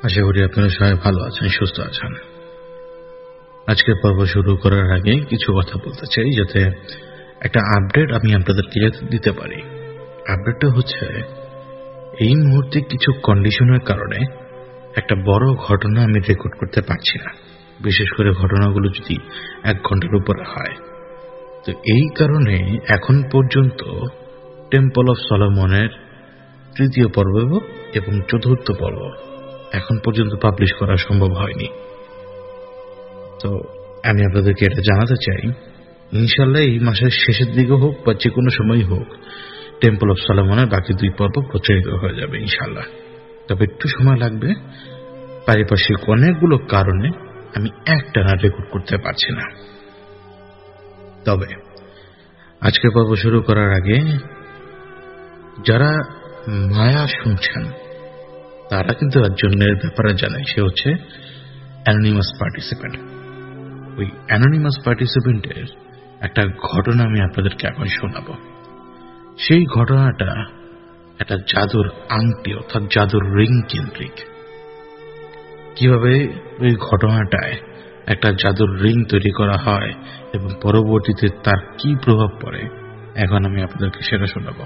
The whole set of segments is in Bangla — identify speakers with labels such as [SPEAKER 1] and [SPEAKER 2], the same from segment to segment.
[SPEAKER 1] আশা করি আপনারা সবাই ভালো আছেন, সুস্থ আছেন। আজকের পর্ব শুরু করার আগে কিছু কথা বলতে চাই, যাতে একটা আপডেট আমি আপনাদেরকে দিতে পারি। আপডেটটা হচ্ছে, এই মুহূর্তে কিছু কন্ডিশনের কারণে একটা বড় ঘটনা আমি রেকর্ড করতে পারছি না, বিশেষ করে ঘটনাগুলো যদি 1 ঘন্টার উপরে হয়। তো এই কারণে এখন পর্যন্ত টেম্পল অফ সলোমনের 3য় পর্ব এবং 4র্থ পর্ব এখন পর্যন্ত পাবলিশ করা সম্ভব হয়নি। তো আমি আপনাদেরকে এটা জানাতে চাই, ইনশাল্লাহ এই মাসের শেষের দিকে হোক বা যে কোনো সময় হোক, টেম্পল অফ সলোমনের বাকি 2 পর্ব প্রচারিত হয়ে যাবে ইনশাল্লাহ। তবে একটু সময় লাগবে, পারিপার্শ্বিক অনেকগুলো কারণে আমি একটানা রেকর্ড করতে পারছি না। তবে আজকের পর্ব শুরু করার আগে যারা মায়া শুনছেন তারা কিন্তু একজনের ব্যাপারে জানায়, সে হচ্ছে অ্যানোনিমাস পার্টিসিপেন্ট। ওই অ্যানোনিমাস পার্টিসিপেন্টের একটা ঘটনা আমি আপনাদেরকে এখন শোনাবো। সেই ঘটনাটা একটা জাদুর আংটি অর্থাৎ জাদুর রিং কেন্দ্রিক। কিভাবে ওই ঘটনাটায় একটা জাদুর রিং তৈরি করা হয় এবং পরবর্তীতে তার কি প্রভাব পড়ে, এখন আমি আপনাদেরকে সেটা শোনাবো।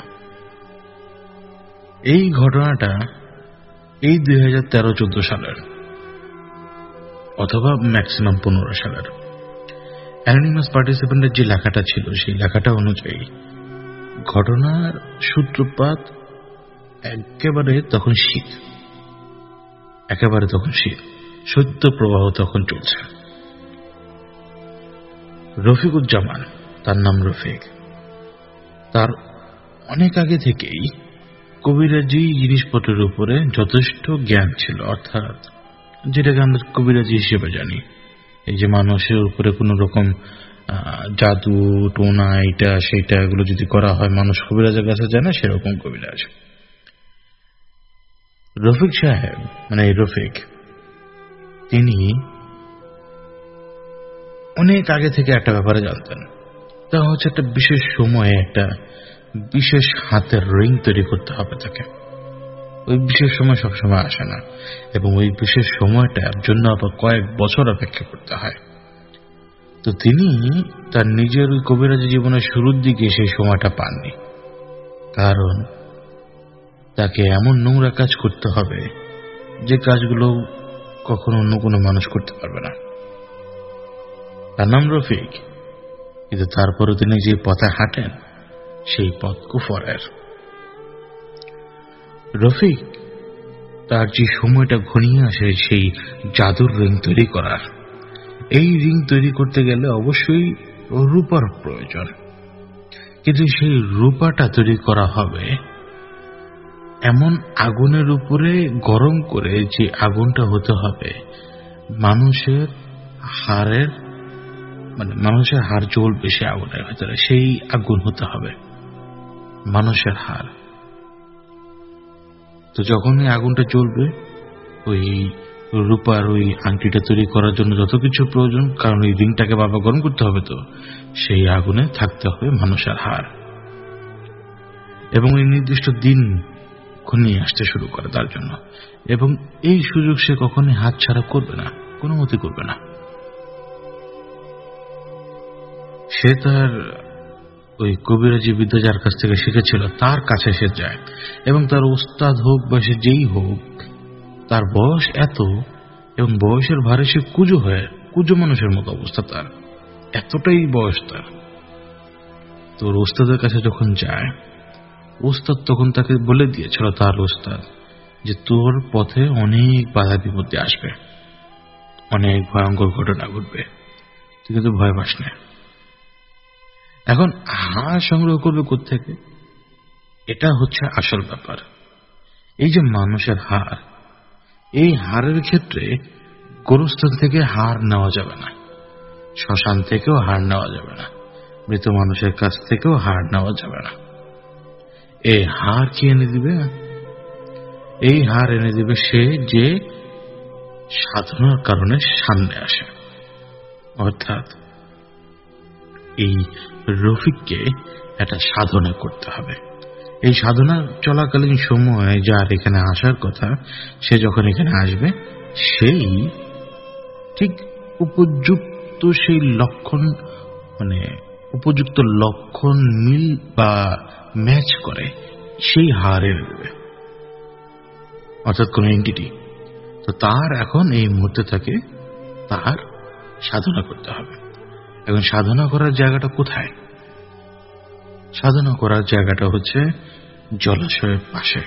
[SPEAKER 1] এই ঘটনাটা এই 2013-14 সালের অথবা ম্যাক্সিমাম 15 সালের। অ্যানোনিমাস পার্টিসিপেন্টের যে লেখাটা ছিল, সেই লেখাটা অনুযায়ী ঘটনার সূত্রপাত একেবারে তখন শীত, শৈত্য প্রবাহ তখন চলছে। রফিকুজ্জামান, তার নাম রফিক, তার অনেক আগে থেকেই কবিরাজি জিনিসপত্রের উপরে যথেষ্ট জ্ঞান ছিল, অর্থাৎ যেটাকে আমরা কবিরাজি হিসেবে জানি। এই যে মানুষের উপরে কোন রকম জাদু টোনা এটা সেটা এগুলো যদি করা হয়, মানুষ কবিরাজের কাছে যায় না, সেরকম কবিরাজ। রফিক সাহেব মানে রফিক, তিনি অনেক আগে থেকে একটা ব্যাপারে জানতেন। তা হচ্ছে একটা বিশেষ সময়ে একটা বিশেষ হাতের রিং তৈরি করতে হবে তাকে। ওই বিশেষ সময় সবসময় আসে না, এবং ওই বিশেষ সময়টার জন্য আবার কয়েক বছর অপেক্ষা করতে হয়। তো তিনি তার নিজের ওই কবিরাজি জীবনের শুরুর দিকে সেই সময়টা পাননি, কারণ তাকে এমন নোংরা কাজ করতে হবে যে কাজগুলো কখনো অন্য কোনো মানুষ করতে পারবে না। তার নাম রফিক, কিন্তু তারপরে তিনি যে পথে হাঁটেন সেই পথ কুফরের। রফিক তার যে সময়টা ঘনিয়ে আসে সেই জাদুর রিং তৈরি করার, এই রিং তৈরি করতে গেলে অবশ্যই রূপার প্রয়োজন। কিন্তু সেই রূপাটা তৈরি করা হবে এমন আগুনের উপরে গরম করে, যে আগুনটা হতে হবে মানুষের হাড়ের, মানে মানুষের হাড় জ্বলবে সে আগুনের ভেতরে, সেই আগুন হতে হবে মানুষের হাড়। তো যখন এই আগুনটা জ্বলবে, ওই রূপার ওই আংটিটা তৈরি করার জন্য যত কিছু প্রয়োজন, কারণ ওই রিংটাকে বাবা গরম করতে হবে, তো সেই আগুনে থাকতে হবে মানুষের হাড়। এবং ওই নির্দিষ্ট দিন ঘনিয়ে আসতে শুরু করে তার জন্য, এবং এই সুযোগ সে কখনোই হাত ছাড়া করবে না, কোনো মতে করবে না। সে তার ওই কবিরাজি বিদ্যা যার কাছ থেকে শিখেছিল তার কাছে সে যায়, এবং তার ওস্তাদ হোক বা সে যেই হোক, তার বয়স এত, এবং বয়সের ভারে সে কুজো মানুষের মতো অবস্থা, তার এতটাই বয়স তার। তোর ওস্তাদের কাছে যখন যায়, ওস্তাদ তখন তাকে বলে দিয়েছিল, তার ওস্তাদ, যে তোর পথে অনেক বাধা বিপত্তি আসবে, অনেক ভয়ঙ্কর ঘটনা ঘটবে, তুই কিন্তু ভয় পাস না। এখন হাড় সংগ্রহ করবে কোত্থেকে, এটা হচ্ছে আসল ব্যাপার। এই যে মানুষের হাড়, এই হাড়ের ক্ষেত্রে গোরস্থান থেকে হাড় নেওয়া যাবে না, শ্মশান থেকেও হাড় নেওয়া যাবে না, মৃত মানুষের কাছ থেকেও হাড় নেওয়া যাবে না। এই হাড় কি এনে দিবে? এই হাড় এনে দিবে সে যে সাধনার কারণে সামনে আসে। অর্থাৎ এই রফিককে একটা সাধনা করতে হবে, এই সাধনা চলাকালীন সময়ে যার এখানে আসার কথা, সে যখন এখানে আসবে, সেই ঠিক উপযুক্ত সেই লক্ষণ, মানে উপযুক্ত লক্ষণ মিল বা ম্যাচ করে সেই হারে দেবে, অর্থাৎ কোন এন্টিটি। তো তার এখন এই মুহূর্তে তাকে তার সাধনা করতে হবে। এখন সাধনা করার জায়গাটা কোথায়? সাধনা করার জায়গাটা হচ্ছে জলাশয়ের পাশে,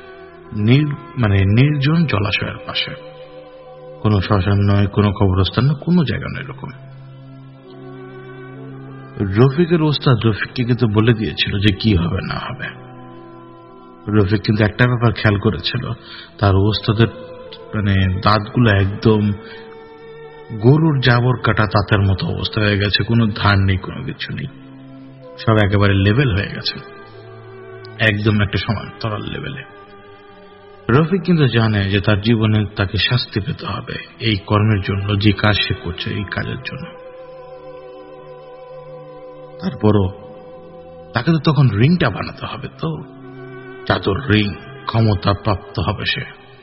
[SPEAKER 1] নির্জন জলাশয়ের পাশে। কোনো শ্মশান নয়, কোনো কবরস্থান নয়, কোনো জায়গা নয় এরকম। রফিকের ওস্তাদ রফিককে কিন্তু বলে দিয়েছিল যে কি হবে না হবে। রফিক কিন্তু একটা ব্যাপার খেয়াল করেছিল, তার ওস্তাদের দাঁতগুলো একদম গরুর জাবর কাটা দাঁতের মতো অবস্থা হয়ে গেছে, কোনো ধার নেই, কোনো কিছু নেই, সব একেবারে লেভেল হয়ে গেছে, একদম একটা সমান্তরাল লেভেলে। রফিক কিন্তু জানে যে তার জীবনে তাকে শাস্তি পেতে হবে এই কর্মের জন্য, যে কাজ সে করছে এই কাজের জন্য। তারপরও তাকে তো তখন রিংটা বানাতে হবে, তো জাদুর রিং, ক্ষমতা প্রাপ্ত হবে সে।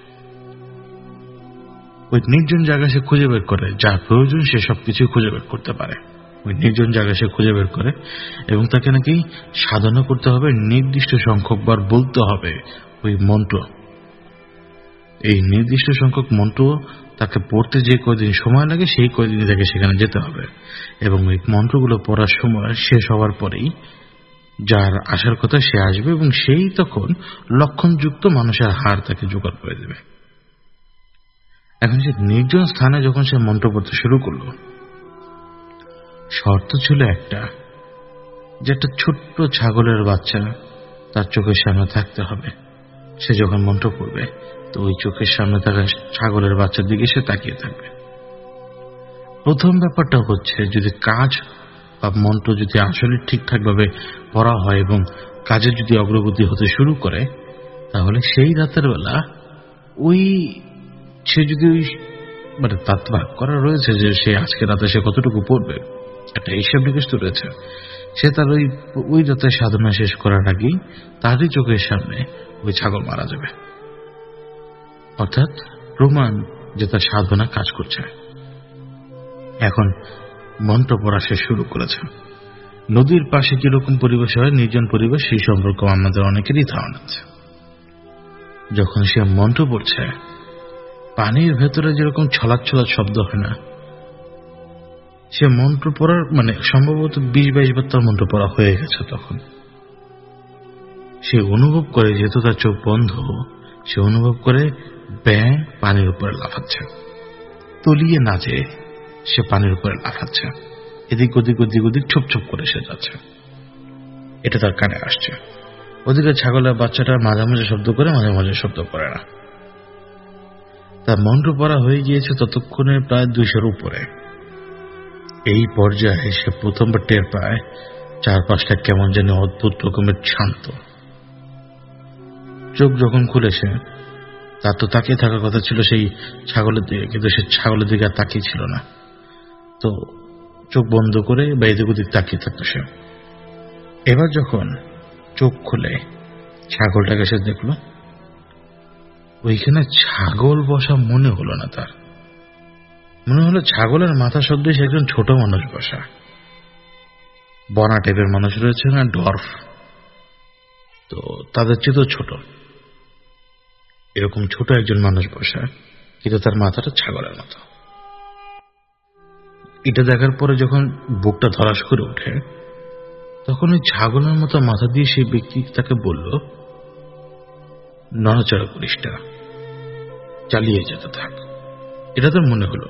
[SPEAKER 1] ওই নির্জন জায়গায় সে খুঁজে বের করে, যা প্রয়োজন সে সবকিছু খুঁজে বের করতে পারে। ওই নির্জন জায়গায় সে খুঁজে বের করে, এবং তাকে নাকি সাধনা করতে হবে, নির্দিষ্ট সংখ্যক বার বলতে হবে ওই মন্ত্র। এই নির্দিষ্ট সংখ্যক মন্ত্র তাকে পড়তে যে কয়দিন সময় লাগে, সেই কয়দিন তাকে সেখানে যেতে হবে, এবং ওই মন্ত্রগুলো পড়ার সময় শেষ হওয়ার পরেই যার আসার কথা সে আসবে, এবং সেই তখন লক্ষণযুক্ত মানুষের হার তাকে জোগাড় করে দেবে। এখন সে নির্জন স্থানে যখন সে মন্ত্র পড়তে শুরু করলো, শর্ত ছিল একটা, যে একটা ছোট্ট ছাগলের বাচ্চা তার চোখের সামনে থাকতে হবে। সে যখন মন্ত্র পড়বে, তো ওই চোখের সামনে থাকা ছাগলের বাচ্চার দিকে সে তাকিয়ে থাকবে। প্রথম ব্যাপারটা হচ্ছে, যদি কাজ বা মন্ত্র যদি আসলে ঠিকঠাক ভাবে পড়া হয় এবং কাজে যদি অগ্রগতি হতে শুরু করে, তাহলে সেই রাতের বেলা ওই সে যদি তার ভাগ করা রয়েছে যে সে আজকে রাতে সে কতটুকু পড়বে, একটা হিসাব নিকেশ তো রয়েছে। সে তার ওই রাতে সাধনা শেষ করার আগেই তারই চোখের সামনে ওই ছাগল মারা যাবে, অর্থাৎ প্রমাণ যে তার সাধনা কাজ করছে। এখন মন্ত্র পড়া সে শুরু করেছে। নদীর পাশে কিরকম পরিবেশ হয়, নির্জন পরিবেশ, সেই সম্পর্কে আমাদের অনেকেরই ধারণা আছে। যখন সে মন্ত্র পড়ছে, পানির ভেতরে যেরকম ছলাৎ ছলাৎ শব্দ হয় না, সে মন্ত্র পড়ার সম্ভবত 20-22 বার তার মন্ত্র পড়া হয়ে গেছে। তখন সে অনুভব করে, যেহেতু তার চোখ বন্ধ, সে অনুভব করে ব্যাঙ পানির উপরে লাফাচ্ছে, তলিয়ে না যেয়ে সে পানির উপরে লাফাচ্ছে, এদিক ওদিক ওদিক ওদিক ছোপ ছোপ করে সে যাচ্ছে। এটা তার কানে আসছে। ওদিকে ছাগলের বাচ্চাটা মাঝে মাঝে শব্দ করে, মাঝে মাঝে শব্দ করে না। তার মন্ত্র পড়া হয়ে গিয়েছে ততক্ষণে প্রায় 200-র উপরে। এই পর্যায়ে সে প্রথমবার টের পায় চারপাশটা কেমন যেন অদ্ভুত রকমের শান্ত। চোখ যখন খুলেছে, তার তো তাকিয়ে থাকার কথা ছিল সেই ছাগলের দিকে, কিন্তু সে ছাগলের দিকে আর তাকিয়ে ছিল না। তো চোখ বন্ধ করে বা এদিক ওদিক তাকিয়ে থাকতো সে। এবার যখন চোখ খুলে ছাগলটাকে সে দেখল, ওইখানে ছাগল বসা মনে হলো না তার, মনে হলো ছাগলের মাথা সদৃশ একজন ছোট মানুষ বসা। বনা টাইপের মানুষ রয়েছে না, ডর্ফ, তো তাদের চেয়ে তো ছোট, এরকম ছোট একজন মানুষ বসা, কিন্তু তার মাথাটা ছাগলের মতো। এটা দেখার পরে যখন বুকটা ধরাস করে ওঠে, তখন ওই ছাগলের মতো মাথা দিয়ে সেই ব্যক্তি তাকে বলল, নড়াচড়া করিস না, চালিয়ে যেতে থাক। এটা তার মনে হলো।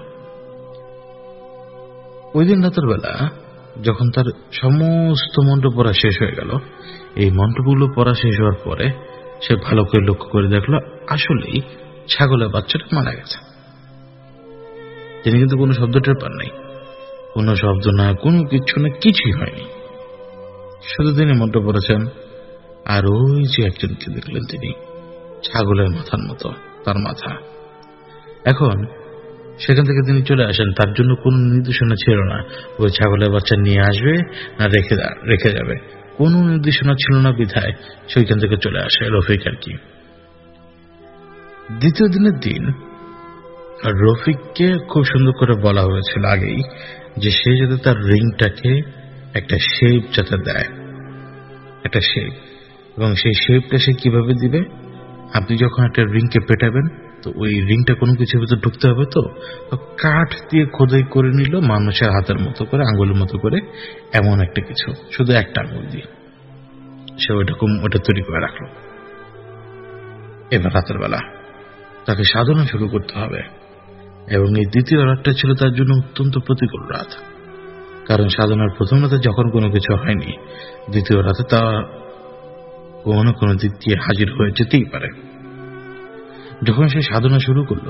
[SPEAKER 1] ওই দিন রাতের বেলা যখন তার সমস্ত মন্ত্র পড়া শেষ হয়ে গেল, এই মন্ত্রগুলো পড়া শেষ হওয়ার পরে সে ভালো করে লক্ষ্য করে দেখলো, আসলেই ছাগলের বাচ্চাটা মারা গেছে। তিনি কিন্তু কোনো শব্দ টের পান নাই, কোনো শব্দ না, কোনো কিছু না, কিছুই হয়নি। শুধু তিনি মন্ত্র পড়েছেন, আর ওই যে একজনকে দেখলেন, তিনি ছাগলের মাথার মতো তার মাথা। এখন সেখান থেকে তিনি চলে আসেন, তার জন্য কোনো নির্দেশনা ছিল না ওই ছাগলের বাচ্চা নিয়ে আসবে না রেখে যাবে, কোনো নির্দেশনা ছিল না বিধায় সেখান থেকে চলে আসে রফিক আর কি। দ্বিতীয় দিনের দিন রফিককে খুব সুন্দর করে বলা হয়েছিল আগেই যে সে যাতে তার রিংটাকে একটা শেপ যাতে দেয়, একটা শেপ, এবং সেই শেপটা সে কিভাবে দিবে, আপনি যখন একটা রিংকে পেটাবেন তো ওই রিংটা কোনো কিছুর ভিতরে ঢুকতে হবে, তো কাঠ দিয়ে খোদাই করে নিল মানুষের হাতের মতো করে, আঙ্গুলের মতো করে, এমন একটা কিছু, শুধু একটা আঙ্গুল দিয়ে সে ওটা তৈরি করে রাখলো। এবার রাতের বেলা তাকে সাধনা শুরু করতে হবে, এবং এই দ্বিতীয় রাতটা ছিল তার জন্য অত্যন্ত প্রতিকূল রাত, কারণ সাধনার প্রথম রাতে যখন কোনো কিছু হয়নি, দ্বিতীয় রাতে তা কোনো কোনো দিক দিয়ে হাজির হয়ে যেতেই পারে। যখন সে সাধনা শুরু করলো,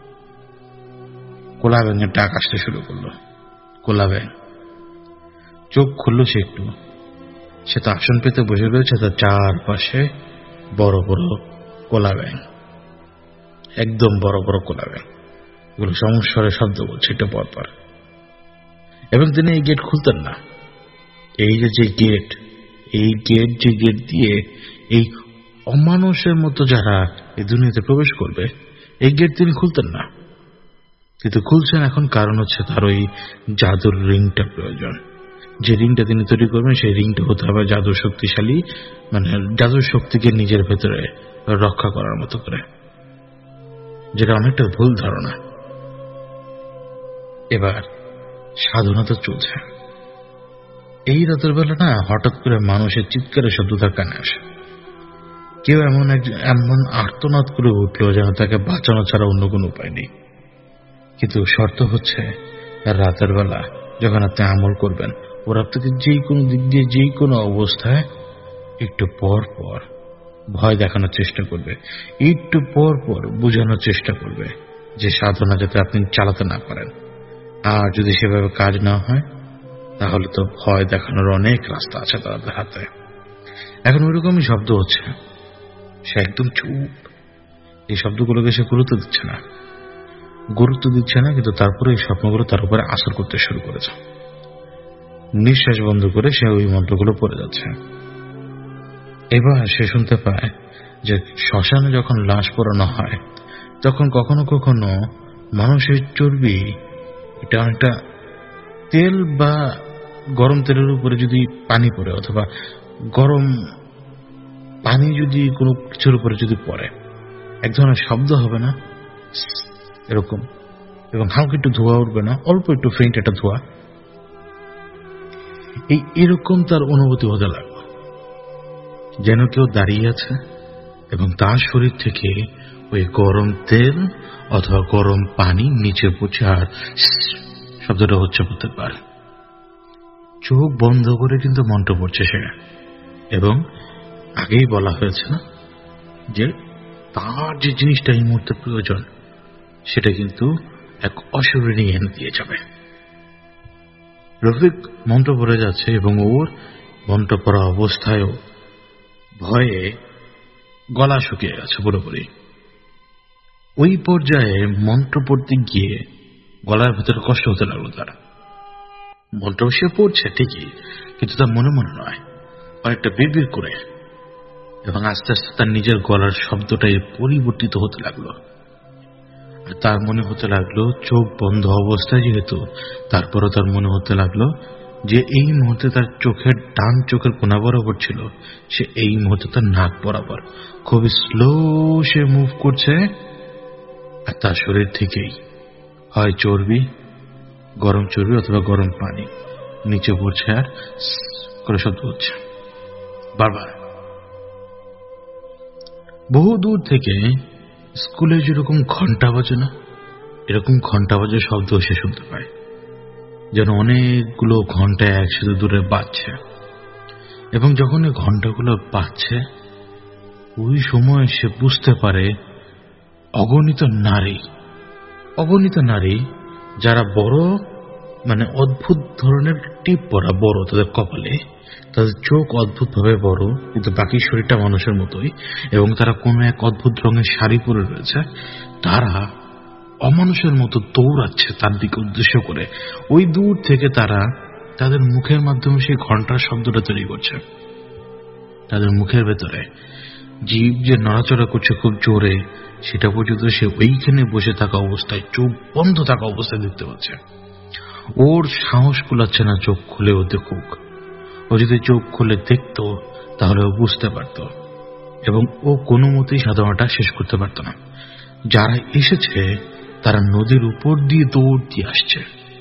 [SPEAKER 1] কোলা ব্যাঙের ডাক আসতে শুরু করলো। কোলা ব্যাঙ চোখ খুললো, সে তো আসন পেতে বসে রয়েছে, তার চারপাশে বড় বড় কোলা ব্যাঙ, একদম বড় বড় কোলা ব্যাঙ, এগুলো সমস্বরে শব্দ বলছে এটা পরপর। এবং তিনি এই গেট খুলতেন না। এই যে গেট, এই গেট যে গেট দিয়ে এই অমানুষের মতো যারা এই দুনিয়াতে প্রবেশ করবে, এই গেট তিনি খুলতেন না, কিন্তু খুলছেন এখন। কারণ হচ্ছে তার ওই জাদুর রিংটা প্রয়োজন। যে রিংটা তিনি তৈরি করবেন সেই রিংটা হতে হবে জাদুর শক্তিশালী, মানে জাদুর শক্তিকে নিজের ভেতরে রক্ষা করার মতো করে, যেটা অনেকটা ভুল ধারণা। এবার সাধনা তো চলছে। এই রাতের বেলা না হঠাৎ করে মানুষের চিৎকারের শব্দ তার কানে আসে। কেউ এমন আর্তনাদ করে উঠল যেন তাকে বাঁচানো ছাড়া অন্য কোনো উপায় নেই। কিন্তু শর্ত হচ্ছে রাতের বেলা যখন আপনি আমল করবেন, ওরা আপনাকে যে কোনো দিক দিয়ে যে কোনো অবস্থায় একটু পর পর ভয় দেখানোর চেষ্টা করবে, একটু পর পর বোঝানোর চেষ্টা করবে যে সাধনা যাতে আপনি চালাতে না পারেন। আর যদি সেভাবে কাজ না হয় তাহলে তো ভয় দেখানোর অনেক রাস্তা আছে তাদের হাতে। এখন ওইরকমই শব্দ হচ্ছে, সে একদম চুপ। এই শব্দগুলোকে সে গুরুত্ব দিচ্ছে না, কিন্তু তারপরে এই স্বপ্নগুলো তার উপরে আসর করতে শুরু করেছে। নিঃশ্বাস বন্ধ করে সে ওই মন্ত্রগুলো পড়ে যাচ্ছে। এবার সে শুনতে পায় যে শ্মশানে যখন লাশ পোড়ানো হয় তখন কখনো কখনো মানুষের চর্বি, এটা অনেকটা তেল বা গরম তেলের উপরে যদি পানি পড়ে, অথবা গরম পানি যদি কোনো কিছুর উপরে যদি পড়ে, এক ধরনের শব্দ হবে না এরকম, এবং হালকা একটু ধোঁয়া উঠবে না, অল্প একটু ফেইন্ট একটা ধোঁয়া, এরকম তার অনুভূতি হতে লাগলো, যেন কেউ দাঁড়িয়ে আছে এবং তার শরীর থেকে ওই গরম তেল অথবা গরম পানি নিচে পড়ছে, আর শব্দটা হচ্ছে প্রত্যেকবার। চোখ বন্ধ করে কিন্তু মন্ত্র পড়ছে সে, এবং আগেই বলা হয়েছে না যে তার যে জিনিসটা এই মুহূর্তে প্রয়োজন সেটা কিন্তু এক অশরীরী এনে দিয়ে যাবে। রফিক মন্ত্র পড়ে যাচ্ছে এবং ওর মন্ত্র পড়া অবস্থায়ও ভয়ে গলা শুকিয়ে গেছে পুরোপুরি। ওই পর্যায়ে মন্ত্র পড়তে গিয়ে গলার ভেতরে কষ্ট হতে লাগলো তার। মন্ত্র সে পড়ছে ঠিকই, কিন্তু তার মনে মনে নয়, অনেকটা বিড়বিড় করে, এবং আস্তে আস্তে তার নিজের গলার শব্দটাই পরিবর্তিত হতে লাগলো। আর তার মনে হতে লাগলো, চোখ বন্ধ অবস্থায় যেহেতু, তারপরও তার মনে হতে লাগলো যে এই মুহূর্তে তার চোখের ডান চোখের কোনা বরাবর ছিল, সে এই মুহূর্তে তার নাক বরাবর খুবই স্লো সে মুভ করছে, আর তার শরীর থেকেই হয় চর্বি, গরম চর্বি অথবা গরম পানি নিচে পড়ছে, আর করে শব্দ হচ্ছে বারবার। বহু দূর থেকে স্কুলে যেরকম ঘন্টা বাজে না, এরকম ঘন্টা বাজে শব্দ সে শুনতে পায়, যেন অনেকগুলো ঘন্টা একসাথে দূরে বাজছে। এবং যখন এই ঘন্টাগুলো বাজছে, ওই সময় সে বুঝতে পারে অগণিত নারী যারা বড়, মানে অদ্ভুত ধরনের টিপ পরা বড় তাদের কপালে, তাদের চোখ অদ্ভুত ভাবে বড়, কিন্তু বাকি শরীরটা মানুষের মতোই, এবং তারা কোনো এক অদ্ভুত রঙের শাড়ি পরে রয়েছে, তারা অমানুষের মতো দৌড়াচ্ছে তার দিকে উদ্দেশ্য করে। ওই দূর থেকে তারা তাদের মুখের মাধ্যমে সেই ঘন্টার শব্দটা তৈরি করছে। তাদের মুখের ভেতরে জীব যে নড়াচড়া করছে খুব জোরে, সেটা পর্যন্ত সে ওইখানে বসে থাকা অবস্থায়, চোখ বন্ধ থাকা অবস্থায় দেখতে পাচ্ছে। ওর সাহস কুলাচ্ছে না চোখ খুলেও দেখুক। ও যদি চোখ খুলে দেখত তাহলে ও বুঝতে পারত, এবং ও কোনো মতেই সাধনাটা শেষ করতে পারত না। যারা এসেছে তারা নদীর উপর দিয়ে দৌড় দিয়ে আসছে,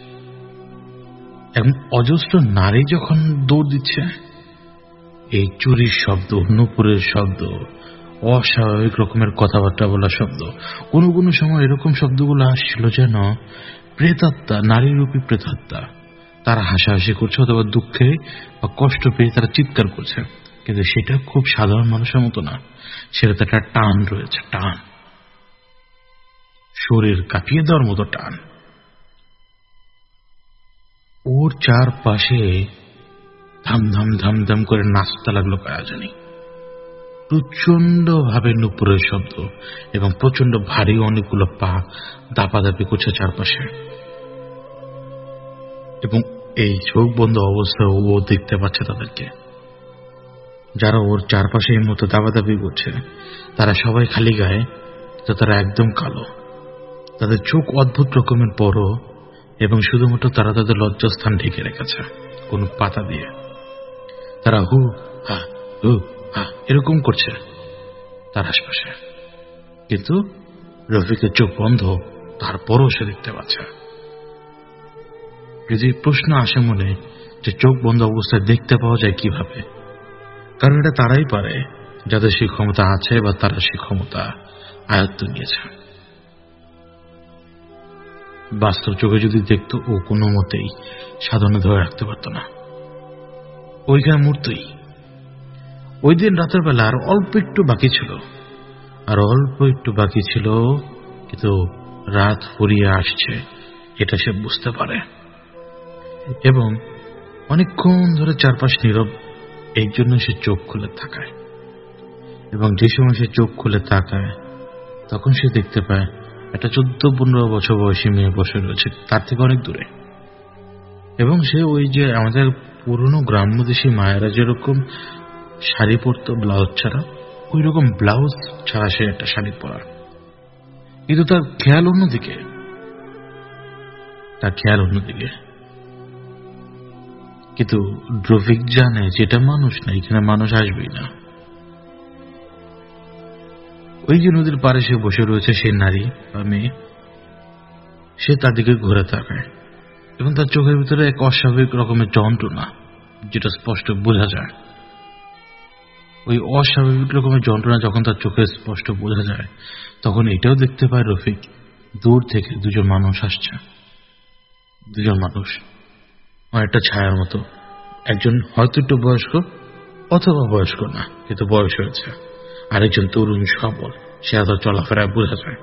[SPEAKER 1] এবং অজস্র নারী যখন দৌড় দিচ্ছে, এই চুরির শব্দ, নূপুরের শব্দ, অস্বাভাবিক রকমের কথাবার্তা বলা শব্দ, কোনো কোনো সময় এরকম শব্দগুলো আসছিল যেন প্রেতাত্মা, নারীরূপী প্রেতাত্মা, তারা হাসাহাসি করছে অথবা দুঃখে বা কষ্ট পেয়ে তারা চিৎকার করছে। কিন্তু সেটা খুব সাধারণ মানুষের মতো না, সেটাতে একটা টান রয়েছে, টান, শরীর কাঁপিয়ে দেওয়ার মতো টান। ওর চারপাশে ধাম ধাম ধাম ধাম করে নাচতে লাগলো কায়াজানি। প্রচন্ড ভাবে নুপুরের শব্দ এবং প্রচন্ড ভারী অনেকগুলো পা দাপাদাপি করছে চারপাশে, এবং এই চোখ বন্ধ অবস্থায় ও দেখতে পাচ্ছে তাদেরকে। যারা ওর চারপাশে এই মতো দাবাদাবি করছে তারা সবাই খালি গায়ে, তো তারা একদম কালো, তাদের চোখ অদ্ভুত রকমের বড়, এবং শুধুমাত্র তারা তাদের লজ্জাস্থান ঢেকে রেখেছে কোনো পাতা দিয়ে। তারা হু হা হু হা এরকম করছে তার আশপাশে, কিন্তু রফিকের চোখ বন্ধ, তারপরও সে দেখতে পাচ্ছে। যদি প্রশ্ন আসে মনে যে চোখ বন্ধ অবস্থায় দেখতে পাওয়া যায় কিভাবে, কারণ এটা তারাই পারে যাদের সেই ক্ষমতা আছে বা তারা সেই ক্ষমতা আয়ত্ত নিয়েছে। বাস্তব চোখে যদি দেখত, ও কোনো মতেই সাধনা ধরে রাখতে পারত না, ওইখানে মূর্তই। ওই দিন রাতের বেলা আর অল্প একটু বাকি ছিল, কিন্তু রাত ফুরিয়ে আসছে এটা সে বুঝতে পারে, এবং অনেকক্ষণ ধরে চারপাশ নীরব। এই জন্য সে চোখ খুলে তাকায়, এবং যে সময় সে চোখ খুলে তাকায় তখন সে দেখতে পায় একটা 14-15 বছর বয়সী মেয়ে বসে রয়েছে তার থেকে অনেক দূরে। এবং সে ওই যে আমাদের পুরনো গ্রাম্যদেশী মায়েরা যেরকম শাড়ি পরতো ব্লাউজ ছাড়া, ওই রকম ব্লাউজ ছাড়া সে একটা শাড়ি পরা, কিন্তু তার খেয়াল অন্যদিকে। কিন্তু রফিক জানে যেটা মানুষ না, এখানে মানুষ আসবেই না। ওই যে নদীর পাড়ে সে বসে রয়েছে, সেই নারী বা মেয়ে, সে তার দিকে ঘুরে তাকায়, এবং তার চোখের ভিতরে এক অস্বাভাবিক রকমের যন্ত্রণা, যেটা স্পষ্ট বোঝা যায়। ওই অস্বাভাবিক রকমের যন্ত্রণা যখন তার চোখে স্পষ্ট বোঝা যায়, তখন এটাও দেখতে পায় রফিক দূর থেকে দুজন মানুষ আসছে। দুজন মানুষ অনেকটা ছায়ার মতো, একজন হয়তো একটু বয়স্ক অথবা বয়স্ক না, কিন্তু বয়স হয়েছে, আরেকজন তরুণ সবল, সে এত চলাফেরায় বোঝা যায়।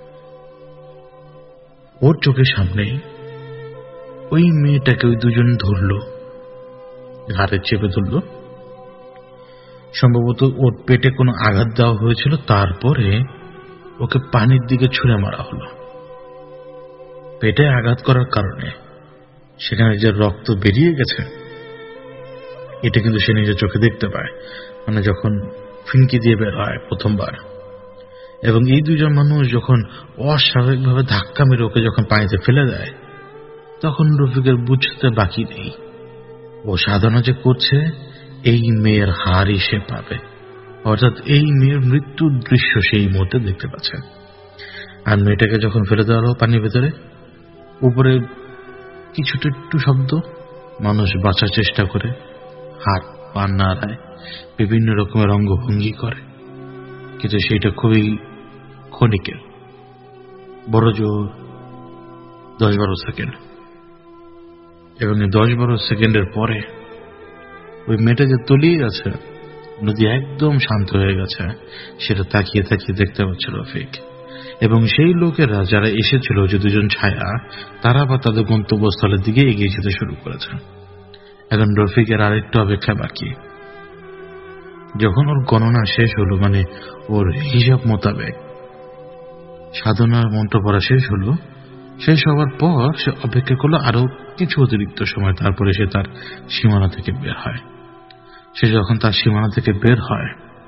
[SPEAKER 1] ওর চোখের সামনে ওই মেয়েটাকে ওই দুজন ধরলো, ঘাড়ে চেপে ধরলো। সম্ভবত ওর পেটে কোনো আঘাত দেওয়া হয়েছিল, তারপরে ওকে পানির দিকে ছুঁড়ে মারা হলো। পেটে আঘাত করার কারণে সেখানে যে রক্ত বেরিয়ে গেছে, এটা কিন্তু সে নিজের চোখে দেখতে পায়, মানে যখন ফিনকি দিয়ে বের হয় প্রথমবার। এবং এই দুজন মানুষ যখন অস্বাভাবিকভাবে ধাক্কা মেরে ওকে যখন পানিতে ফেলে দেয়, তখন রফিকের বুঝতে বাকি নেই ও সাধনা যে করছে এই মেয়ের হারই সে পাবে, অর্থাৎ এই মেয়ের মৃত্যুর দৃশ্য সেই মুহূর্তে দেখতে পাচ্ছে। আর মেয়েটাকে যখন ফেলে দেওয়া হলো পানির ভেতরে, উপরে কিছুটা একটু শব্দ, মানুষ বাঁচার চেষ্টা করে, হাত পা নাড়ায়, বিভিন্ন রকমের অঙ্গভঙ্গি করে, কিন্তু সেটা খুবই ক্ষণিকের, বড় জোর 10-12 সেকেন্ড। এবং 10-12 সেকেন্ডের পরে ওই মেয়েটা যে তলিয়ে গেছে, নদী একদম শান্ত হয়ে গেছে, সেটা তাকিয়ে তাকিয়ে দেখতে পাচ্ছে রফিক। এবং সেই লোকেরা যারা এসেছিল, যে দুজন ছায়া, তারা বা তাদের গন্তব্যস্থলের দিকে এগিয়ে যেতে শুরু করেছে। এখন রফিকের আরেকটু অপেক্ষা বাকি। যখন ওর গণনা শেষ হলো, মানে ওর হিসাব মোতাবেক সাধনার মন্ত্র পড়া শেষ হলো, শেষ হওয়ার পর সে অপেক্ষা করলো আরো কিছু অতিরিক্ত সময়, তারপরে সে তার সীমানা থেকে বের হয়। সে যখন তার সীমানা থেকে বের হয়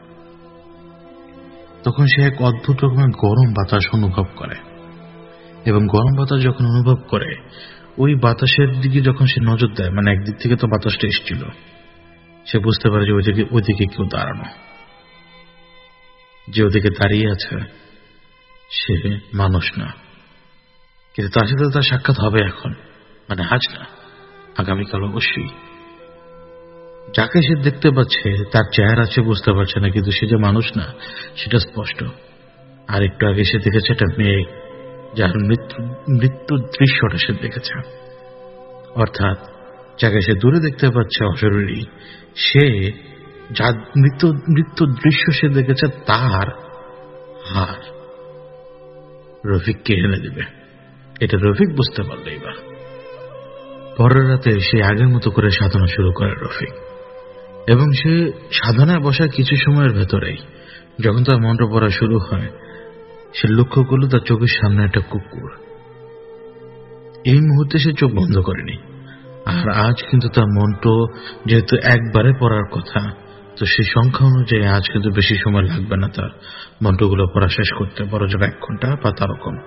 [SPEAKER 1] তখন সে এক অদ্ভুত রকমের গরম বাতাস অনুভব করে, এবং গরম বাতাস যখন অনুভব করে ওই বাতাসের দিকে যখন সে নজর দেয়, মানে একদিক থেকে তো বাতাসটা এসেছিল, সে বুঝতে পারে যে ওইদিকে কেউ দাঁড়ানো, যে ওদিকে দাঁড়িয়ে আছে সে মানুষ না, কিন্তু তার সাথে তার সাক্ষাৎ হবে এখন, মানে আজ না, আগামীকাল অবশ্যই। যাকে সে দেখতে পাচ্ছে তার চেহারা সে বুঝতে পারছে না, কিন্তু সে যে মানুষ না সেটা স্পষ্ট। আর একটু আগে সে দেখেছে একটা মেয়ে যার মৃত্যুর দৃশ্যটা সে দেখেছে, অর্থাৎ যাকে সে দূরে দেখতে পাচ্ছে অশরীরী, সে যার মৃত্যুর দৃশ্য সে দেখেছে তার হার রফিককে এনে দেবে। এটা রফিক বুঝতে পারলো। এবার পরের রাতে সে আগের মতো করে সাধনা শুরু করে রফিক, এবং সে সাধনায় বসার কিছু সময়ের ভেতরেই যখন তার মন্ত্র পড়া শুরু হয়, সে লক্ষ্য করলো তার চোখের সামনে একটা কুকুর। এই মুহূর্তে সে চোখ বন্ধ করেনি, আর আজ কিন্তু তার মন্ত্র যেহেতু একবারে পড়ার কথা, তো সেই সংখ্যা অনুযায়ী আজ কিন্তু বেশি সময় লাগবে না তার মন্ত্রগুলো পড়া শেষ করতে, বড় জোর 1 ঘন্টা বা তার কম।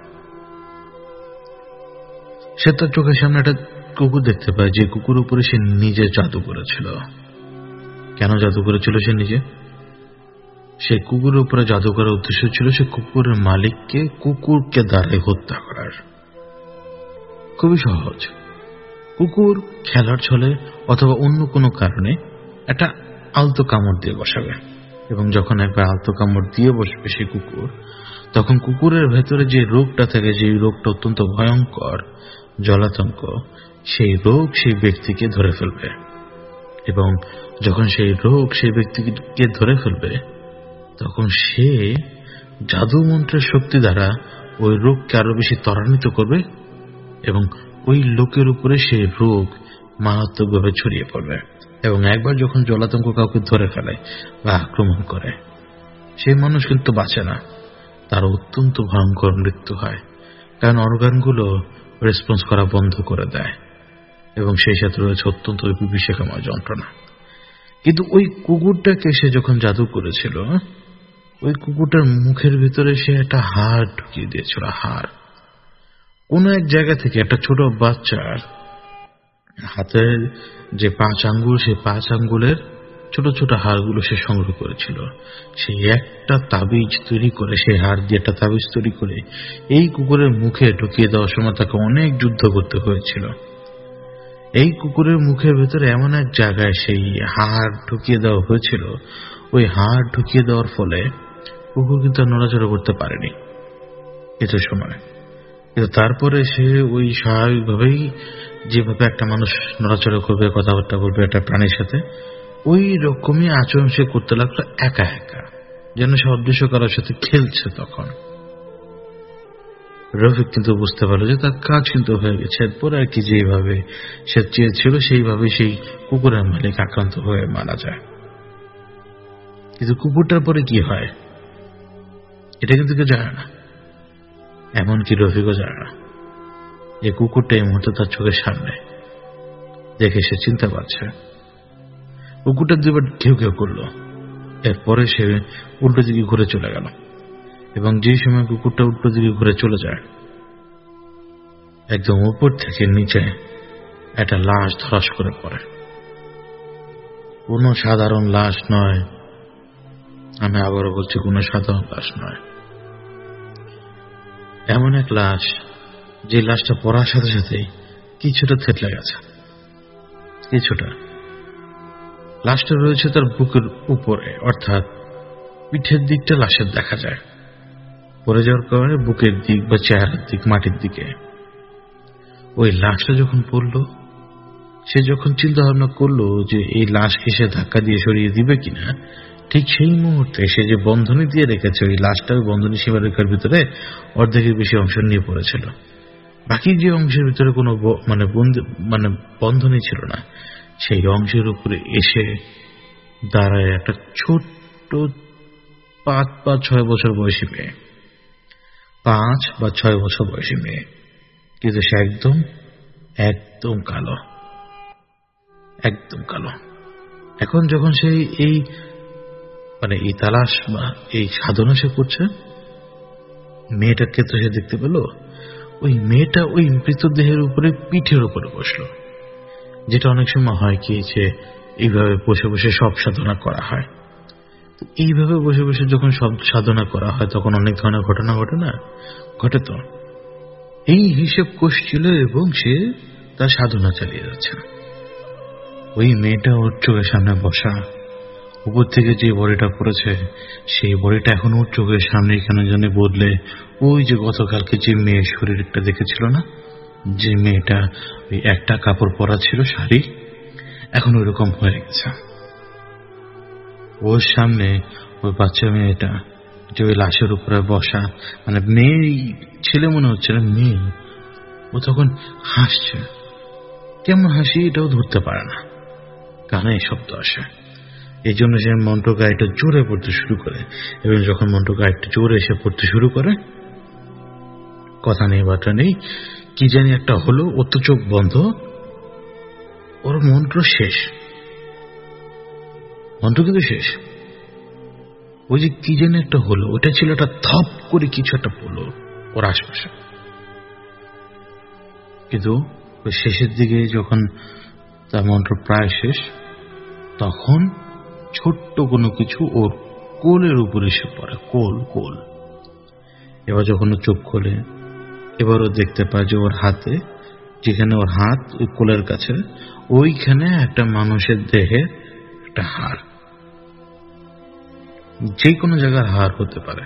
[SPEAKER 1] সে তার চোখের সামনে একটা কুকুর দেখতে পায়, যে কুকুর উপরে সে নিজে জাদু করেছিল। কেন জাদু করেছিল সে নিজে? সেই কুকুরের উপরে জাদু করার উদ্দেশ্য ছিল সে কুকুরের মালিককে কুকুরকে দ্বারাই হত্যা করার। খুবই সহজ। কুকুর খেলার ছলে অথবা অন্য কোনো কারণে একটা আলতো কামড় দিয়ে বসাবে, এবং যখন একবার আলতো কামড় দিয়ে বসবে সেই কুকুর, তখন কুকুরের ভেতরে যে রোগটা থাকে, যে রোগটা অত্যন্ত ভয়ঙ্কর, জলাতঙ্ক, সেই রোগ সেই ব্যক্তিকে ধরে ফেলবে। এবং যখন সেই রোগ সেই ব্যক্তিকে ধরে ফেলবে, তখন সে জাদু মন্ত্রের শক্তি দ্বারা ওই রোগকে আরো বেশি ত্বরান্বিত করবে, এবং ওই লোকের উপরে সেই রোগ মারাত্মকভাবে ছড়িয়ে পড়বে। এবং একবার যখন জলাতঙ্ক কাউকে ধরে ফেলে বা আক্রমণ করে, সেই মানুষ কিন্তু বাঁচে না, তার অত্যন্ত ভয়ঙ্কর মৃত্যু হয়, কারণ অর্গানগুলো রেসপন্স করা বন্ধ করে দেয়, এবং সেই সাথে রয়েছে অত্যন্ত বিভীষিকাময় যন্ত্রণা। কিন্তু ওই কুকুরটাকে সে যখন জাদু করেছিল, ওই কুকুরটার মুখের ভিতরে সে একটা হাড় ঢুকিয়ে দিয়েছিল। হাড় কোন এক জায়গা থেকে একটা ছোট বাচ্চার হাতের যে 5 আঙ্গুল, সেই 5 আঙ্গুলের ছোট ছোট হাড়গুলো সে সংগ্রহ করেছিল। সেই একটা তাবিজ তৈরি করে, সেই হাড় দিয়ে একটা তাবিজ তৈরি করে এই কুকুরের মুখে ঢুকিয়ে দেওয়ার সময় তাকে অনেক যুদ্ধ করতে হয়েছিল। এই কুকুরের মুখের ভেতরে এমন এক জায়গায় সেই হাড় ঢুকিয়ে দেওয়া হয়েছিল, ওই হাড় ঢুকিয়ে দেওয়ার ফলে কুকুর কিন্তু নড়াচড়া করতে পারেনি কিছু সময়। কিন্তু তারপরে সে ওই স্বাভাবিকভাবেই যেভাবে একটা মানুষ নড়াচড়া করবে, কথাবার্তা বলবে একটা প্রাণীর সাথে, ওই রকমই আচরণ সে করতে লাগলো, একা একা, যেন সে অদৃশ্য কারোর সাথে খেলছে। তখন রফিক কিন্তু বুঝতে পারলো যে তার কাজ কিন্তু হয়ে গেছে। এরপর আর কি, যেভাবে সে চেয়েছিল সেইভাবে সেই কুকুরের মালিক আক্রান্ত হয়ে মারা যায়। কিন্তু কুকুরটার পরে কি হয় এটা কিন্তু কেউ জানে না, এমনকি রফিকও জানে না। যে কুকুরটা এই মুহূর্তে তার চোখের সামনে দেখে সে চিনতে পারছে। কুকুরটা দুবার ঘেউ ঘেউ করলো, এরপরে সে উল্টো দিকে ঘুরে চলে গেল, এবং যে সময় কুকুরটা উল্টো দিকে ঘুরে চলে যায়, একদম উপর থেকে নিচে একটা লাশ ধরাস করে পড়ে। কোনো সাধারণ লাশ নয়, আমি আবারও বলছি, কোনো সাধারণ লাশ নয়। এমন এক লাশ, যে লাশটা পড়ার সাথে সাথেই কিছুটা থেতলে গেছে, কিছুটা। লাশটা রয়েছে তার বুকের উপরে, অর্থাৎ পিঠের দিকটা লাশের দেখা যায়, পড়ে যাওয়ার কারণে বুকের দিক বা চেহারার দিক মাটির দিকে। ওই লাশটা যখন পড়ল, সে যখন চিন্তা ভাবনা করলো যে এই লাশকে সে ধাক্কা দিয়ে সরিয়ে দিবে কিনা, ঠিক সেই মুহূর্তে সে যে বন্ধনী দিয়ে রেখেছে, ওই লাশটা ওই বন্ধনী সীমারেখার ভিতরে অর্ধেকের বেশি অংশ নিয়ে পড়েছিল। বাকি যে অংশের ভিতরে কোনো বন্ধনী ছিল না, সেই অংশের উপরে এসে দাঁড়ায় একটা ছোট্ট 5 বা 6 বছর বয়সী মেয়ে। 5 বা 6 বছর বয়সী মেয়ে, কিন্তু সে একদম একদম কালো, একদম কালো। এখন যখন সে এই এই তালাশ বা এই সাধনা সে করছে, মেয়েটার ক্ষেত্রে সে দেখতে পেল ওই মেয়েটা ওই মৃতদেহের উপরে পিঠের উপরে বসলো, যেটা অনেক সময় হয় কি যে এইভাবে বসে বসে সব সাধনা করা হয়। এইভাবে বসে বসে যখন সব সাধনা করা হয় তখন অনেক ধরনের ঘটনা ঘটে। তো এই হিসেব কষছিল এবং সে তার সাধনা চালিয়ে যাচ্ছে। ওই মেয়েটা ওর চোখের সামনে বসা, উপর থেকে যে বডিটা পড়েছে সেই বডিটা এখন ওর চোখের সামনে এখানে যেন বদলে ওই যে গতকালকে যে মেয়ের শরীরটা দেখেছিল না, যে মেয়েটা ওই একটা কাপড় পরা ছিল শাড়ি, এখন ওই রকম হয়ে গেছে। ওর সামনে ওই বাচ্চা মেয়েটা যে ওই লাশের উপরে বসা, মেয়ে ছেলে মনে হচ্ছে না, মেয়ে। ও তখন হাসছে, কেমন হাসি এটাও ধরতে পারে না, কানে শব্দ আসে। এই জন্য সে মন্ত্র গাইটা জোরে পড়তে শুরু করে, এবং যখন মন্ত্র গাইটা জোরে এসে পড়তে শুরু করে, কথা নেই বার্তা নেই, কি জানি একটা হলো, ওর তো চোখ বন্ধ, ওর মন্ত্র শেষ, মন্ত্র কিন্তু শেষ। ওই যে কি জানি একটা হলো, ওটা ছিল একটা ধপ করে কিছু একটা পড়লো ওর আশপাশে। কিন্তু ওই শেষের দিকে যখন তার মন্ত্র প্রায় শেষ, তখন ছোট্ট কোনো কিছু ওর কোলের উপরে এসে পড়ে, কোল। এবার যখন ও চোখ খোলে, এবার ও দেখতে পায় যে ওর হাতে, যেখানে ওর হাত ওই কোলের কাছে, ওইখানে একটা মানুষের দেহে একটা হাড়, যে কোনো জায়গার হাড় হতে পারে।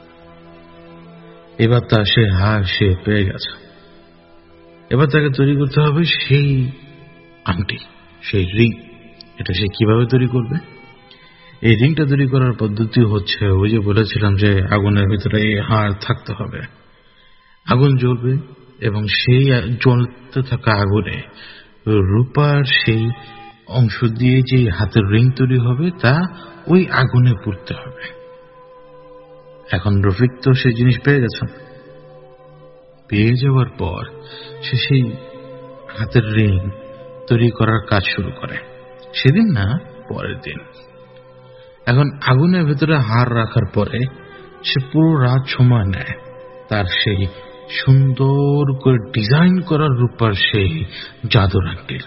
[SPEAKER 1] এবার তার সে হাড় সে পেয়ে গেছে। এবার তাকে তৈরি করতে হবে সেই আংটি, সেই রিং। এটা সে কিভাবে তৈরি করবে? এই রিংটা তৈরি করার পদ্ধতি হচ্ছে, ওই যে বলেছিলাম যে আগুনের ভিতরে এই হাড় থাকতে হবে, আগুন জ্বলবে এবং সেই জ্বলতে থাকা আগুনে রূপার সেই অংশ দিয়ে যে হাতের রিং তৈরি হবে তা ওই আগুনে পুড়তে হবে। এখন রফিক তো সেই জিনিস পেয়ে গেছে। পেয়ে যাওয়ার পর সে সেই হাতের রিং তৈরি করার কাজ শুরু করে, সেদিন না পরের দিন। এখন আগুনের ভেতরে হাড় রাখার পরে সে পুরো রাত সময় নেয় তার সেই সুন্দর করে ডিজাইন করার রূপার সেই জাদুর আংটির।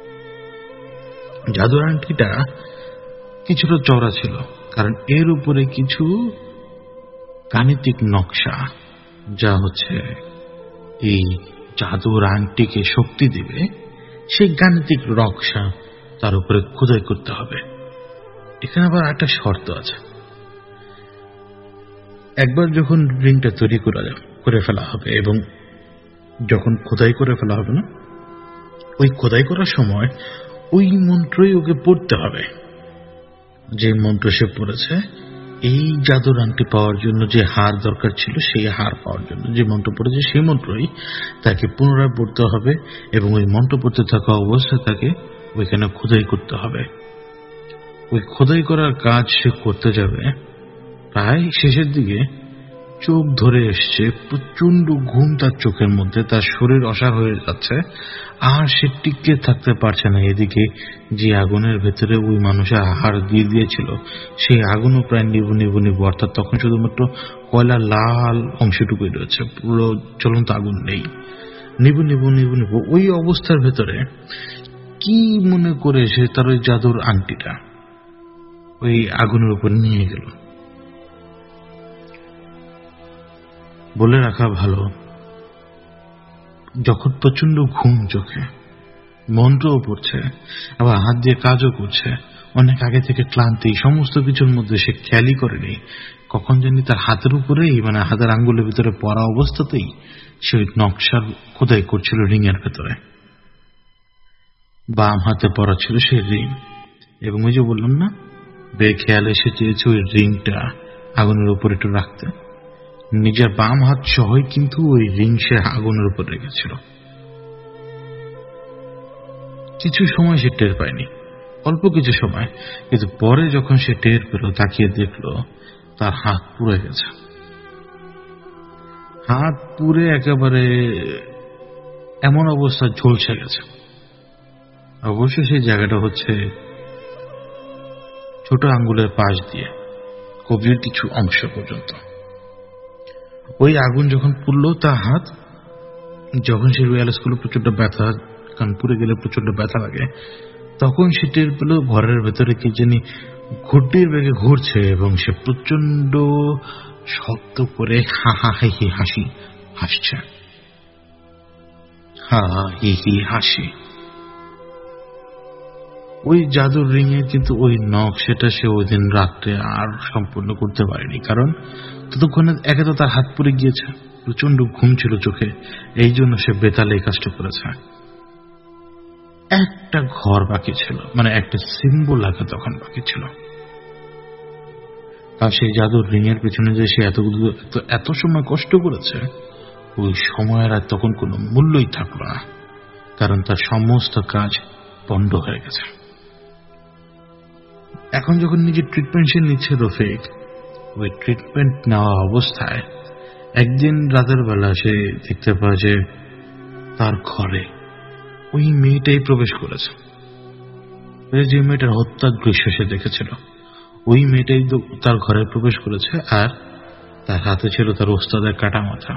[SPEAKER 1] জাদুর আংটিটা কিছুটা চওড়া ছিল, কারণ এর উপরে কিছু গাণিতিক নকশা, যা হচ্ছে এই জাদুর আংটিকে শক্তি দিবে, সেই গাণিতিক নকশা তার উপরে খোদাই করতে হবে। এখানে আবার একটা শর্ত আছে, একবার যখন রিংটা তৈরি করে ফেলা হবে এবং যখন খোদাই করে ফেলা হবে না, ওই খোদাই করার সময় ওই মন্ত্রই ওকে পড়তে হবে, যে মন্ত্র সে পড়েছে এই জাদুর আংটি পাওয়ার জন্য। যে হার দরকার ছিল সেই হার পাওয়ার জন্য যে মন্ত্র পড়েছে সেই মন্ত্রই তাকে পুনরায় পড়তে হবে, এবং ওই মন্ত্র পড়তে থাকা অবস্থায় তাকে ওইখানে খোদাই করতে হবে। ওই খোদাই করার কাজ সে করতে যাবে, প্রায় শেষের দিকে চোখ ধরে এসছে, প্রচন্ড ঘুম তার চোখের মধ্যে, তার শরীর অসাড় হয়ে যাচ্ছে, আর সে টিকে থাকতে পারছে না। এদিকে যে আগুনের ভেতরে ওই মানুষের আহার দিয়ে দিয়েছিল সেই আগুনও প্রায় নিবু, অর্থাৎ তখন শুধুমাত্র কয়লা লাল অংশটুকুই রয়েছে, পুরো জ্বলন্ত আগুন নেই, নিবু। ওই অবস্থার ভেতরে কি মনে করে সে তার ওই জাদুর আংটিটা ওই আগুনের উপর নিয়ে গেল। বলে রাখা ভালো, যখন প্রচন্ড ঘুম চোখে, মন্ত্রও পড়ছে, আবার হাত দিয়ে কাজও করছে, অনেক আগে থেকে ক্লান্তি, সমস্ত কিছুর মধ্যে সে খেয়ালই করেনি, কখন জানি তার হাতের উপরেই, হাতের আঙ্গুলের ভিতরে পড়া অবস্থাতেই সে ওই নকশার খোদাই করছিল রিং এর ভেতরে। বাম হাতে পড়া ছিল সেই রিং, এবং ওই যে বললাম না, বেখেয়ালে সে চেয়েছে ওই রিংটা আগুনের উপর একটু রাখতে। নিজের বাম হাত সহই কিন্তু ওই রিং সে আগুনের উপর রেখেছিল। কিছু সময় সে টের পায়নি, অল্প কিছু সময়, কিন্তু পরে যখন সে টের পেল, তাকিয়ে দেখলো তার হাত পুড়ে গেছে। হাত পুড়ে একেবারে এমন অবস্থা ঝলসে গেছে। অবশ্য সেই জায়গাটা হচ্ছে ছোট আঙ্গুলের পাশ দিয়ে কবজির কিছু অংশ পর্যন্ত। ওই আগুন যখন পুড়ল তার হাত, যখন সে রিয়ালাইজ করলো প্রচন্ড ব্যথা, কারণ পুড়ে গেলে প্রচন্ড ব্যথা লাগে, তখন সে টের পেল ঘরের ভেতরে কি জানি ঘুরটির বেগে ঘুরছে এবং সে প্রচন্ড শব্দ করে হা হা হি হি হাসি হাসছে, হা হি হি হাসি। ওই জাদুর রিং এর কিন্তু ওই নকশাটা সে ওই দিন রাত্রে আর সম্পূর্ণ করতে পারেনি, কারণ ততক্ষণে একে তো তার হাত পুড়ে গিয়েছে, প্রচন্ড ঘুম ছিল চোখে, এই জন্য সে বেতালে এই কাজটা করেছে। একটা ঘর বাকি ছিল, মানে একটা সিম্বল আঁকা তখন বাকি ছিল। আর সেই জাদুর রিং এর পেছনে যে সে এত সময় কষ্ট করেছে, ওই সময়ের আর তখন কোনো মূল্যই থাকলো না, কারণ তার সমস্ত কাজ পণ্ড হয়ে গেছে। এখন যখন নিজের ট্রিটমেন্ট সে নিচ্ছে রফিক, ওই ট্রিটমেন্ট নেওয়া অবস্থায় একদিন রাতের বেলা সে দেখতে পায় যে তার ঘরে ওই মেয়েটাই প্রবেশ করেছে, যে মেয়েটার হত্যার দৃশ্য সে দেখেছিল, ওই মেয়েটাই তার ঘরে প্রবেশ করেছে। আর তার হাতে ছিল তার ওস্তাদের কাটা মাথা,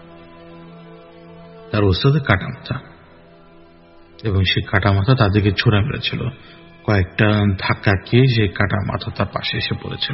[SPEAKER 1] তার ওস্তাদের কাটা মাথা, এবং সেই কাটা মাথা তাদেরকে ছুঁড়ে মেরেছিল। কয়েকটা ধাক্কা খেয়ে সেই কাটা মাথা তার পাশে এসে পড়েছিল।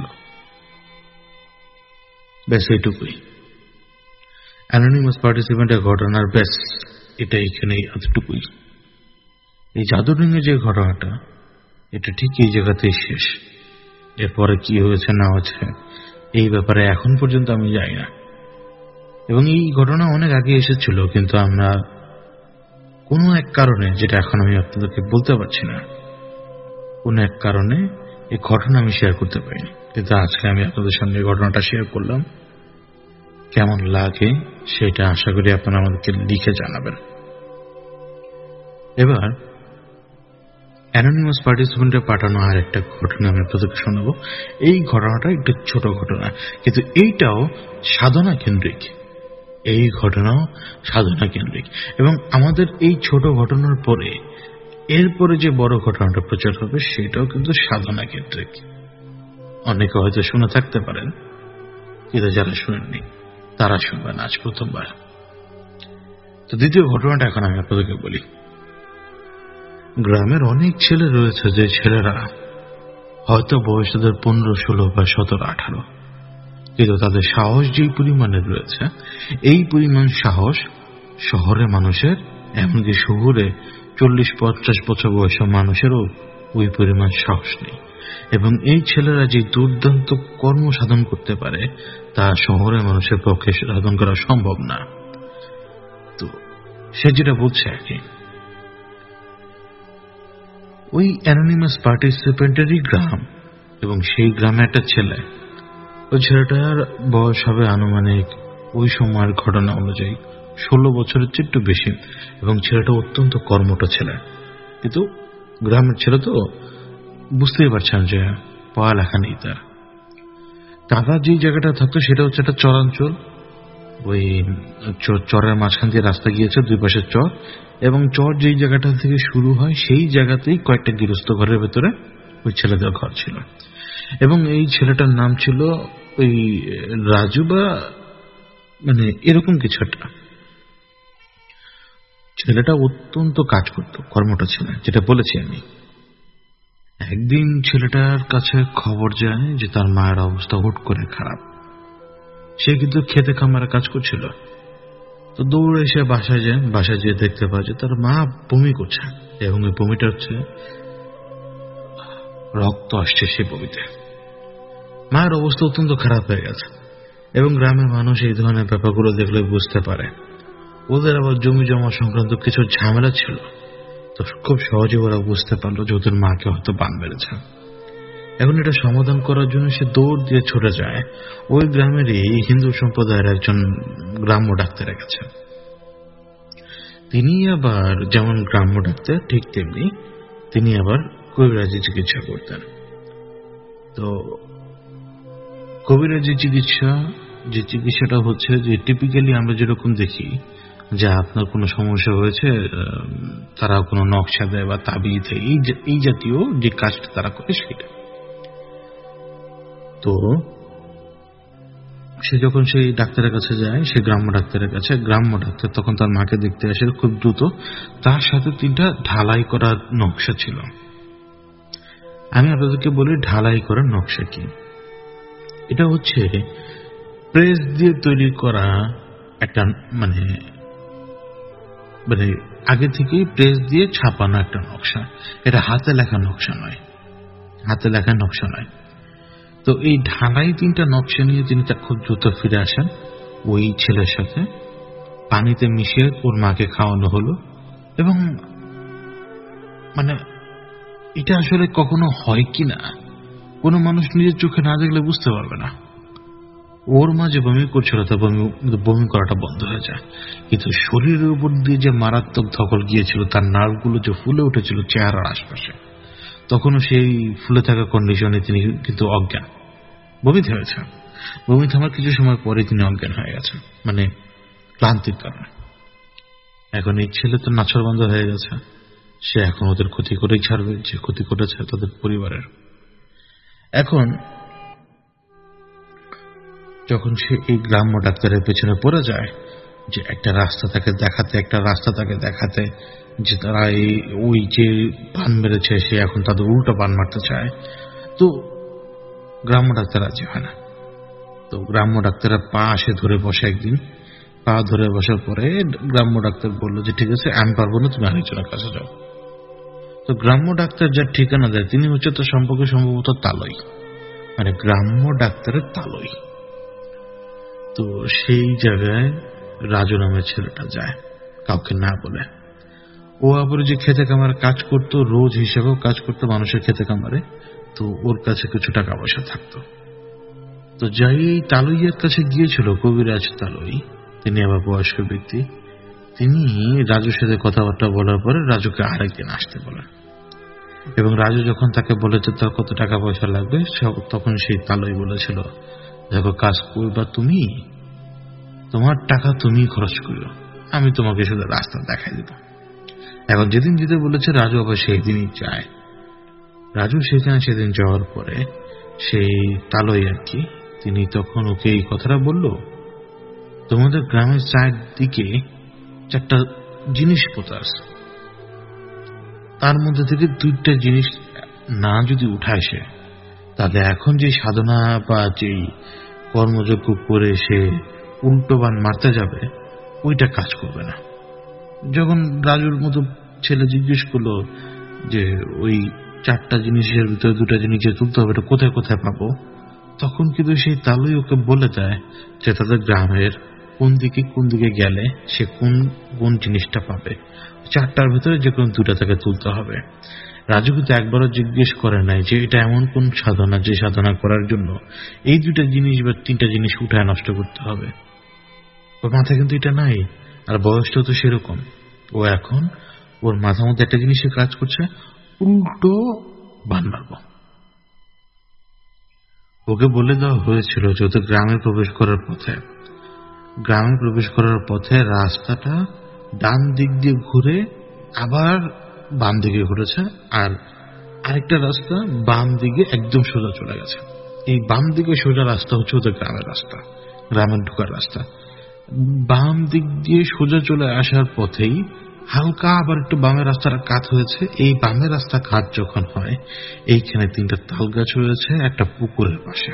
[SPEAKER 1] ব্যাস এইটুকুই অ্যানোনিমাস পার্টিসিপেন্টের ঘটনার, ব্যাস এটা এখানে এতটুকুই। এই জাদুর রিংয়ের যে ঘটনাটা, এটা ঠিক এই জায়গাতেই শেষ। এরপরে কি হয়েছে না হয়েছে এই ব্যাপারে এখন পর্যন্ত আমি জানি না, এবং এই ঘটনা অনেক আগে এসেছিল, কিন্তু আমরা কোনো এক কারণে, যেটা এখন আমি আপনাদেরকে বলতে পারছি না, কোনো এক কারণে এই ঘটনা আমি শেয়ার করতে পারিনি। কিন্তু আজকে আমি আপনাদের সঙ্গে ঘটনাটা শেয়ার করলাম। কেমন লাগে সেটা আশা করি আপনারা আমাদেরকে লিখে জানাবেন। এবার অ্যানোনিমাস পার্টিসিপেন্টে পাঠানো আর একটা ঘটনা আমি আপনাদেরকে শোনাবো। এই ঘটনাটা একটু ছোট ঘটনা, কিন্তু এইটাও সাধনা কেন্দ্রিক। এই ঘটনাও সাধনা কেন্দ্রিক, এবং আমাদের এই ছোট ঘটনার পরে এরপরে যে বড় ঘটনাটা প্রচার হবে সেটাও কিন্তু সাধনা কেন্দ্রিক। অনেকে হয়তো শুনে থাকতে পারেন, কিন্তু যারা শুনেননি তারা শুনবেন আজ প্রথমবার। তো দ্বিতীয় ঘটনাটা এখন আমি আপনাদেরকে বলি। গ্রামের অনেক ছেলে রয়েছে যে ছেলেরা হয়তো বয়স তাদের 15, 16 বা 17, 18, কিন্তু তাদের সাহস যেই পরিমাণের রয়েছে, এই পরিমাণ সাহস শহরের মানুষের, এমনকি শহুরে 40-50 বছর বয়সের মানুষেরও ওই পরিমাণ সাহস নেই। এবং এই ছেলেরা যে দুর্দান্ত কর্ম সাধন করতে পারে তা শহরের মানুষের পক্ষে সাধন করা সম্ভব না। তো সে যেটা বলছে আর কি, ওই অ্যানোনিমাস পার্টিসিপেন্টেরই গ্রাম, এবং সেই গ্রামে একটা ছেলে, ওই ছেলেটার বয়স হবে আনুমানিক ওই সময়ের ঘটনা অনুযায়ী 16 বছরের চেয়ে একটু বেশি, এবং ছেলেটা অত্যন্ত কর্মঠ ছেলে। কিন্তু গ্রামের ছেলে তো বুঝতেই পারছেন যে পড়ালেখা নেই তার। তারা যে জায়গাটা থাকতো সেটা হচ্ছে একটা চরাঞ্চল। ওই চরের মাঝখান দিয়ে রাস্তা গিয়েছে, দুই পাশে চর, এবং চর যেই জায়গাটা থেকে শুরু হয় সেই জায়গাতেই কয়েকটা গৃহস্থ ঘরের ভেতরে ওই ছেলেদের ঘর ছিল। এবং এই ছেলেটার নাম ছিল ওই রাজু, বা মানে এরকম কিছু একটা। ছেলেটা অত্যন্ত কাজ করত, কর্মটা ছিল, যেটা বলেছি আমি। একদিন ছেলেটার কাছে খবর যায় যে তার মায়ের অবস্থা হুট করে খারাপ। সে কিন্তু খেতে খামারে কাজ করছিল। তো দৌড়ে এসে বাসায় যায়, বাসায় যেয়ে দেখতে পায় যে তার মা বমি করছে, এবং ওই বমিটা হচ্ছে রক্ত আসছে সেই বমিতে। মায়ের অবস্থা অত্যন্ত খারাপ হয়ে গেছে, এবং গ্রামের মানুষ এই ধরনের ব্যাপারগুলো দেখলে বুঝতে পারে। ওদের আবার জমি জমা সংক্রান্ত কিছু ঝামেলা ছিল, তো খুব সহজে ওরা বুঝতে পারলো যে ওদের মাকে হয়তো বান মেরেছে। এখন এটা সমাধান করার জন্য সে দৌড় দিয়ে ছুটে যায় ওই গ্রামেরই হিন্দু সম্প্রদায়ের একজন গ্রাম্য ডাক্তারের কাছে। তিনি আবার যেমন গ্রাম্য ডাক্তার, ঠিক তেমনি তিনি আবার কবিরাজি চিকিৎসা করতেন। তো কবিরাজি চিকিৎসা, যে চিকিৎসাটা হচ্ছে যে টিপিক্যালি আমরা যেরকম দেখি যে আপনার কোনো সমস্যা হয়েছে, তারা কোনো নকশা দেয় বা তাবিজ, এই জাতীয় যে কাজটা তারা করে সেটা। তো সে যখন সেই ডাক্তারের কাছে যায়, সে গ্রাম্য ডাক্তারের কাছে, গ্রাম্য ডাক্তার তখন তার মাকে দেখতে আসে খুব দ্রুত। তার সাথে 3টা ঢালাই করার নকশা ছিল। আমি আপনাদেরকে বলি ঢালাই করার নকশা কি। এটা হচ্ছে প্রেস দিয়ে তৈরি করা একটা মানে মানে আগে থেকেই প্রেস দিয়ে ছাপানো একটা নকশা। এটা হাতে লেখা নকশা নয়, হাতে লেখা নকশা নয়। তো এই ঢালাই 3টা নকশা নিয়ে তিনি খুব দ্রুত ফিরে আসেন ওই ছেলের সাথে। পানিতে মিশিয়ে ওর মাকে খাওয়ানো হলো। এবং মানে এটা আসলে কখনো হয় কি না, কোনো মানুষ নিজের চোখে না দেখলে বুঝতে পারবে না। ওর মা যে বমি করছিল তা বমি করাটা বন্ধ হয়ে যায়, কিন্তু শরীরের উপর দিয়ে যে মারাত্মক ধকল গিয়েছিল, তার নার্ভগুলো যে ফুলে উঠেছিল চেহারার আশপাশে, তখনও সেই ফুলে থাকা কন্ডিশনে তিনি কিন্তু অজ্ঞান। বমি থেমেছে, বমি থামার কিছু সময় পরে তিনি অজ্ঞান হয়ে গেছেন, মানে ক্লান্তির কারণে। এখন এই ছেলে তো নাছরবান্ধ হয়ে গেছে, সে এখন ওদের ক্ষতি করেই ছাড়বে, যে ক্ষতি করেছে তাদের পরিবারের। এখন যখন সে এই গ্রাম্য ডাক্তারের পেছনে পড়ে যায়, যে একটা রাস্তা তাকে দেখাতে যে তারা ওই যে বান মেরেছে, সে এখন তাদের উল্টো বান মারতে চায়, তো গ্রাম্য ডাক্তার রাজি হয় না। তো গ্রাম্য ডাক্তারের পা আসে ধরে বসে একদিন। পা ধরে বসার পরে গ্রাম্য ডাক্তার বললো যে ঠিক আছে, আমি পারবো না, তুমি আরেকজনের কাছে যাও। তো গ্রাম্য ডাক্তার যার ঠিকানা দেয় তিনি হচ্ছে তো সম্পর্কে সম্ভবত তালই, মানে গ্রাম্য ডাক্তারের তালই। তো সেই জায়গায় রাজু নামের ছেলেটা যায় কাউকে না বলে। ও আবার যে খেতে কামারে কাজ করতো, রোজ হিসেবেও কাজ করতো মানুষের খেতে কামারে, তো ওর কাছে কিছু টাকা পয়সা থাকতো। তো যাই তালইয়ের কাছে গিয়েছিল, কবিরাজ তালই, তিনি আবার বয়স্ক ব্যক্তি, তিনি রাজুর সাথে কথাবার্তা বলার পরে রাজুকে আরেকদিন আসতে বলেন। এবং রাজু যখন তাকে বলে যে তার কত টাকা পয়সা লাগবে, তখন সেই তালই বলেছিল, দেখো কাজ করবা তুমি, তোমার টাকা তুমি খরচ করো, আমি তোমাকে শুধু রাস্তা দেখাই দেব। এখন যেদিন যেতে বলেছে রাজু আবার সেই দিনই যায়। রাজু সেখানে সেদিন যাওয়ার পরে সেই তালই আর কি, তিনি তখন ওকে এই কথাটা বলল, তোমাদের গ্রামের চারদিকে 4টা জিনিস পোতা আছে, তার মধ্যে থেকে 2টা জিনিস না যদি উঠায় সে, তাহলে এখন যে সাধনা বা যেই কর্মযজ্ঞ করে সে উল্টো বান মারতে যাবে, ওইটা কাজ করবে না। যখন রাজুর মতো ছেলে জিজ্ঞেস করলো যে ওই 4টা জিনিসের ভিতরে 2টা জিনিস যে তুলতে হবে, এটা কোথায় কোথায় পাবো, তখন কিন্তু সেই তালই ওকে বলে দেয় যে তাদের গ্রামের কোন দিকে গেলে সে কোন জিনিসটা পাবে, 4টার ভিতরে যে কোনো 2টা তাকে তুলতে হবে। রাজু কিন্তু একবারও জিজ্ঞেস করে নাই যে এটা এমন কোন সাধনা যে সাধনা করার জন্য এই 2টা জিনিস বা 3টা জিনিস উঠায় নষ্ট করতে হবে। ওর মাথায় কিন্তু এটা নাই, আর বয়সটাও তো সেরকম। ও এখন ওর মাথার মধ্যে একটা জিনিসের কাজ করছে, উল্টো বান মারব। ওকে বলে দেওয়া হয়েছিল যে ওদের গ্রামে প্রবেশ করার পথে রাস্তাটা ডান দিক দিয়ে ঘুরে আবার বাম দিকে ঘুরেছে, আর আরেকটা রাস্তা বাম দিকে একদম সোজা চলে গেছে। এই বাম দিকে সোজা রাস্তা হচ্ছে ওদের গ্রামের রাস্তা, গ্রামের ঢোকার রাস্তা। বাম দিক দিয়ে সোজা চলে আসার পথেই হালকা আবার একটু বামের রাস্তাটা কাত হয়েছে। এই বামের রাস্তা কাত যখন হয়, এইখানে 3টা তাল গাছ রয়েছে একটা পুকুরের পাশে।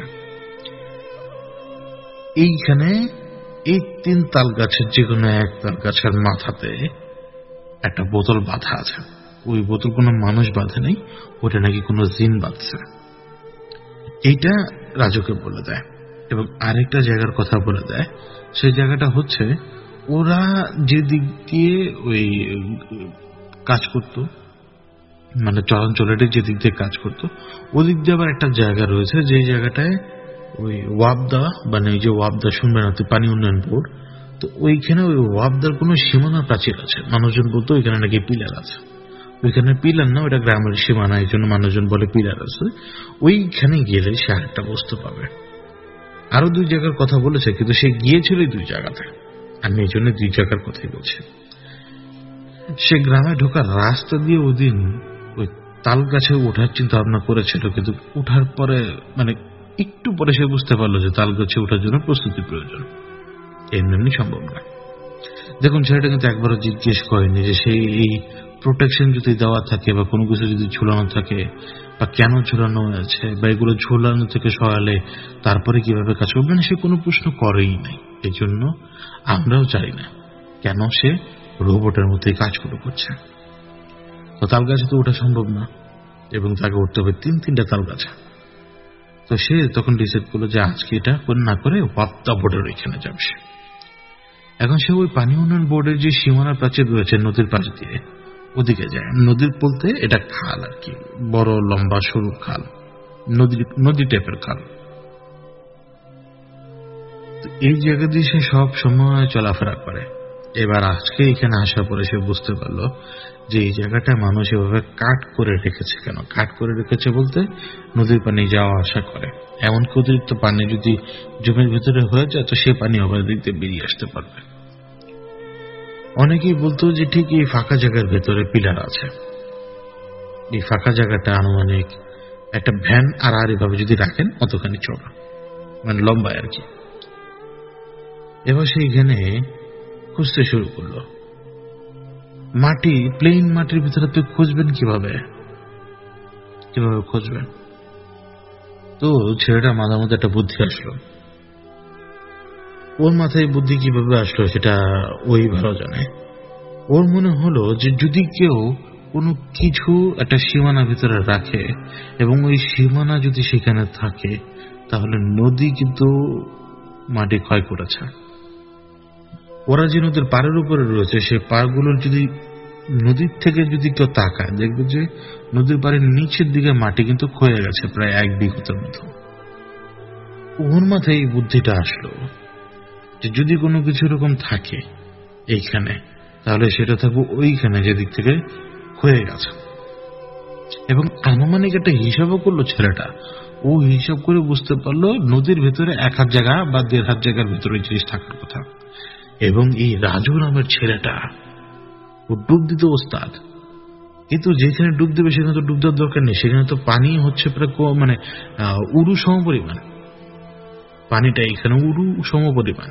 [SPEAKER 1] এইখানে এই 3 তাল গাছের যে কোনো এক তাল গাছের মাথাতে একটা বোতল বাঁধা আছে। ওই বোতল কোনো মানুষ বাঁধে নেই, ওটা নাকি কোনো জিন বাঁধছে। এইটা রাজুকে বলে দেয় এবং আরেকটা জায়গার কথা বলে দেয়। সেই জায়গাটা হচ্ছে ওরা যে দিক দিয়ে ওই কাজ করত, মানে চলাচলের যে দিক দিয়ে কাজ করতো, ওদিক দিয়ে আবার একটা জায়গা রয়েছে, যে জায়গাটায় ওই ওয়াবদা, মানে এই যে ওয়াবদা শুনবেন আপনি, পানি উন্নয়ন বোর্ড, তো ওইখানে ওই ওয়াবদার কোনো সীমানা প্রাচীর আছে। মানুষজন বলতো ওইখানে নাকি পিলার আছে। ওইখানে পিলার না, ওইটা গ্রামের সীমানা, এই জন্য মানুষজন বলে পিলার আছে। ওইখানে গেলে সে আরেকটা বস্তু পাবে। আরো 2 জায়গার কথা বলেছে, কিন্তু সে গিয়েছিল 2 জায়গাতে। আমি এই জন্য 2 জায়গার কথাই বলছি। সে গ্রামে ঢোকার রাস্তা দিয়ে ওদিন ওই তাল গাছে ওঠার চিন্তা ভাবনা করেছিল, কিন্তু উঠার পরে মানে একটু পরে সে বুঝতে পারলো যে তাল গাছে ওঠার জন্য প্রস্তুতি প্রয়োজন, এমনি সম্ভব না। দেখুন, ছেলেটা কিন্তু একবারও জিজ্ঞেস করেনি যে সেই এই প্রোটেকশন যদি দেওয়া থাকে বা কোনো কিছু যদি ঝুলানো থাকে বা কেন ঝুলানো হয়েছে বা এগুলো ঝুলানো থেকে সরালে তারপরে কিভাবে কাজ করবে, সে কোনো প্রশ্ন করেই নাই। এই জন্য আমরাও জানি না কেন সে রোবটের মতোই কাজগুলো করছে। তো তাল গাছে তো ওঠা সম্ভব না এবং তাকে উঠতে হবে 3টা তাল গাছে। তো সে তখন ডিসাইড করলো যে আজকে এটা না করে ওয়াপ্তা বোর্ডের ওইখানে যাবে সে। এখন সে ওই পানি উন্নয়ন বোর্ডের যে সীমানা প্রাচীর রয়েছে নদীর পাশ দিয়ে ওদিকে যায়। নদীর বলতে এটা খাল আর কি, বড় লম্বা সরু খাল, নদী টাইপের খাল। এই জায়গা দিয়ে সে সব সময় চলাফেরা করে। এবার আজকে এখানে আসার পরে সে বুঝতে পারলো যে এই জায়গাটা মানুষ এভাবে কাট করে রেখেছে। কেন কাট করে রেখেছে বলতে, নদীর পানি যাওয়া আসা করে, এমনকি অতিরিক্ত পানি যদি জমির ভিতরে হয়ে যায় তো সে পানি আবার দিক দিয়ে বেরিয়ে আসতে পারবে। অনেকেই বলতো যে ঠিক এই ফাঁকা জায়গার ভেতরে পিলার আছে। এই ফাঁকা জায়গাটা আনুমানিক একটা ভ্যান আড়াআড়ি ভাবে যদি রাখেন অতখানি চড়া, মানে লম্বায় আর কি। এবার সেইখানে খুঁজতে শুরু করলো। মাটি, প্লেন মাটির ভিতরে আপনি খুঁজবেন কিভাবে খুঁজবেন? তো ছেলেটা মাথার মধ্যে একটা বুদ্ধি আসলো। ওর মাথায় বুদ্ধি কিভাবে আসলো সেটা ওই ভালো জানে। ওর মনে হলো যে যদি কেউ কোনো কিছু একটা সীমানার ভিতরে রাখে এবং ওই সীমানা যদি সেখানে থাকে তাহলে নদী কিন্তু মাটি ক্ষয় করেছে। ওরা যে নদীর পাড়ের উপরে রয়েছে সে পাড়গুলোর যদি নদীর থেকে যদি কেউ তাকায় দেখবে যে নদীর পাড়ের নিচের দিকে মাটি কিন্তু ক্ষয়ে গেছে প্রায় 1 বিঘতের মতো। ওর মাথায় এই বুদ্ধিটা আসলো যে যদি কোনো কিছু এরকম থাকে এইখানে তাহলে সেটা থাকবো ওইখানে যেদিক থেকে ক্ষয়ে গেছে। এবং আনুমানিক একটা হিসাবও করলো ছেলেটা। ও হিসাব করে বুঝতে পারলো নদীর ভেতরে 1 হাত জায়গা বা 1.5 হাত জায়গার ভেতরে জিনিস থাকার কথা। এবং এই রাজু নামের ছেলেটা ও ডুব দিতে ওস্তাদ, কিন্তু যেখানে ডুব দেবে সেখানে তো ডুব দেওয়ার দরকার নেই, সেখানে তো পানি হচ্ছে প্রায় মানে উরু সমপরিমাণ পানিটা, এখানে উরু সমপরিমাণ,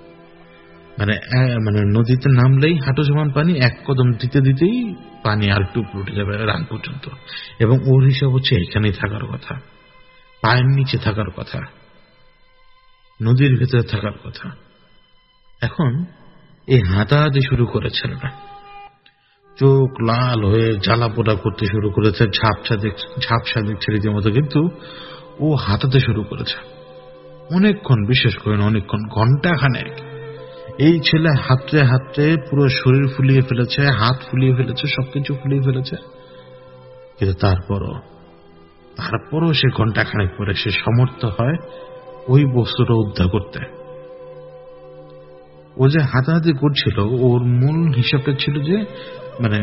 [SPEAKER 1] মানে নদীতে নামলেই হাঁটু সমান পানি, 1 কদম দিতে দিতেই পানি আর একটু উঠে যাবে রান পর্যন্ত। এবং ওর হিসাব হচ্ছে এখানেই থাকার কথা, পায়ের নিচে থাকার কথা, নদীর ভেতরে থাকার কথা। এখন এই হাঁটাহাঁটি শুরু করেছিল না, চোখ লাল হয়ে জ্বালা পোড়া করতে শুরু করেছে, ঝাপসা দেখছে রীতিমতো, কিন্তু ও হাঁটাতে শুরু করেছে অনেকক্ষণ, বিশ্বাস করেন অনেকক্ষণ, ঘন্টাখানেক। এই ছেলে হাঁটতে হাঁটতে পুরো শরীর ফুলিয়ে ফেলেছে, হাত ফুলিয়ে ফেলেছে, সবকিছু ফুলিয়ে ফেলেছে, কিন্তু তারপরও সে ঘন্টাখানেক পরে সে সমর্থ হয় ওই বস্তুটা উদ্ধার করতে। ও যে হাতাহাতি করছিল ওর মূল হিসাবটা ছিল যে মানে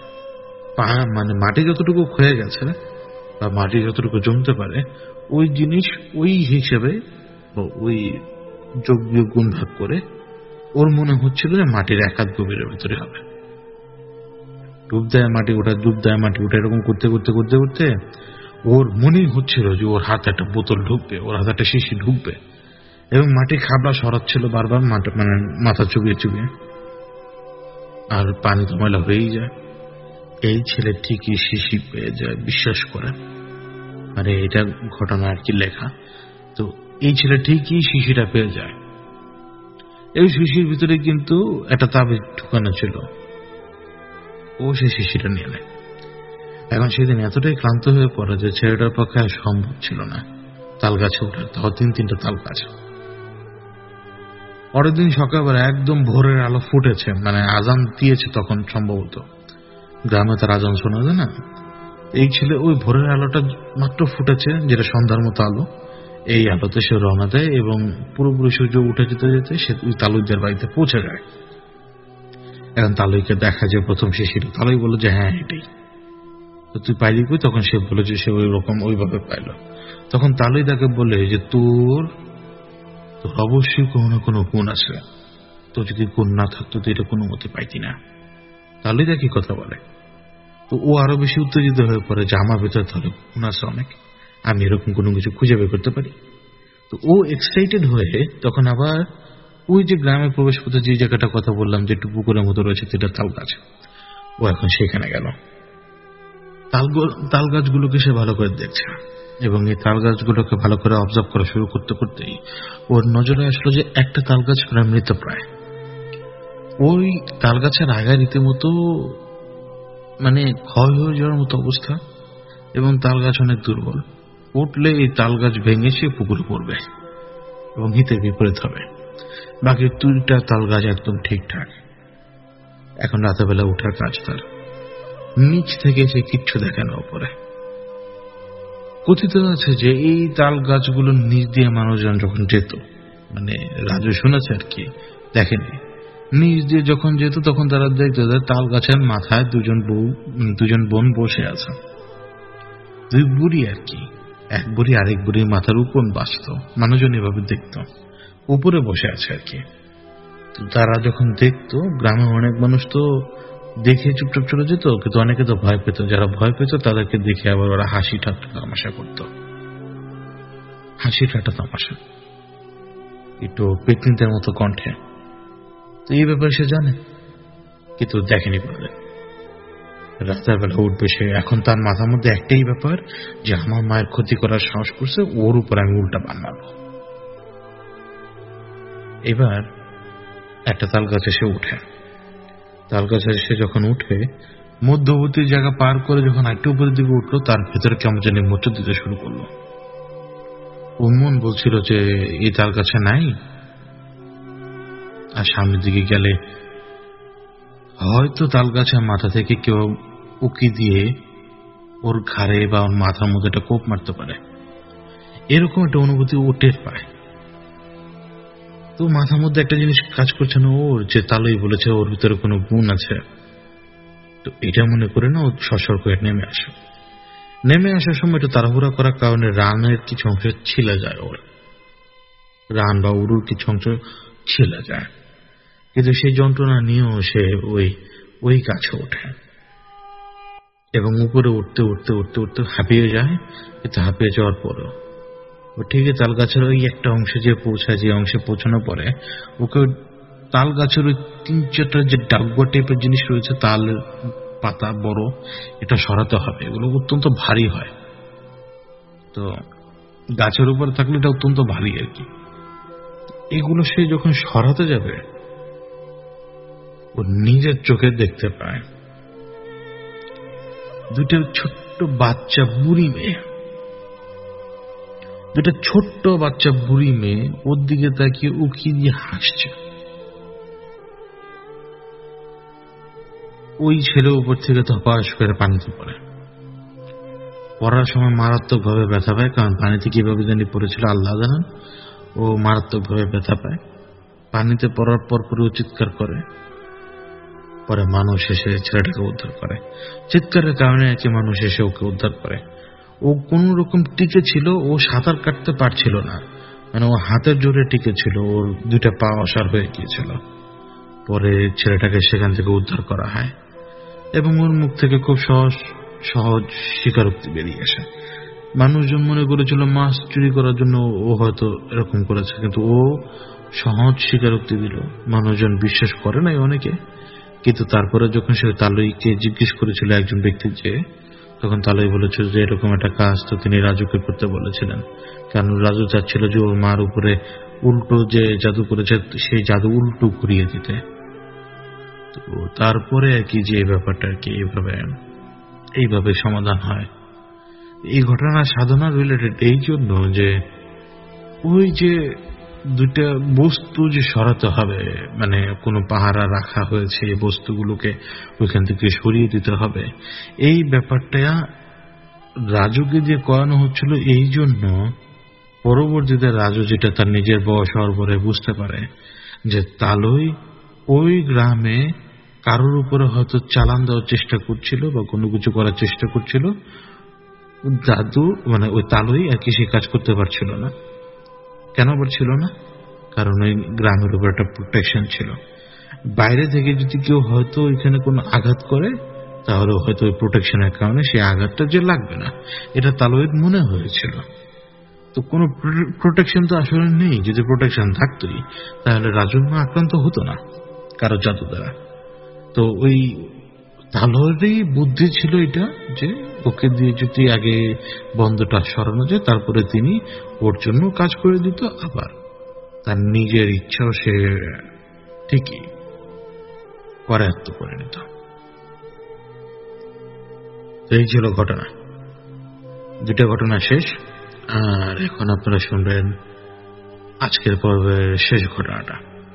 [SPEAKER 1] মাটি যতটুকু ক্ষয়ে গেছে বা মাটি যতটুকু জমতে পারে ওই জিনিস ওই হিসেবে ওই যোগ গুণ ভাগ করে ওর মনে হচ্ছিল যে মাটির 1 হাত গভীরের ভিতরে হবে। ডুব দেয় মাটি ওঠা, ডুব দেয় মাটি ওঠা, এরকম করতে করতে করতে করতে ওর মনেই হচ্ছিল যে ওর হাতে একটা বোতল ঢুকবে, ওর হাতে একটা শিশি ঢুকবে, এবং মাটি খাবলা সরাচ্ছিল বারবার, মাথা চুবিয়ে চুবিয়ে, আর পানি তো ময়লা হয়েই যায়। এই ছেলে ঠিকই শিশি পেয়ে যায়, বিশ্বাস করে, আরে এটা ঘটনা আর কি লেখা। তো এই ছেলে ঠিকই শিশিটা পেয়ে যায়। এই শিশির ভিতরে কিন্তু একটা তাবিজ ঢুকানো ছিল, ও সেই শিশিটা নিয়ে নেয়। এখন সেদিন এতটাই ক্লান্ত হয়ে পড়ে যে ছেলেটার পক্ষে আর সম্ভব ছিল না তাল গাছে ওঠার, তাও 3টা তাল গাছ। পরের দিন সকালবেলা একদম ভোরের আলো ফুটেছে, মানে আজান দিয়েছে তখন, সম্ভবত গ্রামে তার আজান শোনা যায় না। এই ছেলে ওই ভোরের আলোটা মাত্র ফুটেছে, যেটা সন্ধ্যার মতো আলো, এই আলোতে সে রওনা দেয় এবং পুরোপুরি সূর্য উঠে যেতে যেতে সে ওই তালুকদের বাড়িতে পৌঁছে যায়। এখন তালুইকে দেখা যায় প্রথম শিশিটা, তালুই বলল যে হ্যাঁ এটাই। তো তুই পাইলি কই? তখন সে বলে যে সে ওইভাবে পাইল। তখন তালুই তাকে বলে যে তোর অবশ্যই কোনো না কোনো গুণ আছে, তো যদি গুণ না থাকতো তো এটা কোনো মতে পাইতি না। তাহলেই দেখি কথা বলে। তো ও আরো বেশি উত্তেজিত হয়ে পড়ে যে আমার ভেতরে তাহলে গুণ আছে অনেক, আমি এরকম কোনো কিছু খুঁজে বের করতে পারি। তো ও এক্সাইটেড হয়ে তখন আবার ওই যে গ্রামে প্রবেশ পথে যে জায়গাটা কথা বললাম যে একটু পুকুরের মতো রয়েছে যেটা তাল গাছ, ও এখন সেখানে গেল। তাল গাছগুলোকে সে ভালো করে দেখছে এবং এই তাল গাছগুলোকে ভালো করে অবজার্ভ করা শুরু করতে করতেই ওর নজরে আসলো যে একটা তাল গাছ প্রায় মৃতপ্রায়। ওই তাল গাছের আগা রীতিমতো মানে ক্ষয় হয়ে যাওয়ার মতো অবস্থা এবং তাল গাছ অনেক দুর্বল। উঠলে এই তাল গাছ ভেঙে সে পুকুরে পড়বে এবং হিতে বিপরীত হবে। বাকি 2টা তাল গাছ একদম ঠিকঠাক। এখন রাতেবেলা উঠার কাজ তার। নিচ থেকে সে কিচ্ছু দেখে না উপরে। কথিত আছে যে এই তাল গাছগুলোর নিচ দিয়ে মানুষজন যখন যেত, মানে রাজু শুনেছে আর কি, দেখেনি, নিচ দিয়ে যখন যেত তখন তারা দেখতো যে তাল গাছের মাথায় দুজন বোন বসে আছে। 2 বুড়ি আর কি, এক বুড়ি আরেক বুড়ির মাথার উপর বাঁচত, মানুষজন এভাবে দেখত, উপরে বসে আছে আর কি। তারা যখন দেখতো, গ্রামে অনেক মানুষ তো দেখে চুপচাপ চলে যেত, কিন্তু অনেকে তো ভয় পেত। যারা ভয় পেত তাদেরকে দেখে আবার ওরা হাসি ঠাট্টা তামাশা করত। হাসি ঠাট্টা তামাশা একটু পিকনিকের মতো কণ্ঠে। তো এই ব্যাপারে সে জানে, কিন্তু দেখেনি কোনোদিন। রাতের বেলা উঠবে সে। এখন তার মাথার মধ্যে একটাই ব্যাপার যে আমার মায়ের ক্ষতি করার সাহস করছে, ওর উপর আমি উল্টা বান মারব। এবার একটা তাল গাছে সে উঠে। তাল গাছে সে যখন উঠে মধ্যবর্তী জায়গা পার করে যখন একটু উপরের দিকে উঠলো, তার ভেতরে কেমন জানি মোচড় দিতে শুরু করলো। ও মন বলছিল যে এই তাল গাছে নাই, আর সামনের দিকে গেলে হয়তো তাল গাছের মাথা থেকে কেউ উকি দিয়ে ওর ঘাড়ে বা ওর মাথার মধ্যে একটা কোপ মারতে পারে, এরকম একটা অনুভূতি ও টের পায়। তো মাথার মধ্যে একটা জিনিস কাজ করছে না ওর, যে তালই বলেছে ওর ভিতরে কোনো গুণ আছে। তো এটা মনে করে না ও সতর্ক হয়ে নেমে আসার সময় একটু তাড়াহুড়া করার কারণে রানের কিছু অংশ ছিলে যায়, ওর রান বা উড়ুর কিছু অংশ ছিলে যায়। কিন্তু সেই যন্ত্রণা নিয়েও সে ওই গাছে ওঠে এবং উপরে উঠতে উঠতে উঠতে উঠতে হাঁপিয়ে যায়। কিন্তু হাঁপিয়ে যাওয়ার পরেও ও ঠিকই তাল গাছের ওই একটা অংশে যে পৌঁছায়, যে অংশে পৌঁছানোর পরে ওকে তাল গাছের ওই 3-4টা যে ডাব্বা টাইপের জিনিস রয়েছে, তাল পাতা বড়, এটা সরাতে হবে। এগুলো অত্যন্ত ভারী হয়, তো গাছের উপর থাকলে এটা অত্যন্ত ভারী আর কি। এগুলো সে যখন সরাতে যাবে, ও নিজের চোখে দেখতে পায় 2টা ছোট্ট বাচ্চা বুড়ি মেয়ে। 2টা ছোট্ট বাচ্চা বুড়ি মেয়ে ওর দিকে তাকিয়ে উকি দিয়ে হাসছে। ওই ছেলে উপর থেকে ধপাস করে পানিতে পড়ে। পড়ার সময় মারাত্মক ভাবে ব্যথা পায়, কারণ পানিতে কিভাবে জানি পড়েছিল আল্লাহ জানেন। ও মারাত্মক ভাবে ব্যথা পায়। পানিতে পড়ার পর পুরো চিৎকার করে। পরে মানুষ এসে ছেলেটাকে উদ্ধার করে। চিৎকারের কারণে একটি মানুষ এসে ওকে উদ্ধার করে। ও কোন রকম টিকে ছিল, ও সাঁতার কাটতে পারছিল না, মানে ও হাতের জোরে টিকে ছিল, ওর 2টা পা অসাড় হয়ে গিয়েছিল। পরে ছেলেটাকে সেখান থেকে উদ্ধার করা হয় এবং ওর মুখ থেকে খুব সহজ স্বীকারোক্তি বেরিয়ে আসে। মানুষজন মনে করেছিল মাছ চুরি করার জন্য ও হয়তো এরকম করেছে, কিন্তু ও সহজ স্বীকারোক্তি দিল। মানুষজন বিশ্বাস করে নাই অনেকে, কিন্তু তারপরে যখন সে তালইকে জিজ্ঞেস করেছিল একজন ব্যক্তি, যে তখন তালই বলেছিল যে এরকম একটা কাজ তো তিনি রাজুকে করতে বলেছিলেন, কারণ রাজু চাচ্ছিল যে ওর মার উপরে উল্টো যে জাদু করেছে সেই জাদু উল্টো ঘুরিয়ে দিতে। তো তারপরে আর কি যে ব্যাপারটা আর কি এইভাবে সমাধান হয়। এই ঘটনা সাধনা রিলেটেড এই জন্য যে ওই যে 2টা বস্তু যে সরাতে হবে, মানে কোনো পাহারা রাখা হয়েছে, এই বস্তুগুলোকে ওইখান থেকে সরিয়ে দিতে হবে, এই ব্যাপারটা রাজুকে দিয়ে করানো হচ্ছিল। এই জন্য পরবর্তীতে রাজু যেটা তার নিজের বয়স হওয়ার পরে বুঝতে পারে যে তালই ওই গ্রামে কারোর উপরে হয়তো চালান দেওয়ার চেষ্টা করছিল বা কোনো কিছু করার চেষ্টা করছিল। জাদু মানে ওই তালই আর কি সে কাজ করতে পারছিল না। কেন পারছিল না? কারণ ওই গ্রামের উপর একটা প্রোটেকশন ছিল। বাইরে থেকে যদি কেউ হয়তো এখানে কোনো আঘাত করে, তাহলে হয়তো ওই প্রোটেকশনের কারণে সেই আঘাতটা যে লাগবে না, এটা তালইয়ের মনে হয়েছিল। তো তো কোনো প্রোটেকশন তো আসলে নেই। যদি প্রোটেকশন থাকতোই তাহলে রাজুর মা আক্রান্ত হতো না কারো জাদু দ্বারা। তো ওই তালয়েরই বুদ্ধি ছিল এটা, যে ওকে দিয়ে যদি আগে বন্ধটা সরানো যায়, তারপরে তিনি ওর জন্য কাজ করে দিত, আবার তার নিজের ইচ্ছাও সে ঠিকই করায়ত্ত করে নিত। এই ছিল ঘটনা। দুটা ঘটনা শেষ, আর এখন আপনারা শুনবেন আজকের পর্বের শেষ ঘটনাটা।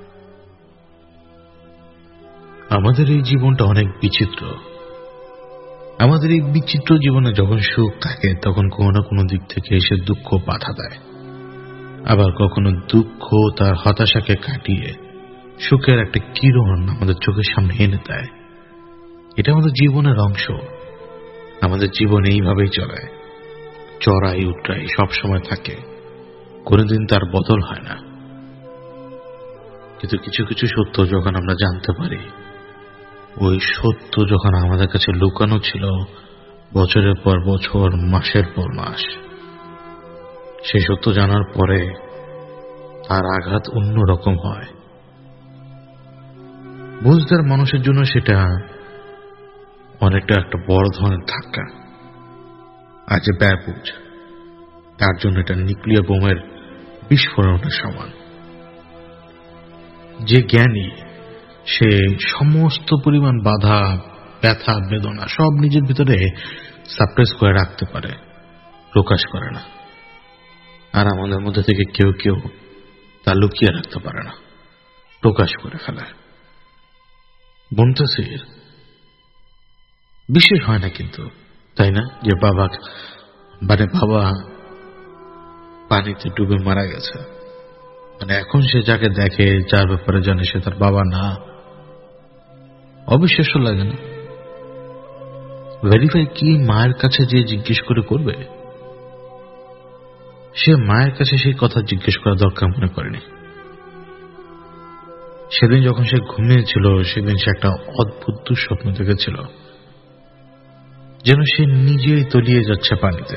[SPEAKER 1] আমাদের এই জীবনটা অনেক বিচিত্র। আমাদের এই বিচিত্র জীবনে যখন সুখ থাকে তখন কোনো না কোনো দিক থেকে এসে দুঃখ বাধা দেয়, আবার কখনো দুঃখ তার হতাশাকে কাটিয়ে সুখের একটা কিরণ আমাদের চোখের সামনে এনে দেয়। এটা আমাদের জীবনের অংশ। আমাদের জীবন এইভাবেই চলে, চড়াই উতরাই সবসময় থাকে, কোনোদিন তার বদল হয় না। কিন্তু কিছু কিছু সত্য যখন আমরা জানতে পারি, ওই সত্য যখন আমাদের কাছে লুকানো ছিল বছরের পর বছর, মাসের পর মাস, সেই সত্য জানার পরে তার আঘাত অন্যরকম হয়। বুঝদার মানুষের জন্য সেটা অনেকটা একটা বড় ধরনের ধাক্কা। আর যে ব্যয়বুঝ, তার জন্য এটা নিউক্লিয়ার বোমের বিস্ফোরণের সমান। যে জ্ঞানী, সে সমস্ত পরিমাণ বাধা, ব্যথা, বেদনা সব নিজের ভিতরে সাপ্রেস করে রাখতে পারে, প্রকাশ করে না। আর আমাদের মধ্যে থেকে কেউ কেউ তা লুকিয়ে রাখতে পারে না, প্রকাশ করে ফেলে। বলতেছি বিশেষ হয় না কিন্তু, তাই না? যে বাবা পানিতে ডুবে মারা গেছে, এখন সে যাকে দেখে, যার ব্যাপারে জানে, সে তার বাবা না। অবিশ্বাস্য লাগে না? ভেরিফাই কি মায়ের কাছে যে জিজ্ঞেস করে করবে? সে মায়ের কাছে সেই কথা জিজ্ঞেস করা দরকার মনে করেনি। সেদিন যখন সে ঘুমিয়েছিল, সেদিন সে একটা অদ্ভুত দুঃস্বপ্ন দেখেছিল, যেন সে নিজেই তলিয়ে যাচ্ছে পানিতে।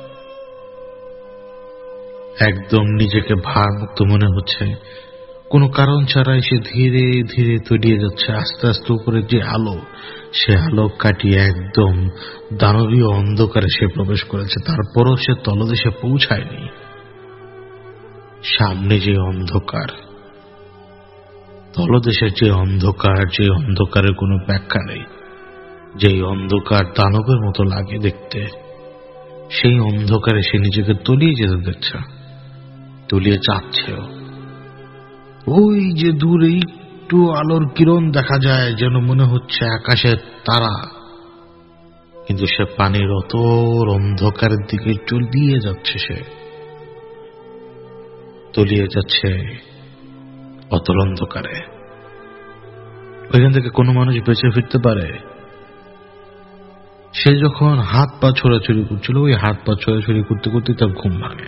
[SPEAKER 1] একদম নিজেকে ভারমুক্ত মনে হচ্ছে, কোনো কারণ ছাড়াই সে ধীরে ধীরে তলিয়ে যাচ্ছে। আস্তে আস্তে উপরে যে আলো, সে আলো কাটিয়ে একদম দানবীয় অন্ধকারে সে প্রবেশ করেছে। তারপরও সে তলদেশে পৌঁছায়নি। সামনে যে অন্ধকার, তলদেশের যে অন্ধকার, যে অন্ধকারের কোনো ব্যাখ্যা নেই, যেই অন্ধকার দানবের মতো লাগে দেখতে, সেই অন্ধকারে সে নিজেকে তলিয়ে যেতে দেখছে, তলিয়ে যাচ্ছেও। ওই যে দূরে একটু আলোর কিরণ দেখা যায়, যেন মনে হচ্ছে আকাশের তারা, কিন্তু সে পানির অতল অন্ধকারের দিকে চলিয়ে যাচ্ছে। সে তলিয়ে যাচ্ছে অতল অন্ধকারে। ওইখান থেকে কোনো মানুষ বেঁচে ফিরতে পারে? সে যখন হাত পা ছোড়াছুড়ি করছিল, ওই হাত পা ছোড়াছুড়ি করতে করতে তার ঘুম ভাঙে।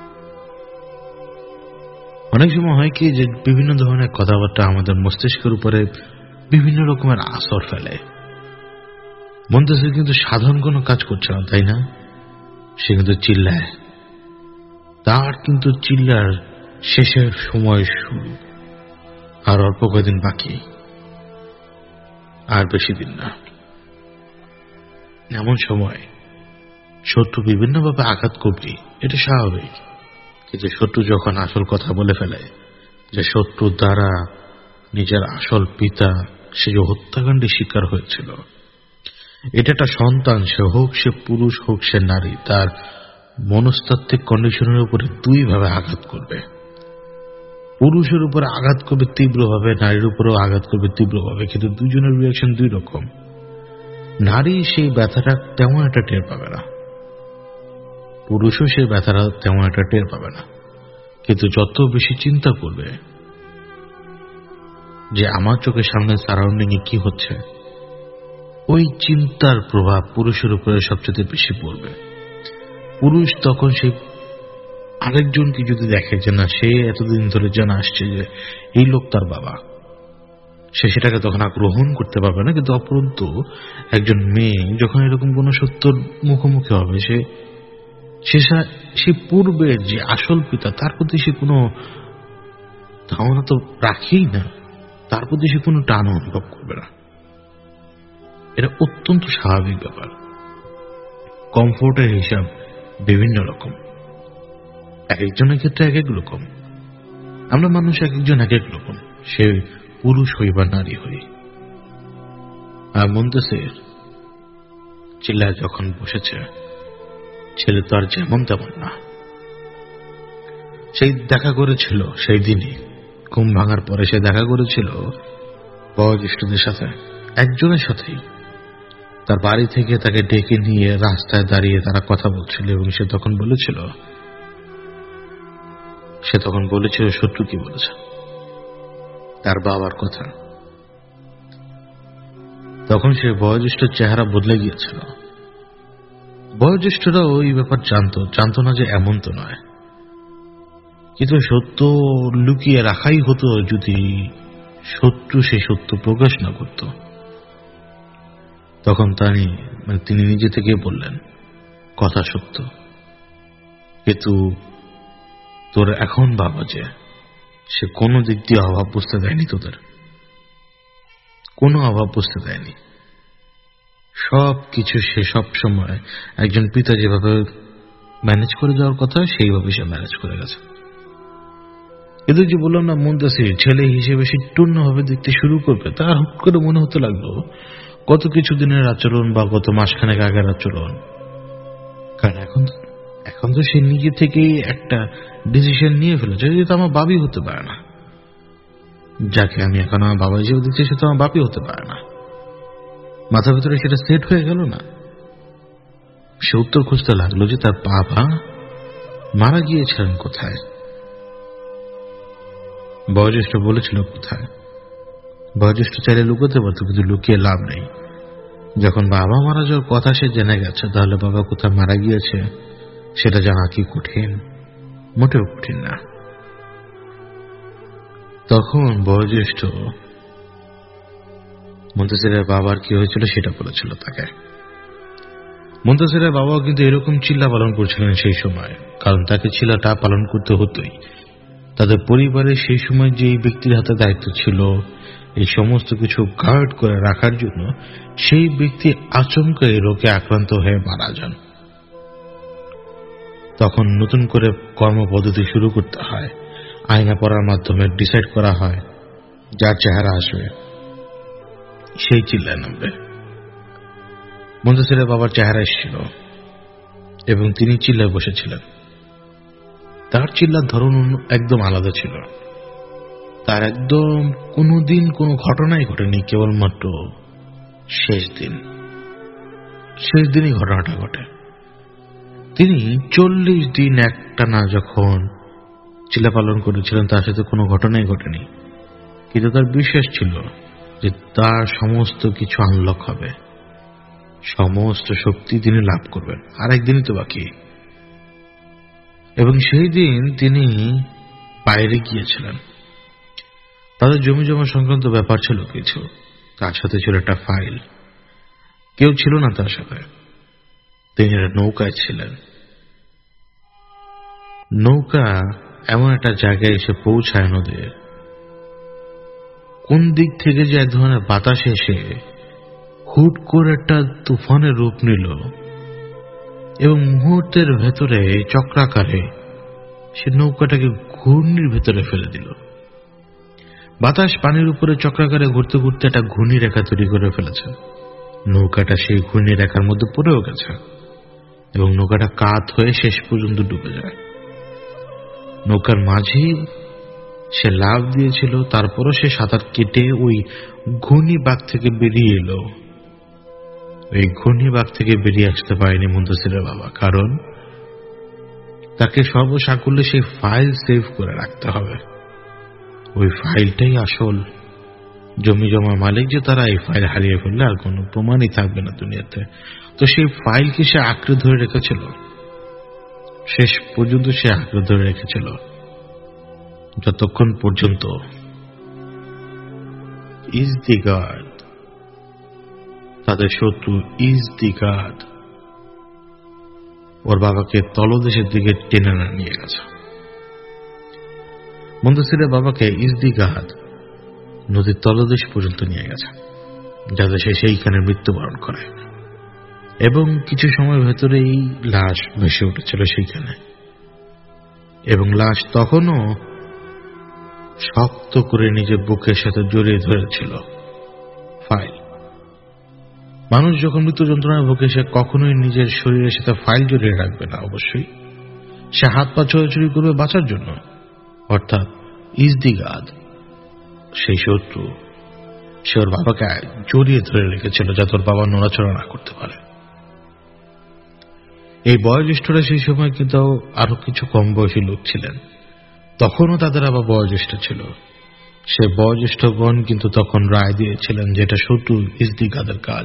[SPEAKER 1] অনেক সময় হয় কি, যে বিভিন্ন ধরনের কথাবার্তা আমাদের মস্তিষ্কের উপরে বিভিন্ন রকমের আসর ফেলে। মন্তেছে কিন্তু সাধারণ কোনো কাজ করছে না, তাই না? সে কিন্তু চিল্লায়। তার কিন্তু চিল্লার শেষের সময় শুরু, আর অল্প কয়েকদিন বাকি, আর বেশি দিন না। এমন সময় শত্রু বিভিন্নভাবে আঘাত করবি, এটা স্বাভাবিক। কিন্তু শত্রু যখন আসল কথা বলে ফেলে, যে শত্রুর দ্বারা নিজের আসল পিতা সে যে হত্যাকাণ্ডের শিকার হয়েছিল, এটা একটা সন্তান, সে হোক সে পুরুষ হোক সে নারী, তার মনস্তাত্ত্বিক কন্ডিশনের উপরে দুইভাবে আঘাত করবে। পুরুষের উপরে আঘাত করবে তীব্রভাবে, নারীর উপরেও আঘাত করবে তীব্রভাবে, কিন্তু দুজনের রিয়াকশন দুই রকম। নারী সেই ব্যথাটা তেমন একটা টের পাবে না, পুরুষও সেই ব্যথাটা তেমন একটা টের পাবে না। কিন্তু যত বেশি চিন্তা করবে যে আমার চোখের সামনে সারাউন্ডিং এ কি হচ্ছে, ওই চিন্তার প্রভাব পুরুষের উপরে সবচেয়ে বেশি পড়বে। পুরুষ তখন সেই আরেকজনকে যদি দেখে যে না, সে এতদিন ধরে জানা আসছে যে এই লোক তার বাবা, সে সেটাকে তখন আর গ্রহণ করতে পারবে না। কিন্তু অপরন্তু একজন মেয়ে যখন এরকম কোন সত্যর মুখোমুখি হবে, সে সে পূর্বের যে আসল পিতা তার প্রতি সে কোনো ধারণা তো রাখেই না, তার প্রতি সে কোনো টান অনুভব করবে না। এটা অত্যন্ত স্বাভাবিক ব্যাপার। কমফোর্টের হিসাব বিভিন্ন রকম, এক একজনের ক্ষেত্রে এক এক রকম। আমরা মানুষ এক একজন এক এক রকম, সে পুরুষ হই বা নারী হই। আর মুনতাসির চিল্লায় যখন বসেছে, ছেলে তো আর যেমন তেমন না। সেই দেখা করেছিল সেই দিনই, ঘুম ভাঙার পরে সে দেখা করেছিল বয়োজ্যেষ্ঠদের সাথে, একজনের সাথেই। তার বাড়ি থেকে তাকে ডেকে নিয়ে রাস্তায় দাঁড়িয়ে তারা কথা বলছিল, এবং সে তখন বলেছিল শত্রু কি বলেছে, তার বাবার কথা। তখন সে বয়োজ্যেষ্ঠ চেহারা বদলে গিয়েছিল। বয়োজ্যেষ্ঠরা ওই ব্যাপার জানতো না যে এমন তো নয়, কিন্তু সত্য লুকিয়ে রাখাই হতো যদি শত্রু সেই সত্য প্রকাশ না করত। তখন তিনি নিজে থেকে বললেন, কথা সত্য, কিন্তু তোর এখন বাবা যে, সে কোনো দিক দিয়ে অভাব বুঝতে দেয়নি, তোদের কোনো অভাব বুঝতে দেয়নি। সব কিছু সে সব সময় একজন পিতা যেভাবে ম্যানেজ করে যাওয়ার কথা সেইভাবে সে ম্যানেজ করে গেছে। কিন্তু যে বললাম না, মুনতাসির ছেলে হিসেবে সে টুর্ণভাবে দেখতে শুরু করবে, তার হুট করে মনে হতে লাগলো গত কিছুদিনের আচরণ বা গত মাসখানেক আগের আচরণ। কারণ এখন তো সে নিজে থেকেই একটা ডিসিশন নিয়ে ফেলেছে যে তো আমার বাবই হতে পারে না, যাকে আমি এখন আমার বাবা হিসেবে দিচ্ছি সে তো আমার বাপই হতে পারে না। মাথার ভিতরে সেটা সেট হয়ে গেল না। সে উত্তর খুঁজতে লাগলো যে তার বাবা মারা গিয়েছিলেন কোথায়। বয়োজ্যেষ্ঠ বলেছিল কোথায়। বয়োজ্যেষ্ঠ চাইলে লুকোতে পারত, কিন্তু লুকিয়ে লাভ নেই। যখন বাবা মারা যাওয়ার কথা সে জেনে গেছে, তাহলে বাবা কোথায় মারা গিয়েছে সেটা জানা কি কঠিন? মোটেও কঠিন না। তখন বয়োজ্যেষ্ঠ মুনতাসিরের বাবার কি হয়েছিল সেটা বলেছিল তাকে। মুনতাসিরের বাবাও কিন্তু এরকম চিল্লা পালন করছিলেন সেই সময়, কারণ তাকে চিল্লাটা পালন করতে হতোই। তাদের পরিবারের সেই সময় যে ব্যক্তির হাতে দায়িত্ব ছিল এই সমস্ত কিছু গার্ড করে রাখার জন্য, সেই ব্যক্তি আচমকা এই রোগে আক্রান্ত হয়ে মারা যান। তখন নতুন করে কর্মপদ্ধতি শুরু করতে হয়। আয়না পড়ার মাধ্যমে ডিসাইড করা হয় যার চেহারা আসবে সেই চিল্লায় নামবে। মুনতাসিরের বাবার চেহারা এসেছিল এবং তিনি চিল্লায় বসেছিলেন। তার চিল্লার ধরন একদম আলাদা ছিল। তার একদম কোনোদিন কোনো ঘটনাই ঘটেনি, কেবলমাত্র শেষ দিনই ঘটনাটা ঘটে। তিনি 40 দিন একটানা যখন চিল্লা পালন করেছিলেন, তার সাথে কোনো ঘটনাই ঘটেনি, কিন্তু তার বিশ্বাস ছিল যে তার সমস্ত কিছু আনলক হবে, সমস্ত শক্তি তিনি লাভ করবেন। আর একদিনই তো বাকি। এবং সেই দিন তিনি বাইরে গিয়েছিলেন। তাদের জমি জমা সংক্রান্ত ব্যাপার ছিল কিছু, তার সাথে ছিল একটা ফাইল। কেউ ছিল না তার সাথে। তিনি একটা নৌকায় ছিলেন। নৌকা এমন একটা জায়গায় এসে পৌঁছায় নদীর কোন দিক থেকে যে এক ধরনের বাতাস এসে হুট করে একটা তুফানের রূপ নিল এবং মুহূর্তের ভেতরে চক্রাকারে সে নৌকাটাকে ঘূর্ণির ভেতরে ফেলে দিল। বাতাস পানির উপরে চক্রাকারে ঘুরতে ঘুরতে একটা ঘূর্ণি রেখা তৈরি করে ফেলেছে। নৌকাটা সেই ঘূর্ণি রেখার মধ্যে পড়েও গেছে এবং নৌকাটা কাত হয়ে শেষ পর্যন্ত ডুবে যায়। নৌকার মাঝে সে লাফ দিয়েছিল, তারপরও সে সাঁতার কেটে ওই ঘূর্ণি বাগ থেকে বেরিয়ে এলো। ওই ঘূর্ণি বাগ থেকে বেরিয়ে আসতে পারেনি মুনতাসিরের বাবা, কারণ তাকে সর্বসাকুল্যে সেই ফাইল সেভ করে রাখতে হবে। ওই ফাইলটাই আসল। জমি জমার মালিক যে তারা, এই ফাইল হারিয়ে ফেললে আর কোনো প্রমাণই থাকবে না দুনিয়াতে। তো সেই ফাইলকে সে আঁকড়ে ধরে রেখেছিল, শেষ পর্যন্ত সে আঁকড়ে ধরে রেখেছিল, যতক্ষণ পর্যন্ত ইজ দি গার্ড, তাদের শত্রু ইজ দি গার্ড, ওর বাবাকে তলদেশের দিকে টেনে নিয়ে গেছে। মুন্তাসিরের বাবাকে ইজদিগাদ নদীর তলদেশ পর্যন্ত নিয়ে গেছে, যাতে সে সেইখানে মৃত্যুবরণ করে, এবং কিছু সময়ের ভেতরেই লাশ ভেসে উঠেছিল সেইখানে, এবং লাশ তখনও শক্ত করে নিজের বুকের সাথে জড়িয়ে ধরেছিল ফাইল। মানুষ যখন মৃত্যু যন্ত্রণায় ভোগে সে কখনোই নিজের শরীরের সাথে ফাইল জড়িয়ে রাখবে না, অবশ্যই সে হাত পা ছোড়াছুড়ি করবে বাঁচার জন্য। অর্থাৎ ইজদিগাদ, সেই শত্রু, সে ওর বাবাকে জড়িয়ে ধরে রেখেছিল যাতে ওর বাবা নড়াচড়া না করতে পারে। এই বয়োজ্যেষ্ঠরা সেই সময় কিন্তু আরো কিছু কম বয়সী লোক ছিলেন, তখনও তাদের আবার বয়োজ্যেষ্ঠ ছিল। সে বয়োজ্যেষ্ঠগণ কিন্তু তখন রায় দিয়েছিলেন যে এটা শত্রু ইজদিগাদের কাজ।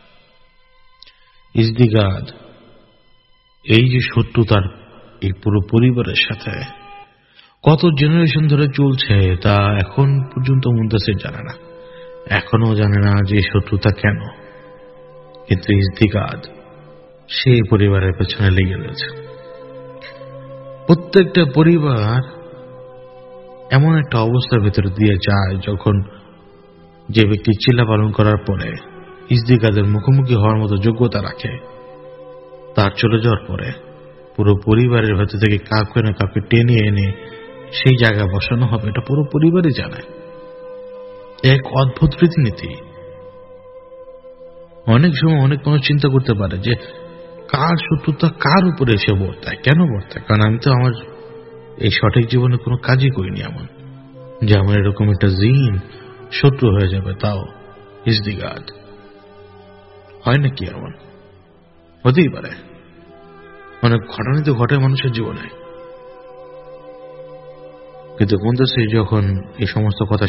[SPEAKER 1] ইজদিগাদ এই যে শত্রু, তার এই পুরো পরিবারের সাথে কত জেনারেশন ধরে চলছে তা এখন পর্যন্ত মুন্তাসির জানে না, এখনো জানে না যে শত্রুতা কেন। কিন্তু ইজদিগাদ সেই পরিবারের পেছনে লেগে রয়েছে। প্রত্যেকটা পরিবার এমন একটা অবস্থার ভেতরে দিয়ে যায় যখন যে ব্যক্তি চিল্লা পালন করার পরে ইজদিগাদের মুখোমুখি হওয়ার মতো যোগ্যতা রাখে, তার চলে যাওয়ার পরে পুরো পরিবারের ভেতর থেকে কাউকে না কাউকে টেনে এনে সেই জায়গায় বসানো হবে, এটা পুরো পরিবারই জানে। এক অদ্ভুত রীতিনীতি। অনেক সময় অনেক মানুষ চিন্তা করতে পারে যে কার শত্রুতা কার উপরে এসে বর্তায়, কেন বর্তায়? কারণ আমি তো আমার এই সঠিক জীবনে কোনো কাজই করিনি এমন যে আমার এরকম একটা জিন শত্রু হয়ে যাবে, তাও ইজদিগাদ। হয় নাকি এমন? হতেই পারে, অনেক ঘটনা তো ঘটে মানুষের জীবনে। কিন্তু মুন্তাসির যখন এই সমস্ত কথা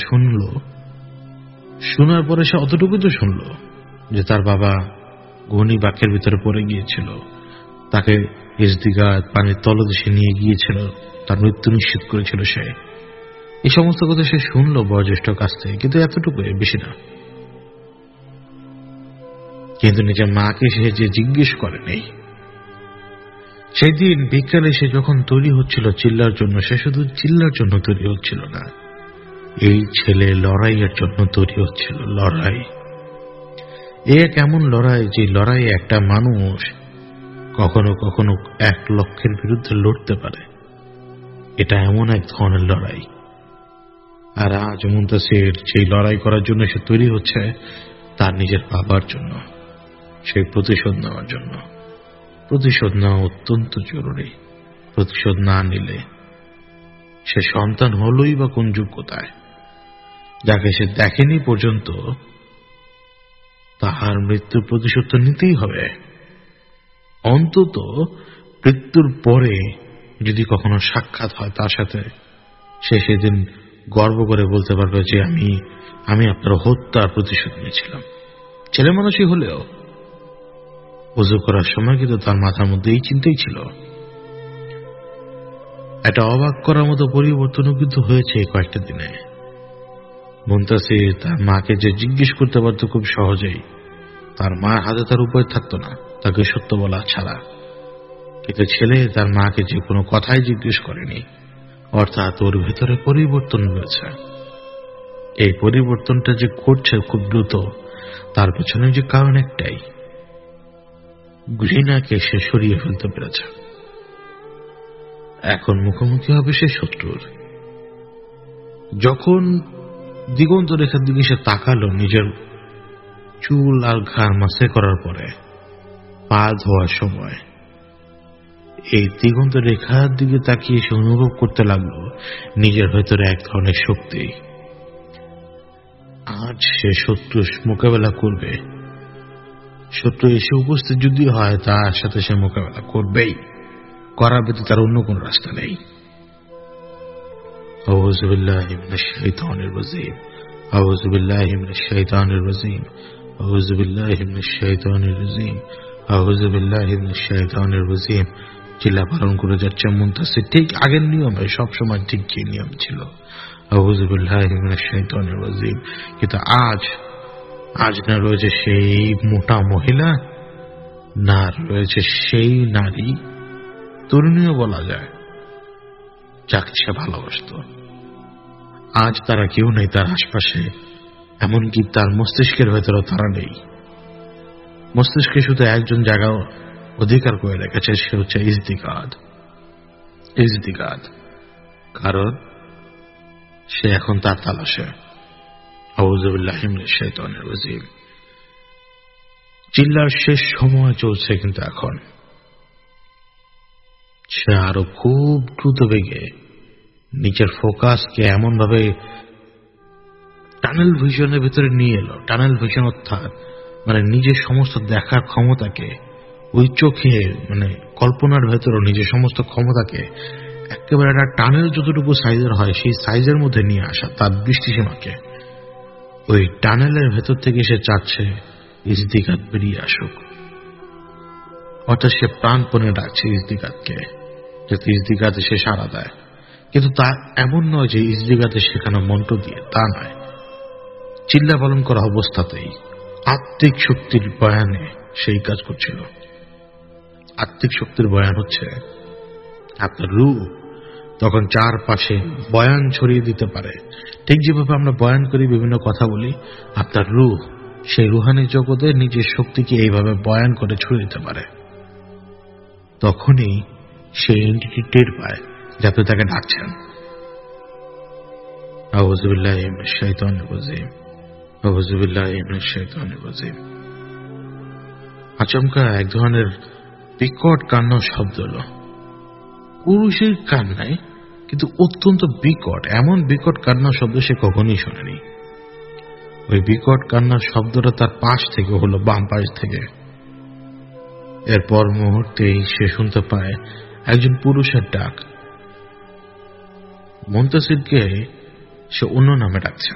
[SPEAKER 1] শোনার পরে সে অতটুকু তো শুনল যে তার বাবা ঘূর্ণি বাক্যের ভিতরে পড়ে গিয়েছিল, তাকে ইজদিগাদ পানির তলদেশে নিয়ে গিয়েছিল, তার মৃত্যু নিশ্চিত করেছিল। সে এই সমস্ত কথা সে শুনল বয়োজ্যেষ্ঠ কাছ থেকে, কিন্তু এতটুকু, বেশি না। কিন্তু নিজের মাকে সে যে জিজ্ঞেস করেনি। সেই দিন বিকালে সে যখন তৈরি হচ্ছিল চিল্লার জন্য, সে শুধু চিল্লার জন্য তৈরি হচ্ছিল না, এই ছেলে লড়াইয়ের জন্য তৈরি হচ্ছিল। লড়াই, এক এমন লড়াই যে লড়াইয়ে একটা মানুষ কখনো কখনো 1 লক্ষের বিরুদ্ধে লড়তে পারে। এটা এমন এক ধরনের লড়াই। আর আজ মুন্তাসির সেই লড়াই করার জন্য সে তৈরি হচ্ছে তার নিজের বাবার জন্য, সেই প্রতিশোধ নেওয়ার জন্য। প্রতিশোধ নেওয়া অত্যন্ত জরুরি। প্রতিশোধ না নিলে সে সন্তান হলই বা কোন যোগ্যতায়, যাকে সে দেখেনি পর্যন্ত, তাহার মৃত্যুর প্রতিশোধ তো নিতেই হবে। অন্তত মৃত্যুর পরে যদি কখনো সাক্ষাৎ হয় তার সাথে, সে সেদিন গর্ব করে বলতে পারবে যে আমি আপনার হত্যার প্রতিশোধ নিয়েছিলাম। ছেলে মানুষই হলেও ওযু করার সময় কিন্তু তার মাথার মধ্যে এই চিন্তাই ছিল। একটা অবাক করার মতো পরিবর্তনও কিন্তু হয়েছে এই কয়েকটা দিনে। মুন্তাসির তার মাকে যে জিজ্ঞেস করতে পারত খুব সহজেই, তার মার হাতে তার উপায় থাকতো না তাকে সত্য বলা ছাড়া। কিন্তু ছেলে তার মাকে যে কোনো কথাই জিজ্ঞেস করেনি, অর্থাৎ ওর ভেতরে পরিবর্তন রয়েছে। এই পরিবর্তনটা যে ঘটছে খুব দ্রুত, তার পেছনে যে কারণ একটাই, ঘৃণাকে সে সরিয়ে ফেলতে পেরেছে। এখন মুখোমুখি হবে সে শত্রুর। যখন দিগন্ত রেখার দিকে সে তাকালো, নিজের চুল আর ঘাড় মাসে করার পরে পা ধোয়ার সময় এই দিগন্ত রেখার দিকে তাকিয়ে সে অনুভব করতে লাগলো নিজের ভেতরে এক ধরনের শক্তি। আজ সে শত্রু মোকাবেলা করবে। শত্রু এসে উপস্থিত যদি হয়, তার সাথে সে মোকাবেলা করবেই, করার ব্যতীত তার অন্য কোন রাস্তা নেই। আউযু বিল্লাহি মিনাশ শাইতানির রাজিম, আউযু বিল্লাহি মিনাশ শাইতানির রাজিম, আউযু বিল্লাহি মিনাশ শাইতানির রাজিম, আউযু বিল্লাহি মিনাশ শাইতানির রাজিম। চিল্লা পালন করে যাচ্ছে মুন্তাসির, ঠিক আগের নিয়মে, সবসময় ঠিক যে নিয়ম ছিল, আউযু বিল্লাহি মিনাশ শাইতানির রাজিম। কিন্তু আজ না রয়েছে সেই মোটা মহিলা, না রয়েছে সেই নারী তরুণীও বলা যায়, যাকে সে ভালোবাসত। আজ তারা কেউ নেই তার আশপাশে, এমনকি তার মস্তিষ্কের ভেতরেও তারা নেই। মস্তিষ্কে শুধু একজন জায়গা অধিকার করে রেখেছে, সে হচ্ছে ইজদিগাদ। কারণ সে এখন তার তালাশে। আউযু বিল্লাহি মিনাশ শাইতানির রাজিম। চিল্লার শেষ সময় চলছে, কিন্তু এখন সে আরো খুব দ্রুত বেগে নিজের ফোকাসকে এমন ভাবে টানেল ভিশনের ভিতরে নিয়ে এলো। টানেল ভিশন অর্থাৎ নিজের সমস্ত দেখার ক্ষমতাকে, ওই চোখে কল্পনার ভেতরে নিজের সমস্ত ক্ষমতাকে একেবারে একটা টানেল যতটুকু সাইজের হয় সেই সাইজের মধ্যে নিয়ে আসা তার দৃষ্টিসীমাকে। ওই টানেলের ভেতর থেকে সে চাচ্ছে ইজদিগাদ বেরিয়ে আসুক। অর্থাৎ সে প্রাণপণে ডাকছে ইজদিগাদকে, যাতে ইজদিগাদ সে সাড়া দেয়। কিন্তু তা এমন নয় যে ইজদিগাদের শেখানো মন্ত্র দিয়ে, তা নয়। চিল্লা পালন করা অবস্থাতেই আত্মিক শক্তির বয়ানে সেই কাজ করছিল। আত্মিক শক্তির বয়ান হচ্ছে আপনার রূহ তখন চারপাশে বয়ান ছড়িয়ে দিতে পারে। ঠিক যেভাবে আমরা বয়ান করি, বিভিন্ন কথা বলি, আপনার রূহ সেই রুহানি জগতে নিজের শক্তিকে এইভাবে বয়ান করে ছড়িয়ে দিতে পারে। তখনই সেই এন্টিটি টের পায় যে আপনি তাকে ডাকছেন। আউযু বিল্লাহি মিনাশ শাইতানির রাজিম। আউযু বিল্লাহি মিনাশ শাইতানির রাজিম। আচমকা এক ধরনের বিকট কান্নার শব্দ এলো। পুরুষের কান্নায়, কিন্তু অত্যন্ত বিকট, এমন বিকট কান্নার শব্দ সে কখনোই শোনেনি। ওই বিকট কান্নার শব্দটা তার পাশ থেকে হলো, বাম পাশ থেকে। এরপর মুহূর্তেই সে শুনতে পায় একজন পুরুষের ডাক। মুনতাসিরকে সে অন্য নামে ডাকছে।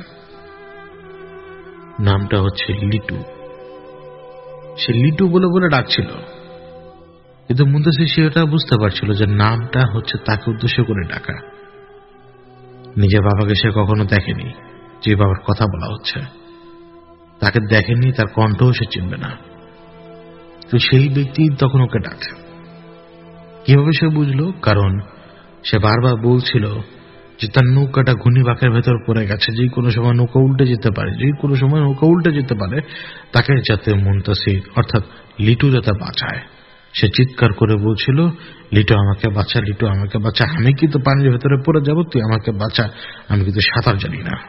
[SPEAKER 1] নামটা হচ্ছে লিটু। সে লিটু বলে বলে ডাকছিল, কিন্তু মুনতাসির সেটা বুঝতে পারছিল যে নামটা হচ্ছে তাকে উদ্দেশ্য করে ডাকা। নিজের বাবাকে সে কখনো দেখেনি, যে বাবার কথা বলা হচ্ছে তাকে দেখেনি, তার কণ্ঠও সে চিনবে না। তো সেই ব্যক্তি তখন ওকে ডাকছে। কিভাবে সে বুঝলো? কারণ সে বারবার বলছিল যে তার নৌকাটা ঘূর্ণিবাঁকের ভেতর পড়ে গেছে, যে কোনো সময় নৌকা উল্টে যেতে পারে, যে কোনো সময় নৌকা উল্টে যেতে পারে, তাকে যাতে মুনতাসির অর্থাৎ লিটু যাতে বাঁচায়। সে চিৎকার করে বলছিল, লিটু আমাকে বাঁচা, লিটু আমাকে বাঁচা, আমি কিন্তু পানির ভেতরে পড়ে যাব, তুই আমাকে বাঁচা, আমি কিন্তু সাঁতার জানি না।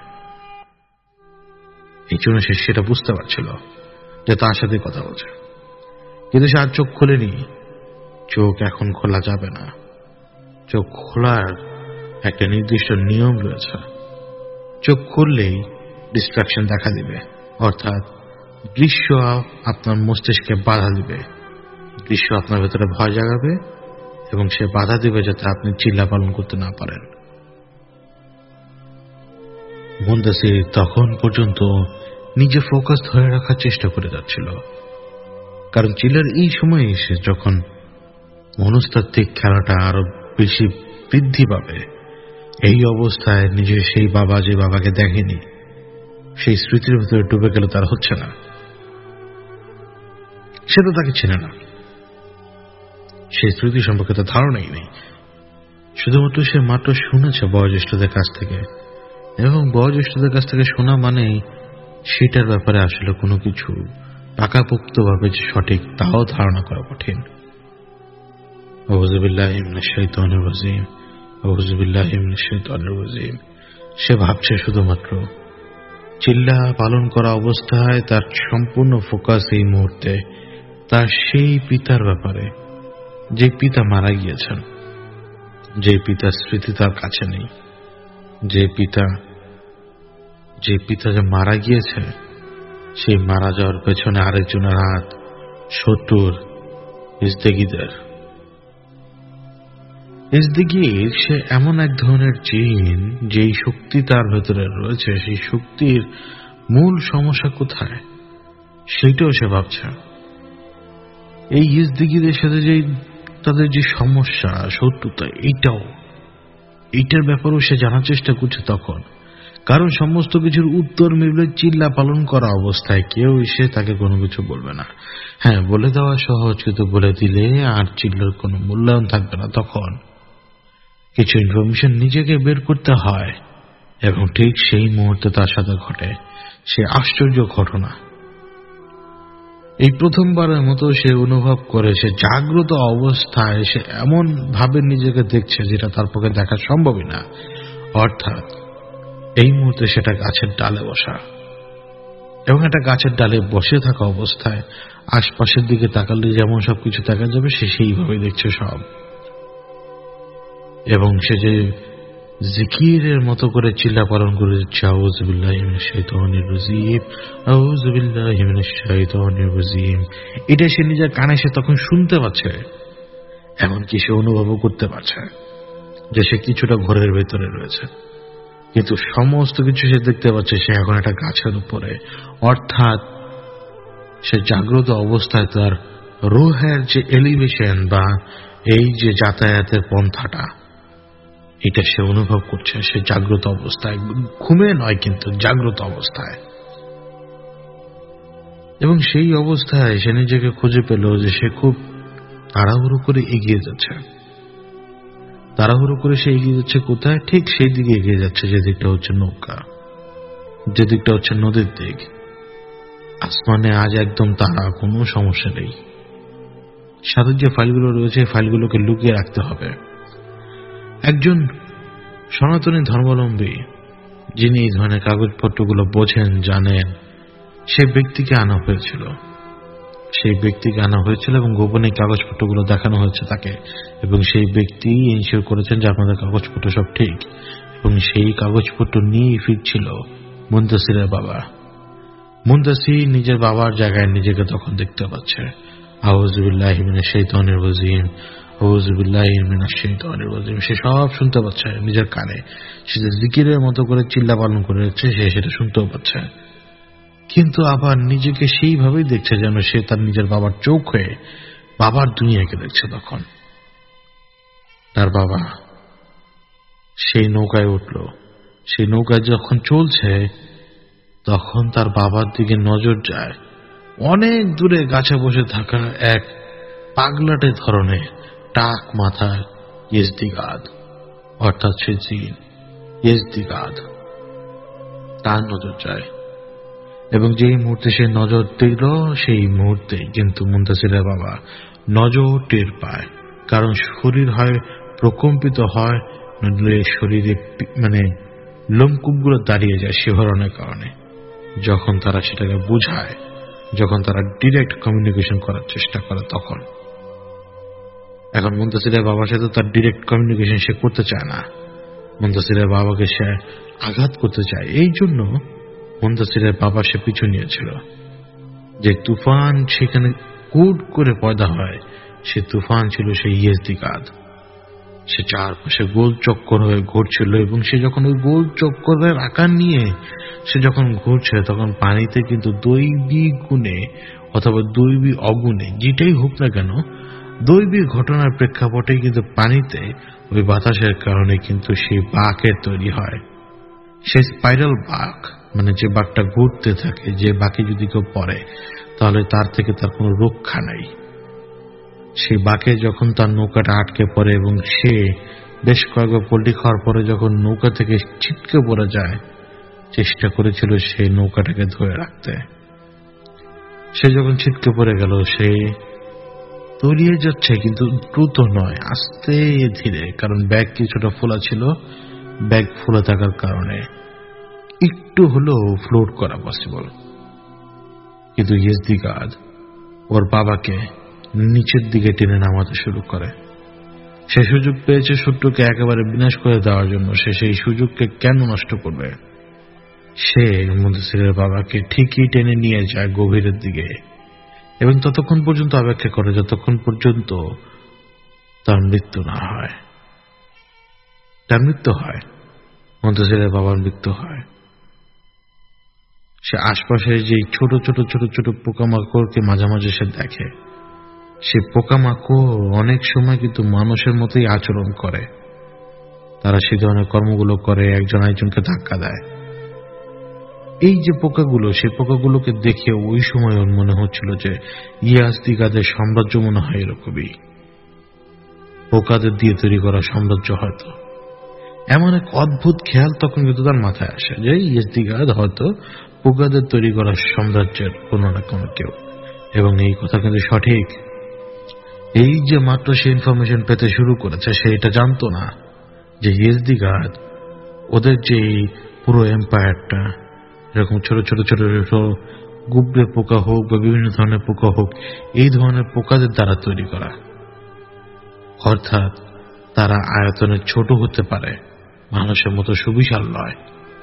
[SPEAKER 1] এই জন্য সে সেটা বুঝতে পারছিল যে তার সাথে কথা বলছে, কিন্তু সে আর চোখ খোলেনি। চোখ এখন খোলা যাবে না। চোখ খোলার একটা নির্দিষ্ট নিয়ম রয়েছে। চোখ খুললেই ডিস্ট্রাকশন দেখা দিবে, অর্থাৎ দৃশ্য আপনার মস্তিষ্কে বাধা দিবে, দৃশ্য আপনার ভেতরে ভয় জাগাবে এবং সে বাধা দিবে যাতে আপনি চিল্লা পালন করতে না পারেন। মুনতাসির তখন পর্যন্ত নিজে ফোকাস ধরে রাখার চেষ্টা করে যাচ্ছিল, কারণ চিল্লার এই সময়ে এসে যখন মনস্তাত্ত্বিক খেলাটা আরো বেশি বৃদ্ধি পাবে, এই অবস্থায় নিজের সেই বাবা, যে বাবাকে দেখেনি, সেই স্মৃতির ভিতরে ডুবে গেল, তার হচ্ছে না। সে তো তাকে চেনে না, সেই স্মৃতি সম্পর্কে তার ধারণাই নেই। শুধুমাত্র সে মাত্র শুনেছে বয়োজ্যেষ্ঠদের কাছ থেকে, এবং বয়োজ্যেষ্ঠদের কাছ থেকে শোনা মানেই সেটার ব্যাপারে আসলে কোনো কিছু পাকাপোক্তভাবে যে সঠিক তাও ধারণা করা কঠিন। আউযু বিল্লাহি মিনাশ শাইতানির রাজিম। আউযু বিল্লাহি মিনাশ শাইতানির রাজিম। সে ভাবছে শুধুমাত্র চিল্লা পালন করা অবস্থায় তার সম্পূর্ণ ফোকাস এই মুহূর্তে তার সেই পিতার ব্যাপারে, যে পিতা মারা গিয়েছেন, যে পিতার স্মৃতি তার কাছে নেই, যে পিতা যে মারা গিয়েছে, সেই মারা যাওয়ার পেছনে আরেকজনের হাত, শত্রুর ইজদিগীদের। ইজদিগীর সে এমন এক ধরনের জিন, যেই শক্তি তার ভেতরে রয়েছে, সেই শক্তির মূল সমস্যা কোথায় সেইটাও সে ভাবছে। এই ইজদিগীদের সাথে যে তাদের যে সমস্যা, শত্রুতা, এইটার ব্যাপারেও সে জানার চেষ্টা করছে তখন। কারণ সমস্ত কিছুর উত্তর মিলবে চিল্লা পালন করা অবস্থায়। কেউ এসে তাকে কোনো কিছু বলবে না। হ্যাঁ, বলে দেওয়া সহজ, কিন্তু বলে দিলে আর চিল্লার কোনো মূল্যায়ন থাকবে না। তখন কিছু ইনফরমেশন নিজেকে বের করতে হয়, এবং ঠিক সেই মুহূর্তে তার সাথে ঘটে সে আশ্চর্য ঘটনা। এই প্রথমবারের মতো সে অনুভব করে সে জাগ্রত অবস্থায় সে এমন ভাবে নিজেকে দেখছে যেটা তার পক্ষে দেখা সম্ভবই না। অর্থাৎ এই মুহূর্তে সেটা গাছের ডালে বসা, এবং একটা গাছের ডালে বসে থাকা অবস্থায় আশপাশের দিকে তাকালে যেমন সবকিছু দেখা যাবে সে সেইভাবে দেখছে সব। এবং সে যে জিকিরের মতো করে চিল্লা পালন করে দিচ্ছে, আউযু বিল্লাহি মিনাশ শাইতানির রাজিম, আউযু বিল্লাহি মিনাশ শাইতানির রাজিম, এটা সে নিজের কানে সে তখন শুনতে পাচ্ছে। এমনকি সে অনুভবও করতে পারছে যে সে কিছুটা ঘরের ভেতরে রয়েছে, কিন্তু সমস্ত কিছু সে দেখতে পাচ্ছে সে এখন একটা গাছের উপরে। অর্থাৎ সে জাগ্রত অবস্থায় তার রুহের যে এলিভেশন বা এই যে যাতায়াতের পন্থাটা, এটা সে অনুভব করছে সে জাগ্রত অবস্থায়, ঘুমে নয় কিন্তু জাগ্রত অবস্থায়। এবং সেই অবস্থায় সে নিজেকে খুঁজে পেল যে সে খুব তাড়াহুড়ো করে এগিয়ে যাচ্ছে। তাড়াহুড়ো করে সে এগিয়ে যাচ্ছে কোথায়? ঠিক সেই দিকে এগিয়ে যাচ্ছে যে দিকটা হচ্ছে নৌকা, যে দিকটা হচ্ছে নদীর দিক। আসমানে আজ একদম তারা, কোনো সমস্যা নেই। সাথে যে ফাইলগুলো রয়েছে ফাইলগুলোকে লুকিয়ে রাখতে হবে। একজন সনাতনী ধর্মাবলম্বী যিনি এই ধরনের কাগজপত্রগুলো বোঝেন, জানেন, সেই ব্যক্তিকে আনা হয়েছিল। সেই ব্যক্তিকে আনা হয়েছিল এবং গোপনে কাগজপত্রগুলো দেখানো হয়েছে তাকে, এবং সেই ব্যক্তি ইনশিওর করেছেন যে আপনাদের কাগজপত্র সব ঠিক। এবং সেই কাগজপত্র নিয়েই ফিরছিল মুনতাসিরের বাবা। মুনতাসির নিজের বাবার জায়গায় নিজেকে তখন দেখতে পাচ্ছে। আউযু বিল্লাহি মিনাশ শাইতানির রাজিম, আউযু বিল্লাহি মিনাশ শাইতানির রাজিম, সে সব শুনতে পাচ্ছে নিজের কানে। সে যে জিকিরের মতো করে চিল্লা পালন করে যাচ্ছে সে সেটা শুনতেও পাচ্ছে, কিন্তু আবার নিজেকে সেইভাবেই দেখছে যেন সে তার নিজের বাবার চোখ হয়ে বাবার দুনিয়াকে দেখছে। তখন তার বাবা সেই নৌকায় উঠল। সেই নৌকায় যখন চলছে তখন তার বাবার দিকে নজর যায়। অনেক দূরে গাছে বসে থাকা এক পাগলাটে ধরনের টাক মাথার ইয়েজদিগাদ, অর্থাৎ সে জিন ইয়েজদিগাদ, তার নজর যায়। এবং যেই মুহূর্তে সে নজর দিল সেই মুহূর্তে কিন্তু মুনতাসিরের বাবা নজর টের পায়, কারণ শরীর হয় প্রকম্পিত হয়, নইলে শরীরে লোমকূপগুলো দাঁড়িয়ে যায় শিহরণের কারণে। যখন তারা সেটাকে বুঝায়, যখন তারা ডিরেক্ট কমিউনিকেশন করার চেষ্টা করে, তখন এখন মুনতাসিরের বাবার সাথে তার ডিরেক্ট কমিউনিকেশন সে করতে চায় না। মুনতাসিরের বাবাকে সে আঘাত করতে চায়। এই জন্য মুনতাসিরের বাবা সে পিছু নিয়েছিল। যে তুফান সেখানে কুট করে পয়দা হয়, সে তুফান ছিল সেই ইয়েজদিগাদ। সে চারপাশে গোল চক্কর হয়ে ঘুরছিল, এবং সে যখন ওই গোল চক্করের আকার নিয়ে সে যখন ঘুরছে তখন পানিতে কিন্তু দৈবী গুণে অথবা দৈবী অগুণে, যেটাই হোক না কেন, দৈবী ঘটনার প্রেক্ষাপটে কিন্তু পানিতে ওই বাতাসের কারণে কিন্তু সেই বাঁকের তৈরি হয়। সেই স্পাইরাল বাঁক, মানে যে বাঁকটা ঘুরতে থাকে, যে বাঁকে যদি কেউ পড়ে তাহলে তার থেকে তার কোনো রক্ষা নাই। সেই বাঁকে যখন তার নৌকাটা আটকে পড়ে এবং সে বেশ কয়েকবার পল্টি খাওয়ার পরে যখন নৌকা থেকে ছিটকে পড়ে যায়, চেষ্টা করেছিল সেই নৌকাটাকে ধরে রাখতে। সে যখন ছিটকে পড়ে গেল, সে তলিয়ে যাচ্ছে, কিন্তু দ্রুত নয়, আস্তে ধীরে, কারণ ব্যাগ কিছুটা ফোলা ছিল। ব্যাগ ফোলা থাকার কারণে একটু হলেও ফ্লোট করা পসিবল। কিন্তু ইয়েজদিগাদ ওর বাবাকে নিচের দিকে টেনে নামাতে শুরু করে। সে সুযোগ পেয়েছে শত্রুকে একেবারে বিনাশ করে দেওয়ার জন্য। সে সেই সুযোগকে কেন নষ্ট করবে? সে মুনতাসিরের বাবাকে ঠিকই টেনে নিয়ে যায় গভীরের দিকে, এবং ততক্ষণ পর্যন্ত অপেক্ষা করে যতক্ষণ পর্যন্ত তার মৃত্যু না হয়। তার মৃত্যু হয়, মুনতাসিরের বাবার মৃত্যু হয়। সে আশপাশে যে ছোট ছোট ছোট ছোট পোকামাকড়কে মাঝে মাঝে সে দেখে। সে পোকামাকড় অনেক সময় কিন্তু মানুষের মতোই আচরণ করে। তারা সেই ধরনের কর্মগুলো করে, একজন আরেকজনকে ধাক্কা দেয়, এই যে পোকাগুলো, সেই পোকাগুলোকে দেখে ওই সময় ওর মনে হচ্ছিল যে ইয়াজদিগাদের সাম্রাজ্য মনে হয় এরকমই, পোকাদের দিয়ে তৈরি করা সাম্রাজ্য হয়তো। এমন এক অদ্ভুত খেয়াল তখন কিন্তু তার মাথায় আসে যে ইয়াজদিগাদ হয়তো পোকাদের তৈরি করা সাম্রাজ্যের কোনো না কোনো কেউ, এবং এই কথা কিন্তু সঠিক। এই যে মাত্র সে ইনফরমেশন পেতে শুরু করেছে, সে এটা জানতো না যে ইয়াজদিগাদ ওদের যে পুরো এম্পায়ারটা এরকম ছোট ছোট ছোট ছোট গুবরে পোকা হোক বা বিভিন্ন ধরনের পোকা হোক, এই ধরনের পোকাদের দ্বারা তৈরি করা। অর্থাৎ তারা আয়তনে ছোট হতে পারে, মানুষের মতো সুবিশাল নয়।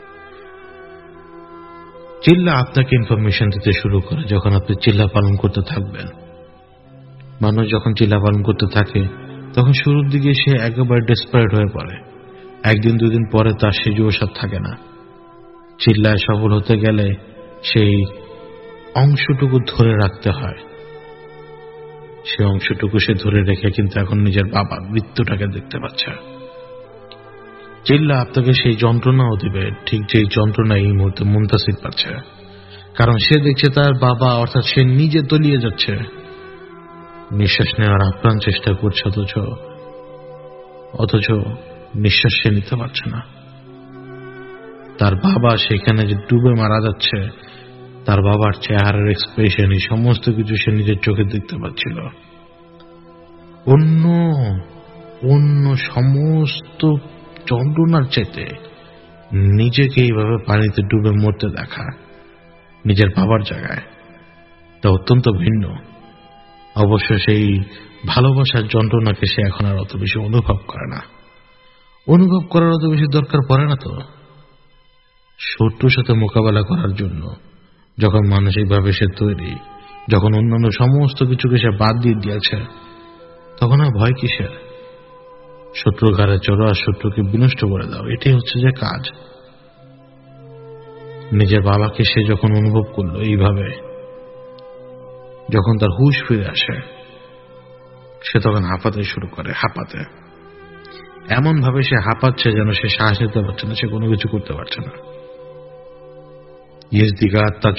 [SPEAKER 1] চিল্লা আপনাকে ইনফরমেশন দিতে শুরু করে যখন আপনি চিল্লা পালন করতে থাকবেন। মানুষ যখন চিল্লা পালন করতে থাকে তখন শুরুর দিকে সে একেবারে ডেসপারেট হয়ে পড়ে, একদিন দুদিন পরে তার সে জোশাদ থাকে না। চিল্লায় সফল হতে গেলে সেই অংশটুকু ধরে রাখতে হয়, সে অংশটুকু সে ধরে রেখে কিন্তু এখন নিজের বাবার মৃত্যুটাকে দেখতে পাচ্ছে। চিল্লা আপনাকে সেই যন্ত্রণাও দিবে, ঠিক যেই যন্ত্রণা এই মুহূর্তে মুনতাসির পাচ্ছে, কারণ সে দেখছে তার বাবা অর্থাৎ সে নিজে তলিয়ে যাচ্ছে, নিঃশ্বাস নেওয়ার আপ্রাণ চেষ্টা করছে, অথচ নিঃশ্বাস সে নিতে পারছে না। তার বাবা সেখানে যে ডুবে মারা যাচ্ছে, তার বাবার চেহারার এক্সপ্রেশন, এই সমস্ত কিছু সে নিজের চোখে দেখতে পাচ্ছিল। অন্য সমস্ত যন্ত্রণার চাইতে নিজেকে এইভাবে পানিতে ডুবে মরতে দেখা নিজের বাবার জায়গায়, তা অত্যন্ত ভিন্ন। অবশ্য সেই ভালোবাসার যন্ত্রণাকে সে এখন আর অত বেশি অনুভব করে না, অনুভব করার অত বেশি দরকার পড়ে না। তো শত্রুর সাথে মোকাবেলা করার জন্য যখন মানসিকভাবে সে তৈরি, যখন অন্যান্য সমস্ত কিছুকে সে বাদ দিয়ে দিয়েছে, তখন আর ভয় কিসের? শত্রুর ঘাড়ে চড়ো আর শত্রুকে বিনষ্ট করে দাও, এটাই হচ্ছে যে কাজ। নিজের বাবাকে সে যখন অনুভব করলো এইভাবে, যখন তার হুঁশ ফিরে আসে, সে তখন হাঁপাতে শুরু করে, হাঁপাতে এমন ভাবে সে হাঁপাচ্ছে যেন সে শ্বাস নিতে পারছে না, সে কোনো কিছু করতে পারছে না। ইয়াজদিগাদ তার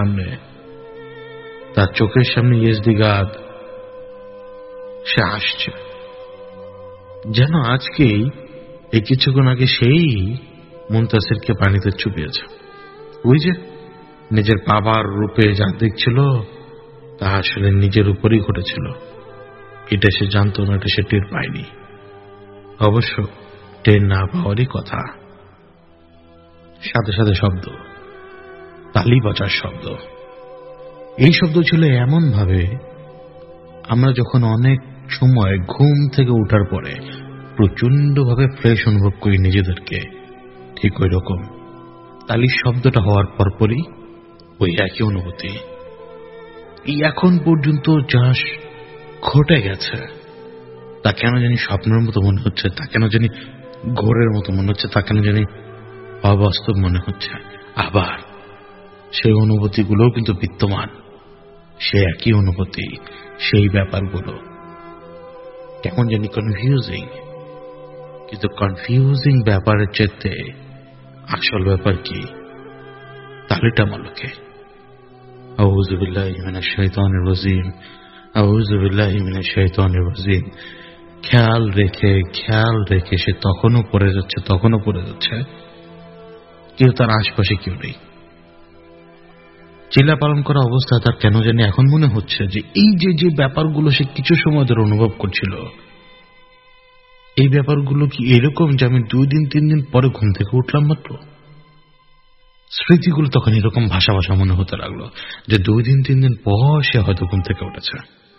[SPEAKER 1] চোখের সামনে ইয়াজদিগাদ সে আসছে, যেন আজকেই এই কিছুক্ষণ আগে সেই মুনতাসিরকে পানিতে চুপিয়েছে। ওই যে নিজের বাবার রূপে যা দেখছিল তা আসলে নিজের উপরই ঘটেছিল, এটা সে জানতো না, এটা সে টের পায়নি। অবশ্য টের না পাওয়ারই কথা। সাথে সাথে শব্দ, তালি বাজার শব্দ। এই শব্দ ছিল এমন ভাবে আমরা যখন অনেক সময় ঘুম থেকে ওঠার পরে প্রচন্ড ভাবে ফ্রেশ অনুভব করি নিজেদেরকে, ঠিক ওই রকম তালির শব্দটা হওয়ার পরপরই ওই একই অনুভূতি। এই এখন পর্যন্ত যা ঘটে গেছে তা কেন জানি স্বপ্নের মতো মনে হচ্ছে, তা কেন জানি ঘোরের মতো মনে হচ্ছে, তা কেন জানি অবাস্তব মনে হচ্ছে। আবার সেই অনুভূতিগুলোও কিন্তু বিদ্যমান, সে একই অনুভূতি, সেই ব্যাপারগুলো কেমন জানি কনফিউজিং। কিন্তু কনফিউজিং ব্যাপারের চেয়ে আসল ব্যাপার কি, তালিটা মালকে। আউযু বিল্লাহি মিনাশ শাইতানির রাজিম, আউযু বিল্লাহি মিনাশ শাইতানির রাজিম। খেয়াল রেখে সে তখনও পড়ে যাচ্ছে, কেউ তার আশপাশে কেউ নেই। চিল্লা পালন করা অবস্থায় তার কেন জানি এখন মনে হচ্ছে যে এই যে ব্যাপারগুলো সে কিছু সময় ধরে অনুভব করছিল, এই ব্যাপারগুলো কি এরকম যে আমি 2 দিন 3 দিন পরে ঘুম থেকে উঠলাম মাত্র। স্মৃতিগুলো তখন এরকম ভাষা মনে হতে লাগলো যে 2 দিন 3 দিন পর সে হয়তো ঘুম থেকে উঠেছে।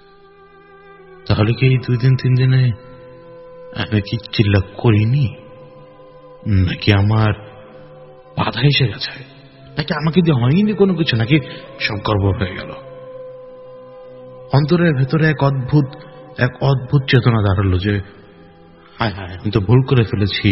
[SPEAKER 1] তাহলে কি এই 2 দিন 3 দিনে আমি কি চিল্লা করিনি, নাকি আমার বাধা এসে গেছে, নাকি আমাকে দিয়ে হয়নি কোনো কিছু, নাকি সব গড়বড় হয়ে গেল? অন্তরের ভেতরে এক অদ্ভুত চেতনা দাঁড়ালো যে হায় আমি তো ভুল করে ফেলেছি।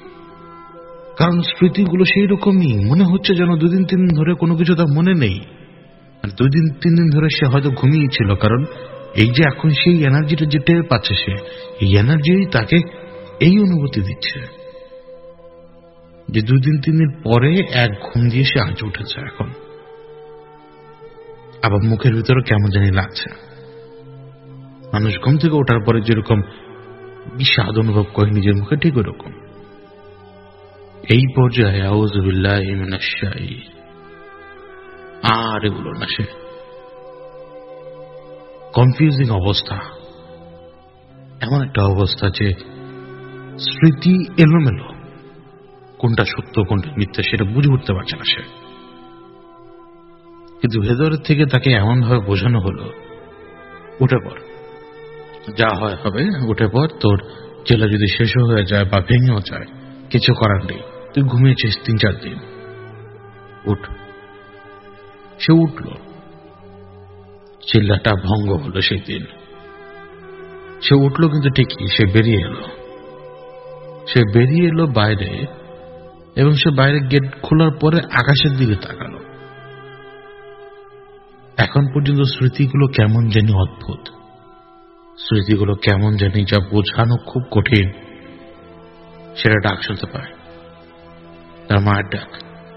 [SPEAKER 1] কারণ স্মৃতিগুলো সেই রকমই মনে হচ্ছে যেন 2 দিন 3 দিন ধরে কোনো কিছু তার মনে নেই। আর 2 দিন 3 দিন ধরে সে হয়তো ঘুমিয়েছিল, কারণ এই যে এখন সেই এনার্জিটা যে টের পাচ্ছে, সে এই এনার্জি তাকে এই অনুভূতি দিচ্ছে। যে 2-3 দিন পরে এক ঘুম দিয়ে সে আজ উঠেছে। এখন আবার মুখের ভিতরে কেমন জানি লাগছে। মানুষ ঘুম থেকে ওঠার পরে যেরকম বিষাদ অনুভব করে নিজের মুখে, ঠিক ওরকম। এই পর্যায়ে আউযু বিল্লাহি মিনাশ শাইতানির আর এগুলো না, সে কনফিউজিং অবস্থা, এমন একটা অবস্থা যে স্মৃতি এলোমেলো, কোনটা সত্য কোনটা মিথ্যা সেটা বুঝে উঠতে পারছে না সে। কিন্তু ভেতরের থেকে তাকে এমন ভাবে বোঝানো হলো, উঠে পড়, যা হয় হবে, উঠে পড়, তোর জেলা যদি শেষ হয়ে যায় বা ভেঙেও যায় কিছু করার নেই, তুই ঘুমিয়েছিস 3-4 দিন, উঠ। সে উঠল, চিল্লাটা ভঙ্গ হলো সেই দিন। সে উঠল, কিন্তু ঠিকই সে বেরিয়ে এলো। সে বেরিয়ে এলো বাইরে, এবং সে বাইরে গেট খোলার পরে আকাশের দিকে তাকালো। এখন পর্যন্ত স্মৃতিগুলো কেমন জানি অদ্ভুত, স্মৃতিগুলো কেমন জানি যা বোঝানো খুব কঠিন। সেটা ডাক শুনতে পায়, তার মায়ের ডাক।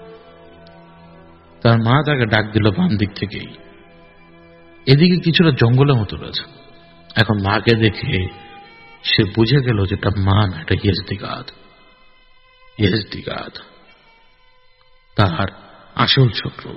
[SPEAKER 1] তার মা তাকে ডাক দিল বাম দিক থেকেই। এদিকে কিছুটা জঙ্গলের মতো রয়েছে। এখন মাকে দেখে সে বুঝে গেল যে এটা মা না, এটা ইয়েজদিগাদ, তার আসল শত্রু।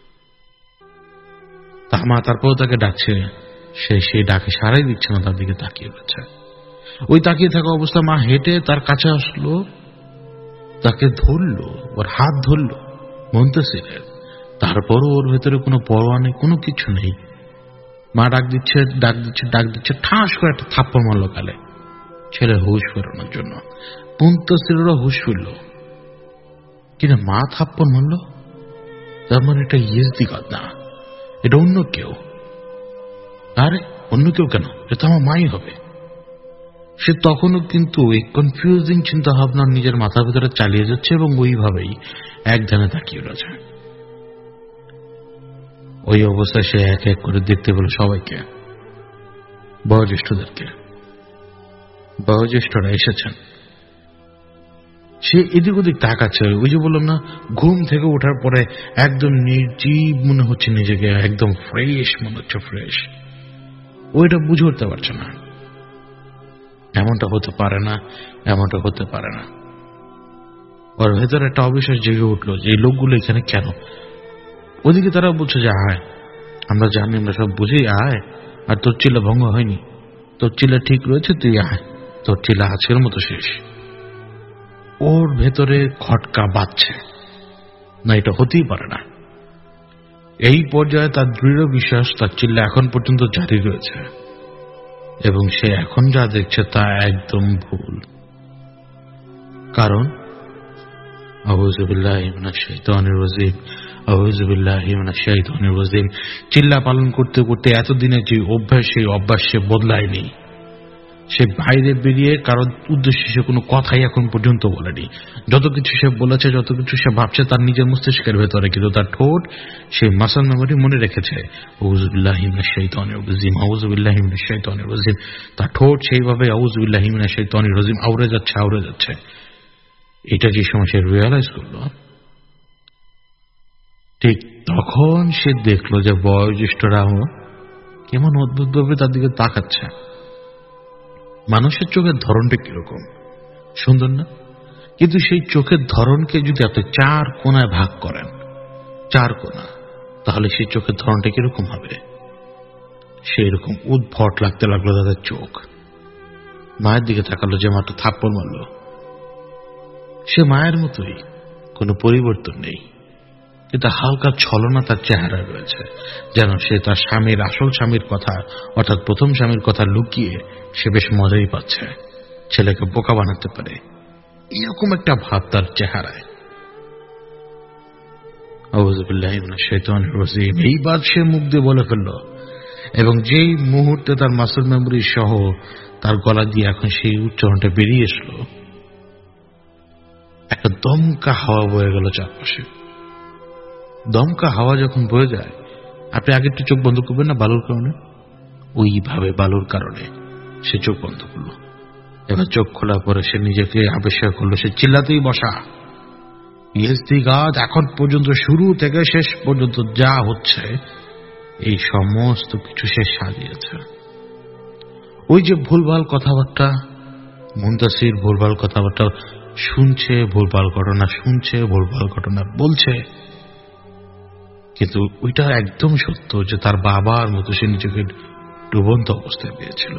[SPEAKER 1] তার মা তারপরও তাকে ডাকছে, সে সেই ডাকে সারাই দিচ্ছে না, তার দিকে তাকিয়ে রয়েছে। ওই তাকিয়ে থাকা অবস্থা মা হেঁটে তার কাছে আসলো, তাকে ধরলো, ওর হাত ধরলো মুনতাসিরের। তারপরও ওর ভেতরে কোনো পরোয়া নেই, কোনো কিছু নেই। মা ডাক দিচ্ছে, ডাক দিচ্ছে, ডাক দিচ্ছে, ঠাস করে একটা থাপ্পড় মারলো গালে, ছেলে হুশ ফেরানোর জন্য। মুনতাসিরেরও হুশ ফিরল, কিন্তু মা থাপ্পড় মারলো, তার মানে এটা ইয়েজদিগাদ না, এটা অন্য কেউ। আরে অন্য কেউ কেন? এটা আমার মাই হবে। সে তখনও কিন্তু এই কনফিউজিং চিন্তা ভাবনা নিজের মাথার ভিতরে চালিয়ে যাচ্ছে, এবং ওইভাবেই এক ধ্যানে তাকিয়ে রয়েছে। ওই অবস্থায় সে এক এক করে দেখতে পেল সবাইকে, বয়োজ্যেষ্ঠদেরকে। বয়োজ্যেষ্ঠরা এসেছেন। সে এদিক ওদিক তাকাচ্ছে। ওই যে বললাম না, ঘুম থেকে ওঠার পরে একদম নির্জীব মনে হচ্ছে নিজেকে, একদম ফ্রেশ মনে হচ্ছে, ফ্রেশ। ওইটা বুঝে উঠতে পারছে না। এমনটা হতে পারে না, এমনটা হতে পারে না। ওর ভেতরে একটা অবিশ্বাস জেগে উঠলো যে এই লোকগুলো এখানে কেন। ওদিকে তারা বলছে যে আয়, আমরা জানি, আমরা সব বুঝি, আয়। আর তোর চিল্লা ভঙ্গ হয়নি, তোর চিল্লা ঠিক রয়েছে, তুই আয়, তোর চিল্লা আজকের মতো শেষ। ওর ভেতরে খটকা বাজছে না, এটা হতেই পারে না। এই পর্যায়ে তার দৃঢ় বিশ্বাস, তার চিল্লা এখন পর্যন্ত জারি রয়েছে, এবং সে এখন যা দেখছে তা একদম ভুল। কারণ আউযু বিল্লাহি মিনাশ শাইতানির রাজিম, আউযু বিল্লাহি মিনাশ শাইতানির রাজিম চিল্লা পালন করতে করতে এতদিনে যে অভ্যাস, সেই অভ্যাস সে বদলায়নি। সে বাইরে বেরিয়ে কারোর উদ্দেশ্যে সে কোনো কথাই এখন পর্যন্ত বলেনি। যত কিছু সে বলেছে, যত কিছু সে ভাবছে তার নিজের মস্তিষ্কের ভেতরে, কিন্তু তার ঠোঁট সে মাসল মেমোরি মনে রেখেছে, আউযু বিল্লাহি মিনাশ শাইতানির রাজিম, আউযু বিল্লাহি মিনাশ শাইতানির রাজিম। তার ঠোঁট সেইভাবে আউযু বিল্লাহি মিনাশ শাইতানির রাজিম আউড়ে যাচ্ছে, আউড়ে যাচ্ছে। এটা যে সময় সে রিয়ালাইজ করলো, ঠিক তখন সে দেখলো যে বয়োজ্যেষ্ঠরাও কেমন অদ্ভুতভাবে তার দিকে তাকাচ্ছে। মানুষের চোখের ধরনটা কিরকম সুন্দর না? কিন্তু সেই চোখের ধরনকে যদি আপনি 4 কোণায় ভাগ করেন, 4 কোণা, তাহলে সেই চোখের ধরনটা কিরকম হবে? সেই রকম উদ্ভট লাগতে লাগলো তাদের চোখ। মায়ের দিকে তাকালো, যে মাত্র থাপ্পড় মারল। সে মায়ের মতোই, কোনো পরিবর্তন নেই, কিন্তু হালকা ছলনা তার চেহারায় রয়েছে, যেন সে তার স্বামীর, আসল স্বামীর কথা, অর্থাৎ প্রথম স্বামীর কথা লুকিয়ে সে বেশ মজাই পাচ্ছে, ছেলেকে বোকা বানাতে পারে, এরকম একটা ভাব তার চেহারায়। আউযু বিল্লাহি মিনাশ শাইতানির রাজিম এইবার সে মুখ দিয়ে বলে ফেলল, এবং যেই মুহূর্তে তার মাসল মেমোরি সহ তার গলা দিয়ে এখন সেই উচ্চারণটা বেরিয়ে এসলো, একটা দমকা হাওয়া বয়ে গেল চারপাশে। দমকা হাওয়া যখন বয়ে যায়, আপনি আগে একটু চোখ বন্ধ করবেন না বালুর কারণে? ওইভাবে বালুর কারণে সে চোখ বন্ধ করলো। এবার চোখ খোলার পরে সে নিজেকে আবিষ্কার করলো, সে চিল্লাতেই বসা। পিএইচডি গাদ এখন পর্যন্ত শুরু থেকে শেষ পর্যন্ত যা হচ্ছে এই সমস্ত কিছু সে সাজিয়েছে। ওই যে ভুলভাল কথাবার্তা, মুনতাসির ভুলভাল কথাবার্তা শুনছে, ভুলভাল ঘটনা শুনছে, ভুলভাল ঘটনা বলছে, কিন্তু ওইটা একদম সত্য যে তার বাবার মতো সে নিজেকে ডুবন্ত অবস্থায় পেয়েছিল।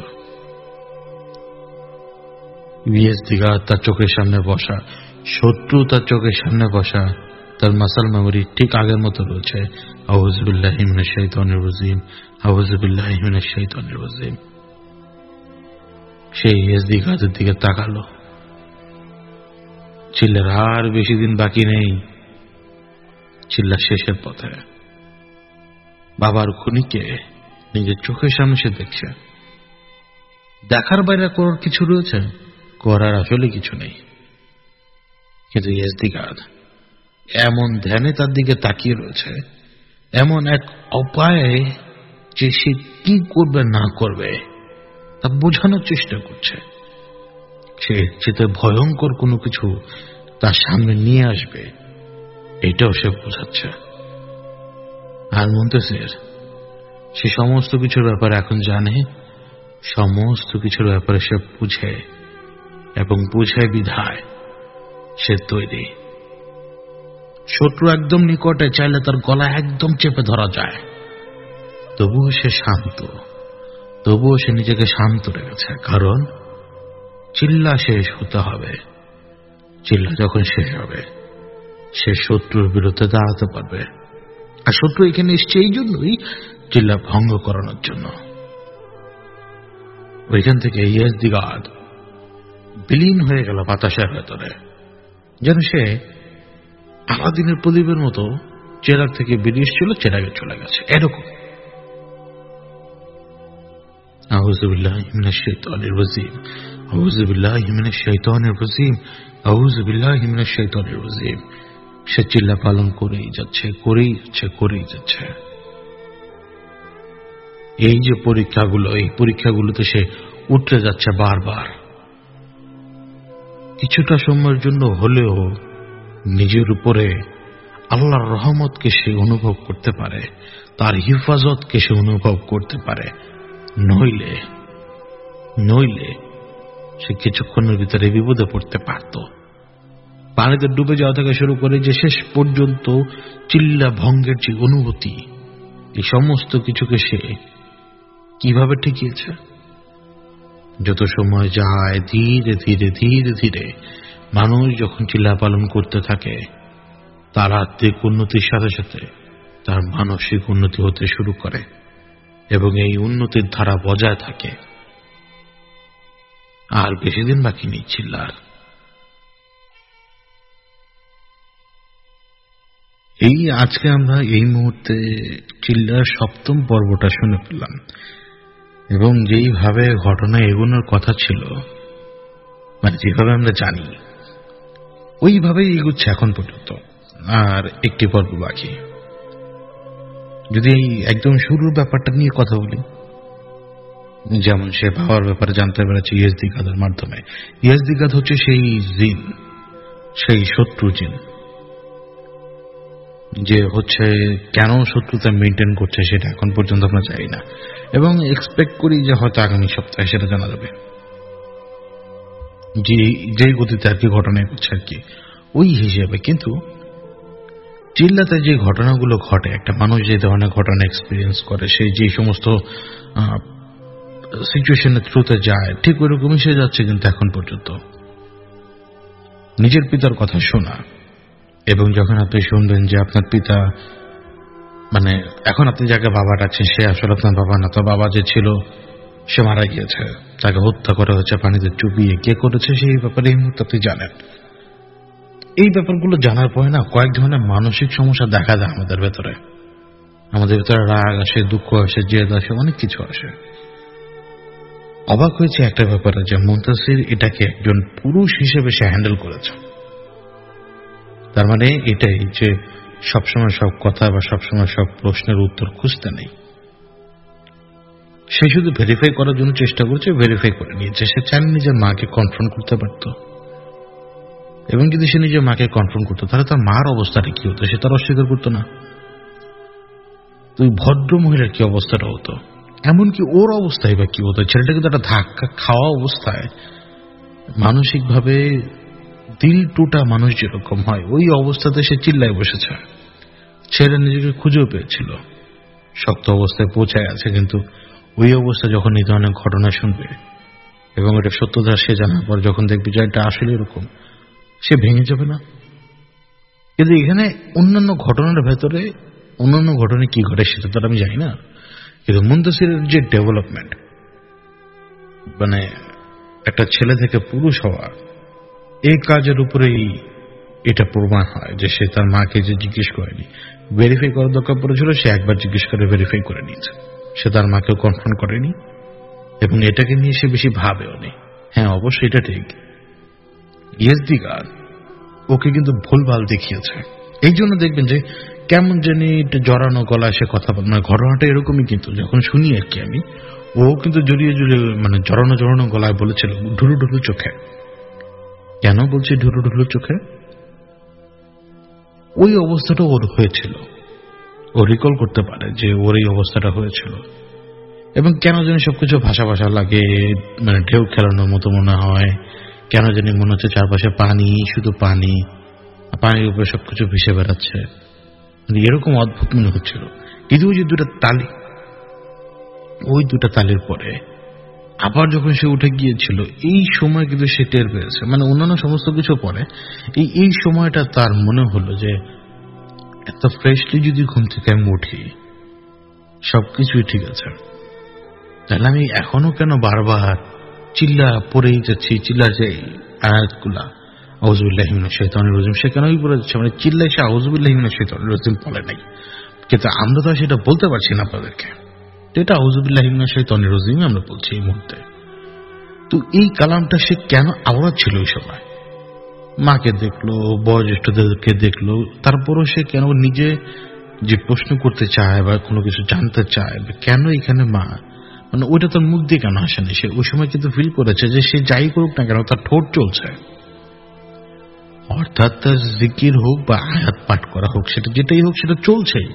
[SPEAKER 1] পিএইচডি গাদ তার চোখের সামনে বসা, শত্রু তার চোখের সামনে বসা, তার মাসাল মেমোরি ঠিক আগের মতো রয়েছে। আউযু বিল্লাহি মিনাশ শাইতানির রাজিম, আউযু বিল্লাহি মিনাশ শাইতানির রাজিম। সেই পিএইচডি গাদের দিকে তাকালো। চিল্লার আর বেশি দিন বাকি নেই, চিল্লা শেষের পথে। বাবার খুনিকে নিজের চোখের সামনে সে দেখছে। দেখার বাইরে করার কিছু রয়েছে? করার আসলে কিছু নেই, কিন্তু পিএইচডি গাদ এমন ধ্যানে তার দিকে তাকিয়ে রয়েছে, এমন এক উপায়ে যে সে কি করবে না করবে তা বোঝানোর চেষ্টা করছে। সে যেতে ভয়ঙ্কর কোনো কিছু তার সামনে নিয়ে আসবে এটাও সে বোঝাচ্ছে। আর মুনতাসির সে সমস্ত কিছুর ব্যাপারে এখন জানে, সমস্ত কিছুর ব্যাপারে সে বুঝে, এবং বুঝে বিধায় সে তৈরি। শত্রু একদম নিকটে, চাইলে তার গলা একদম চেপে ধরা যায়, তবুও সে শান্ত, তবুও সে নিজেকে শান্ত রেখেছে। কারণ চিল্লা শেষ হতে হবে। চিল্লা যখন শেষ হবে সে শত্রুর বিরুদ্ধে দাঁড়াতে পারবে। আর শত্রু এখানে এসছে এই জন্যই, চিল্লা ভঙ্গ করানোর জন্য। ওইখান থেকে পিএইচডি গাদ বিলীন হয়ে গেল বাতাসের ভেতরে, যেন সে আলাদিনের প্রদীপের মতো চেরাগ থেকে বেরিয়ে এসেছিল, চেরাগে চলে গেছে, এরকম। আউযু বিল্লাহি মিনাশ শাইতানির রাজিম, আউযু বিল্লাহি মিনাশ শাইতানির রাজিম, আউযু বিল্লাহি মিনাশ শাইতানির রাজিম। সে চিল্লা পালন করেই যাচ্ছে, করেই যাচ্ছে, করেই যাচ্ছে। এই যে পরীক্ষাগুলো, এই পরীক্ষাগুলোতে সে উঠতে যাচ্ছে বারবার। কিছুটা সময়ের জন্য হলেও নিজের উপরে আল্লাহর রহমতকে সে অনুভব করতে পারে, তার হিফাজতকে সে অনুভব করতে পারে। নইলে নইলে সে কিছুক্ষণের ভিতরে বিপদে পড়তে পারত। পানিতে ডুবে যাওয়া থেকে শুরু করে যে শেষ পর্যন্ত চিল্লা ভঙ্গের যে অনুভূতি, এই সমস্ত কিছুকে সে কিভাবে ঠেকিয়েছে। যত সময় যায় ধীরে ধীরে ধীরে ধীরে মানুষ যখন চিল্লা পালন করতে থাকে, তার আত্মিক উন্নতির সাথে সাথে তার মানসিক উন্নতি হতে শুরু করে, এবং এই উন্নতির ধারা বজায় থাকে। আর বেশি দিন বাকি নেই চিল্লার। এই আজকে আমরা এই মুহূর্তে চিল্লার সপ্তম পর্বটা শুনে ফেললাম, এবং যেইভাবে ঘটনা এগোনোর কথা ছিল, মানে যেভাবে আমরা জানি ওইভাবেই এগুচ্ছে এখন পর্যন্ত। আর একটি পর্ব বাকি। যদি একদম শুরুর ব্যাপারটা নিয়ে কথা বলি, যেমন সে বাবার ব্যাপারে জানতে পেরেছে পিএইচডি গাদের মাধ্যমে। পিএইচডি গাদ হচ্ছে সেই জিন, সেই শত্রু জিন, যে হচ্ছে কেন শত্রুতা মেনটেন করছে সেটা এখন পর্যন্ত আমরা জানি না, এবং এক্সপেক্ট করি যে হয়তো আগামী সপ্তাহে সেটা জানা যাবে। যে গতিতে আর কি ঘটনা ঘটছে আর কি ওই হিসেবে। কিন্তু চিল্লাতে যে ঘটনাগুলো ঘটে, একটা মানুষ যে ধরনের ঘটনা এক্সপিরিয়েন্স করে, সেই যে সমস্ত সিচুয়েশনের থ্রুতে যায়, ঠিক ওইরকমই সে যাচ্ছে। কিন্তু এখন পর্যন্ত নিজের পিতার কথা শোনা, এবং যখন আপনি শুনবেন যে আপনার পিতা, মানে এখন আপনি যাকে বাবা ডাকছেন সে আসলে আপনার বাবা না, তো বাবা যে ছিল সে মারা গিয়েছে, তাকে হত্যা করা হয়েছে পানিতে চুবিয়ে। কে করেছে সেই ব্যাপারে এই মুহূর্তে আপনি জানেন। এই ব্যাপারগুলো জানার পরে না কয়েক ধরনের মানসিক সমস্যা দেখা যায় আমাদের ভেতরে। আমাদের ভেতরে রাগ আসে, দুঃখ আসে, জেদ আসে, অনেক কিছু আসে। অবাক হয়েছে একটা ব্যাপারে, যে মুনতাসির এটাকে একজন পুরুষ হিসেবে সে হ্যান্ডেল করেছে। তার মানে এটাই যে সবসময় সব কথা বা সবসময় সব প্রশ্নের উত্তর খুঁজতে নেই। সে শুধু ভেরিফাই করার জন্য চেষ্টা করছে, ভেরিফাই করে নিয়েছে। সে চান নিজের মাকে কনফ্রন্ট করতে পারত, এবং যদি সে নিজের মাকে কনফার্ম করতো তাহলে তার মার অবস্থাটা কি হতো সে তার অস্বীকার করতো না। তো ওই ভদ্র মহিলার কি অবস্থাটা হতো, এমনকি ওর অবস্থায় বা কি হতো, ছেলেটাকে তো একটা ধাক্কা খাওয়া অবস্থায় মানসিকভাবে দিল টুটা মানুষ যেরকম হয় ওই অবস্থাতে সে চিল্লায় বসেছে। ছেলে নিজেকে খুঁজেও পেয়েছিল, শক্ত অবস্থায় পৌঁছায় আছে, কিন্তু ওই অবস্থা যখন এই ধরনের ঘটনা শুনবে এবং এটা সত্যতা সে জানার পর যখন দেখবে যে এটা আসলে এরকম, সে ভেঙে যাবে না? কিন্তু এখানে অন্যান্য ঘটনার ভেতরে অন্যান্য ঘটনায় কি ঘটে সেটা তো আমি জানি না, কিন্তু মুনতাসিরের যে ডেভেলপমেন্ট, মানে একটা ছেলে থেকে পুরুষ হওয়া, এই কাজের উপরেই এটা প্রমাণ হয় যে সে তার মাকে যে জিজ্ঞেস করেনি, ভেরিফাই করার দরকার পড়েছিল, সে একবার জিজ্ঞেস করে ভেরিফাই করে নিয়েছে। সে তার মাকেও কনফার্ম করেনি এবং এটাকে নিয়ে সে বেশি ভাবেও নি। হ্যাঁ, অবশ্যই এটা ঠিক, ইয়েসদি গার্ড ওকে কিন্তু ভুলভাল দেখিয়েছে। এই জন্য দেখবেন যে কেমন জানি জড়ানো গলায় সে কথা বলে, মানে ঘটনাটা এরকমই কিন্তু যখন শুনি আর কি আমি, ও কিন্তু জড়িয়ে জড়িয়ে মানে জড়ানো গলায় বলেছিল ঢুলু ঢুলু চোখে। কেন বলছি ঢুলু ঢুলু চোখে? ওই অবস্থাটা ওর হয়েছিল, ও রিকল করতে পারে যে ওর এই অবস্থাটা হয়েছিল এবং কেন জানি সবকিছু ভাষা ভাষা লাগে, মানে ঢেউ খেলানোর মতো মনে হয়, কেন জানি মনে হচ্ছে চারপাশে পানি, শুধু পানি, পানির উপরে সবকিছু ভেসে বেড়াচ্ছে, মানে এরকম অদ্ভুত মনে হচ্ছিল। কিন্তু ওই যে ওই দুটা তালির পরে আবার যখন সে উঠে গিয়েছিল এই সময় কিন্তু সে টের পেয়েছে, মানে অন্যান্য সমস্ত কিছু পরে এই সময়টা তার মনে হলো যে এত ফ্রেশলি যদি ঘুম থেকে আমি উঠি সবকিছুই ঠিক আছে, তাহলে আমি এখনো কেন বারবার চিল্লা পড়েই যাচ্ছি, চিল্লার যে আয়াতগুলা আউযুবিল্লাহি মিনাশ শাইতানির রাজিম সে কেনই পড়ে যাচ্ছে, মানে চিল্লাই সে আউযুবিল্লাহি মিনাশ শাইতানির রাজিম বলে নাই, কিন্তু আমরা তো সেটা বলতে পারছি না আপনাদেরকে, এটা আউযুবিল্লাহি মিনাশ শাইতানির রাজিম আমরা বলছি এই মুহূর্তে। তো এই কালামটা সে কেন আওড়াচ্ছিল ওই সময়? মাকে দেখলো, বয়োজ্যেষ্ঠদেরকে দেখলো, তারপরও সে কেন নিজে যে প্রশ্ন করতে চায় বা কোনো কিছু জানতে চায় কেন এখানে মা, মানে ওইটা তার মুখ দিয়ে কেন আসেনি? সে ওই সময় কিন্তু ফিল করেছে যে সে যাই করুক না কেন তার ঠোঁট চলছে, অর্থাৎ তার জিকির হোক বা আয়াত পাঠ করা হোক, সেটা যেটাই হোক সেটা চলছেই।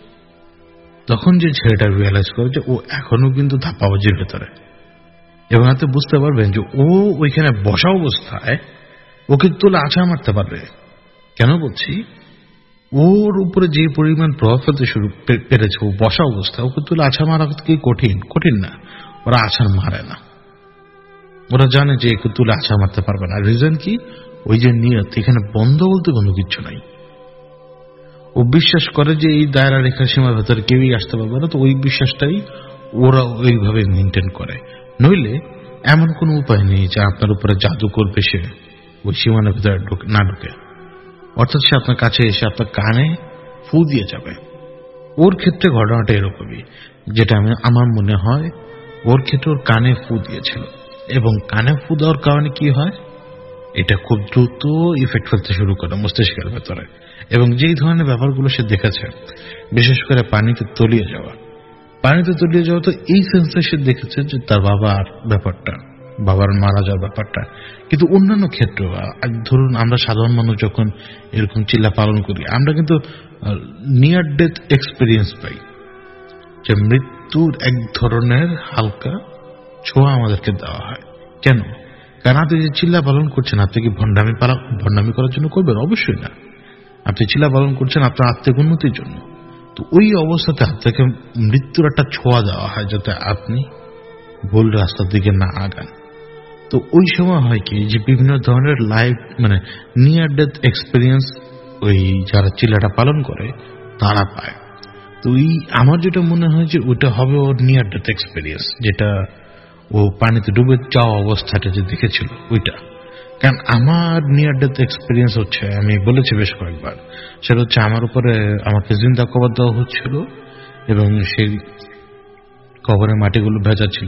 [SPEAKER 1] তখন যে ছেলেটা রিয়েলাইজ করে যে ও এখনো কিন্তু ধাপ্পাবাজির ভেতরে, এবং এতে বুঝতে পারবেন যে ও ওইখানে বসা অবস্থায় ওকে তুলে আছাড় মারতে পারবে। কেন বলছি, ওর উপরে যে পরিমাণ প্রভাব ফেলতে শুরু পেরেছে ও বসা অবস্থায়, ওকে তুলে আছাড় মারা কি কঠিন না? ওরা আছাড় মারে না, ওরা জানে যে একে তুলে আছাড় মারতে পারবে না। রিজন কি? ওই যে নিয়ত, এখানে বন্ধ বলতে কোনো কিছু নাই। ও বিশ্বাস করে যে এই দায়রা রেখার সীমার ভেতরে কেউই আসতে পারবে না, তো ওই বিশ্বাসটাই ওরা ওইভাবে মেনটেন করে। নইলে এমন কোনো উপায় নেই যে আপনার উপরে জাদু করবে সে ওই সীমানার ভেতরে না ঢুকে, অর্থাৎ সে আপনার কাছে এসে আপনার কানে ফু দিয়ে যাবে। ওর ক্ষেত্রে ঘটনাটা এরকমই, যেটা আমার মনে হয় ওর ক্ষেত্রে ওর কানে ফু দিয়েছিল, এবং কানে ফু দেওয়ার কারণে কি হয়, এটা খুব দ্রুত ইফেক্ট ফেলতে শুরু করে মস্তিষ্কের ভেতরে। এবং যেই ধরনের ব্যাপারগুলো সে দেখেছে, বিশেষ করে পানিতে তলিয়ে যাওয়া, তো এই সেন্সে সে দেখেছে যে তার বাবার ব্যাপারটা, বাবার মারা যাওয়ার ব্যাপারটা। কিন্তু অন্যান্য ক্ষেত্রে ধরুন আমরা সাধারণ মানুষ যখন এরকম চিল্লা পালন করি, আমরা কিন্তু নিয়ার ডেথ এক্সপিরিয়েন্স পাই, যে মৃত্যুর এক ধরনের হালকা ছোঁয়া আমাদেরকে দেওয়া হয়। কেন? কারণ আপনি যে চিল্লা পালন করছেন, আপনি কি ভণ্ডামি করার জন্য করবেন? অবশ্যই না। আপনি চিল্লা পালন করছেন আপনার আত্মিক উন্নতির জন্য। তো ওই অবস্থাতে আপনাকে মৃত্যুর একটা ছোঁয়া দেওয়া হয় যাতে আপনি ভুল রাস্তার দিকে না আগান। তো ওই সময় হয় কি, যে বিভিন্ন ধরনের লাইফ মানে নিয়ার ডেথ এক্সপিরিয়েন্স ওই যারা চিল্লাটা পালন করে তারা পায়। তো আমার যেটা মনে হয় যে ওটা হবে ওর নিয়ার ডেথ এক্সপিরিয়েন্স, যেটা ও পানিতে ডুবে যাওয়া অবস্থাটা যে দেখেছিল ওইটা। কারণ আমার নিয়ার ডেথ এক্সপিরিয়েন্স হচ্ছে, আমি বলেছি বেশ কয়েকবার, সেটা হচ্ছে আমার উপরে আমাকে জিন্দা কবর দেওয়া হচ্ছিল এবং সেই কবরের মাটিগুলো ভেজা ছিল,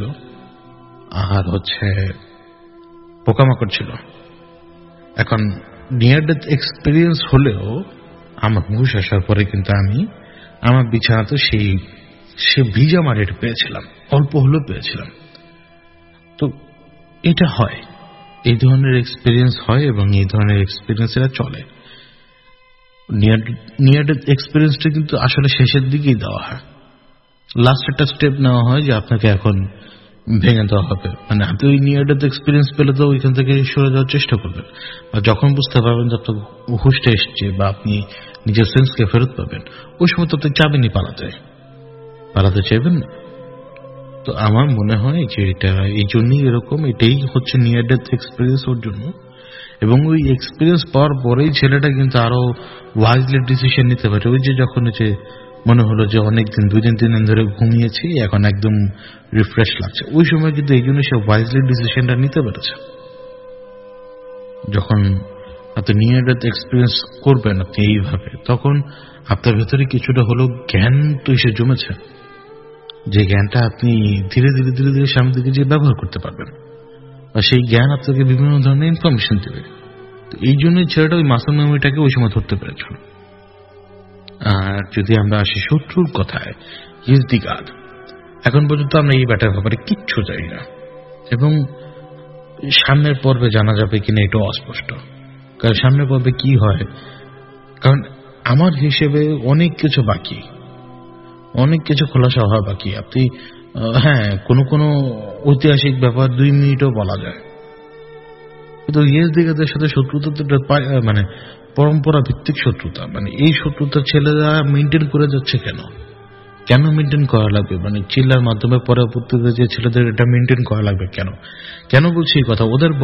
[SPEAKER 1] আর হচ্ছে পোকামাকড় ছিল। এখন নিয়ার ডেথ এক্সপিরিয়েন্স হলেও আমার হুঁশ আসার পরে কিন্তু আমি আমার বিছানাতে সে ভিজা মাটিটা পেয়েছিলাম, অল্প হলেও পেয়েছিলাম। তো এটা হয়, এই ধরনের এক্সপিরিয়েন্স হয় এবং এই ধরনের এক্সপিরিয়েন্স এরা চলে। নিয়ার ডেথ এক্সপিরিয়েন্সটা কিন্তু আসলে শেষের দিকেই দেওয়া হয়। লাস্ট একটা স্টেপ নেওয়া হয় যে আপনাকে এখন ভেঙে দেওয়া হবে, মানে আপনি ওই নিয়ার ডেথ এক্সপিরিয়েন্স পেলে তো ওইখান থেকে সরে যাওয়ার চেষ্টা করবেন, আর যখন বুঝতে পারবেন যে আপনার হুঁশটা এসছে বা আপনি নিজের সেন্সকে ফেরত পাবেন, ওই সময় তো আপনি চাবেনই পালাতে চাইবেন না। তো আমার মনে হয় যে এটা এই জন্যই এরকম, এটাই হচ্ছে নিয়ার ডেথ এক্সপিরিয়েন্স ওর জন্য। এবং ওই এক্সপিরিয়েন্স পাওয়ার পরেই ছেলেটা কিন্তু আরো ওয়াইজলি ডিসিশন নিতে পারে। ওই যে যখন যে মনে হলো যে অনেকদিন 2-3 দিন ধরে ঘুমিয়েছি, এখন একদম রিফ্রেশ লাগছে, ওই সময় কিন্তু এই জন্য সে ওয়াইজলি ডিসিশনটা নিতে পেরেছে। যখন আপনি নিয়ার ডেথ এক্সপিরিয়েন্স করবেন আপনি এইভাবে, তখন আপনার ভেতরে কিছুটা হলো জ্ঞান তো এসে জমেছে, যে জ্ঞানটা আপনি ধীরে ধীরে ধীরে ধীরে সামনের দিকে যে ব্যবহার করতে পারবেন, আর সেই জ্ঞান আপনাকে বিভিন্ন ধরনের ইনফরমেশন দেবে। তো এই জন্যই ছেলেটা ওই মাসেল মেমোরিটাকে ওই সময় ধরতে পেরেছিল। আর যদি আমরা আসি শত্রুর কথায়, ইজ দি গার্ড, এখন পর্যন্ত আমরা এই ব্যাটার ব্যাপারে কিচ্ছু জানি না, এবং সামনের পর্বে জানা যাবে কিনা এটাও অস্পষ্ট। কারণ সামনের পর্বে কি হয়, কারণ আমার হিসেবে অনেক কিছু বাকি, অনেক কিছু খোলাসা হওয়া বাকি। আপনি হ্যাঁ, কোনো ঐতিহাসিক ব্যাপার 2 মিনিটও বলা যায়, কিন্তু ইয়েস দিগাদের সাথে শত্রুতা তো মানে পরম্পরা ভিত্তিক শত্রুতা, মানে এই শত্রুতা ছেলেরা মেনটেন করে যাচ্ছে কেন মেনটেন করা লাগবে, মানে চিল্লার মাধ্যমে পরবর্তীতে যে ছেলেদের এটা মেনটেন করা লাগবে কেন বলছি এই কথা, ওদের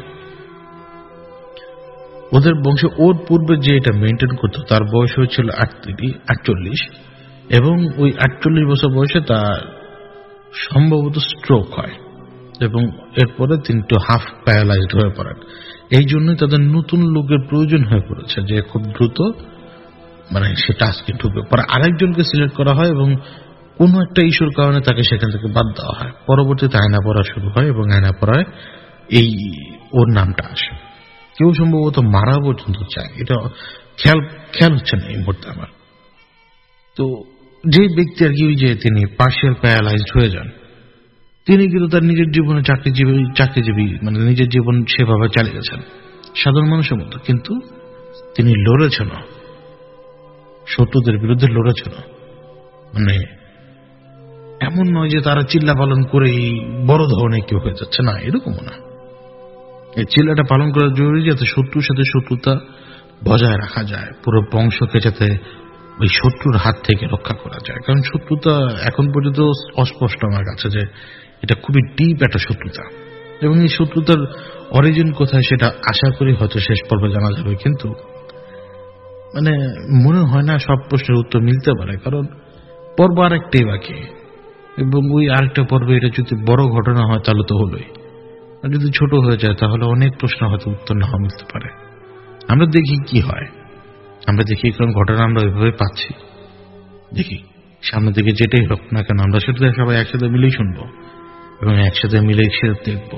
[SPEAKER 1] বংশে ওর পূর্বে যে এটা মেনটেন করতো তার বয়স হয়েছিল 48, এবং ওই 48 বছর বয়সে তার সম্ভবত স্ট্রোক হয়, এবং এরপরে তিনি তো হাফ প্যারালাইজড হয়ে পড়েন। এই জন্যই তাদের নতুন লোকের প্রয়োজন হয়ে পড়েছে, যে খুব দ্রুত মানে সে টাস্কে ঢুকবে। পরে আরেকজনকে সিলেক্ট করা হয় এবং কোনো একটা ইস্যুর কারণে তাকে সেখান থেকে বাদ দেওয়া হয়। পরবর্তীতে আয়না পড়া শুরু হয় এবং আয়না পড়ায় এই ওর নামটা আসে। কেউ সম্ভবত মারা পর্যন্ত চায়, এটা খেয়াল হচ্ছে না এই মুহূর্তে আমার। তো যে ব্যক্তি আর কি, যে তিনি পার্শিয়াল প্যারালাইজড হয়ে যান, তিনি কিন্তু তার নিজের জীবনে চাকরিজীবী মানে নিজের জীবন সেভাবে চালিয়ে গেছেন সাধারণ মানুষের মতো, কিন্তু তিনি লড়েছেন, শত্রুদের বিরুদ্ধে লড়েছেন। মানে এমন নয় যে তারা চিল্লা পালন করেই বড় ধরনের কেউ হয়ে যাচ্ছে, না, এরকমও না। এই চিল্লাটা পালন করা জরুরি, যাতে শত্রুর সাথে শত্রুতা বজায় রাখা যায়, পুরো বংশকে যাতে ওই শত্রুর হাত থেকে রক্ষা করা যায়। কারণ শত্রুতা এখন পর্যন্ত অস্পষ্ট আমার কাছে, যে এটা খুবই ডিপ একটা শত্রুতা, এবং এই শত্রুতার অরিজিন কোথায় সেটা আশা করি হয়তো শেষ পর্বে জানা যাবে। কিন্তু মানে মনে হয় না সব প্রশ্নের উত্তর মিলতে পারে, কারণ পর্ব আরেকটাই বাকি, এবং ওই আরেকটা পর্বে এটা যদি বড় ঘটনা হয় তাহলে তো হলোই, আর যদি ছোট হয়ে যায় তাহলে অনেক প্রশ্ন হয়তো উত্তর না মিলতে পারে। আমরা দেখি কি হয়, আমরা দেখি, কারণ ঘটনা আমরা ওইভাবে পাচ্ছি, দেখি সামনের দিকে যেটাই হোক না কেন আমরা সেটা সবাই একসাথে মিলেই শুনবো এবং একসাথে মিলেই সেটা দেখবো।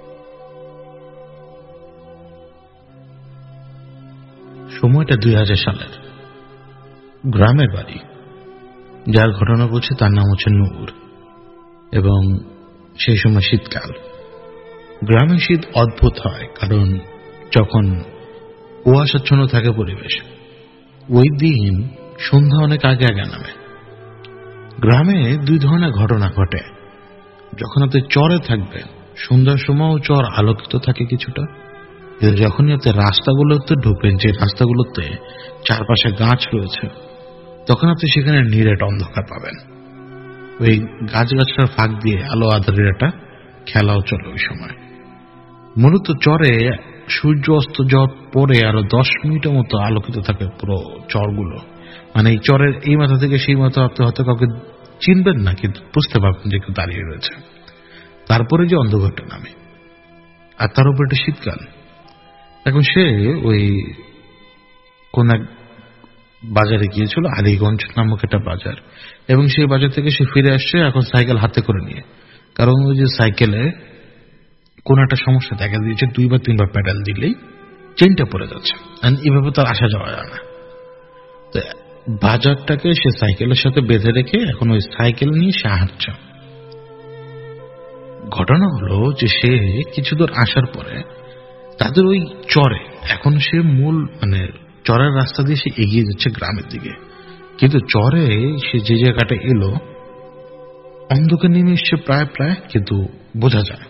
[SPEAKER 1] সময়টা 2000 সালের, গ্রামের বাড়ি, যার ঘটনা বলছে তার নাম হচ্ছে নূর, এবং সেই সময় শীতকাল। গ্রামে শীত অদ্ভুত হয়, কারণ যখন কুয়াশাচ্ছন্ন থাকে পরিবেশ, ওই দিন সন্ধ্যা অনেক আগে নামে। গ্রামে 2 ধরনের ঘটনা ঘটে। যখন আপনি চরে থাকবেন সন্ধ্যার সময়ও চর আলোকিত থাকে কিছুটা, যখনই আপনি রাস্তাগুলোতে ঢুকবেন, যে রাস্তাগুলোতে চারপাশে গাছ রয়েছে, তখন আপনি সেখানে নিরেট অন্ধকার পাবেন। ওই গাছগাছটার ফাঁক দিয়ে আলো আধারের একটা খেলাও চলে ওই সময়। মূলত চরে সূর্য অস্ত যাওয়ার পরে আরো 10 মিনিটের মতো আলোকিত থাকে পুরো চরগুলো। মানে এই চরের এই মাথা থেকে সেই মাথা আপনি হয়তো কাউকে চিনবেন না, কিন্তু বুঝতে পারবেন যে কেউ দাঁড়িয়ে রয়েছে। তারপরে যে অন্ধকারটা নামে, আর তার উপর একটা শীতকাল। এখন সে ওই কোন এক বাজারে গিয়েছিল, আলীগঞ্জ নামক একটা বাজার, এবং সেই বাজার থেকে সে ফিরে আসছে এখন সাইকেল হাতে করে নিয়ে। কারণ ওই যে সাইকেলে কোন একটা সমস্যা দেখা দিয়েছে, 2 বা 3 বার প্যাডেল দিলেই চেনটা পড়ে যাচ্ছে, এভাবে তার আসা যাওয়া যায় না। তো বাজারটাকে সে সাইকেলের সাথে বেঁধে রেখে এখন ওই সাইকেল নিয়ে সে হাঁটছে। ঘটনা হলো যে সে কিছু দূর আসার পরে তাদের ওই চরে এখন সে মূল চরের রাস্তা দিয়ে সে এগিয়ে যাচ্ছে গ্রামের দিকে, কিন্তু চরে সে যে জায়গাটা এলো অন্ধকার নেমে এসছে প্রায় প্রায়, কিন্তু বোঝা যায়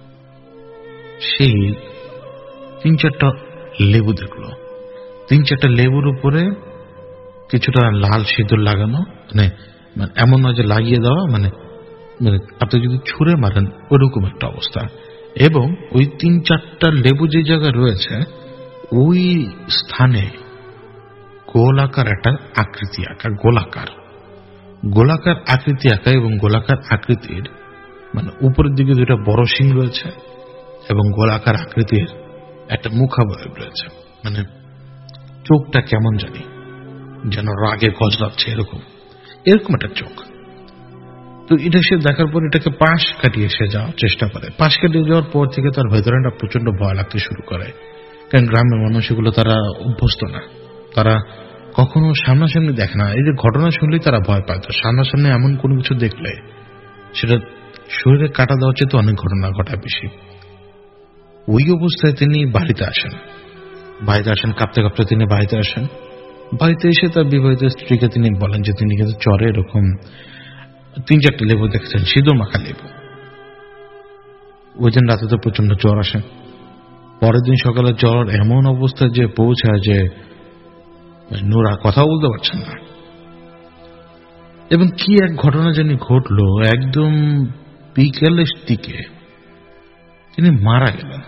[SPEAKER 1] সেই 3-4টা লেবু দেখলো। 3-4টা লেবুর উপরে কিছুটা লাল সিঁদুর লাগানো, এমন নয় যে লাগিয়ে দেওয়া, আপনি যদি ছুঁড়ে মারেন ওইরকম একটা অবস্থা। এবং ওই 3-4টা লেবু যে জায়গায় রয়েছে ওই স্থানে গোলাকার একটা আকৃতি আঁকা, গোলাকার আকৃতি আঁকা, এবং গোলাকার আকৃতির উপরের দিকে দুটা বড় শিং রয়েছে এবং গোলাকার আকৃতির একটা মুখাবয়ব রয়েছে, চোখটা কেমন জানি যেন রাগে গজরাচ্ছে, এরকম একটা চোখ। তো এটা সে দেখার পর এটাকে পাশ কাটিয়ে সে যাওয়ার চেষ্টা করে। পাশ কাটিয়ে যাওয়ার পর থেকে তার ভেতরে একটা প্রচন্ড ভয় লাগতে শুরু করে, কারণ গ্রামের মানুষ এগুলো তারা অভ্যস্ত না, তারা কখনো সামনাসামনি দেখে না। এই যে ঘটনা শুনলেই তারা ভয় পায়, তো সামনাসামনি এমন কোনো কিছু দেখলে সেটা শরীরে কাটা দেওয়ার চেয়ে তো অনেক ঘটনা ঘটায় বেশি। ওই অবস্থায় তিনি বাড়িতে আসেন, কাঁপতে কাঁপতে তিনি বাড়িতে আসেন। বাড়িতে এসে তার বিবাহিত স্ত্রীকে তিনি বলেন যে তিনি কিন্তু চরে এরকম 3-4টা লেবু দেখেছেন, সিঁদুর মাখা লেবু। ওই দিন রাতে তো প্রচন্ড জ্বর আসে। পরের দিন সকালে জ্বর এমন অবস্থায় যে পৌঁছায় যে নোরা কথা বলতে পারছেন না। এবং কি এক ঘটনা জানি ঘটলো, একদম বিকেলের দিকে তিনি মারা গেলেন।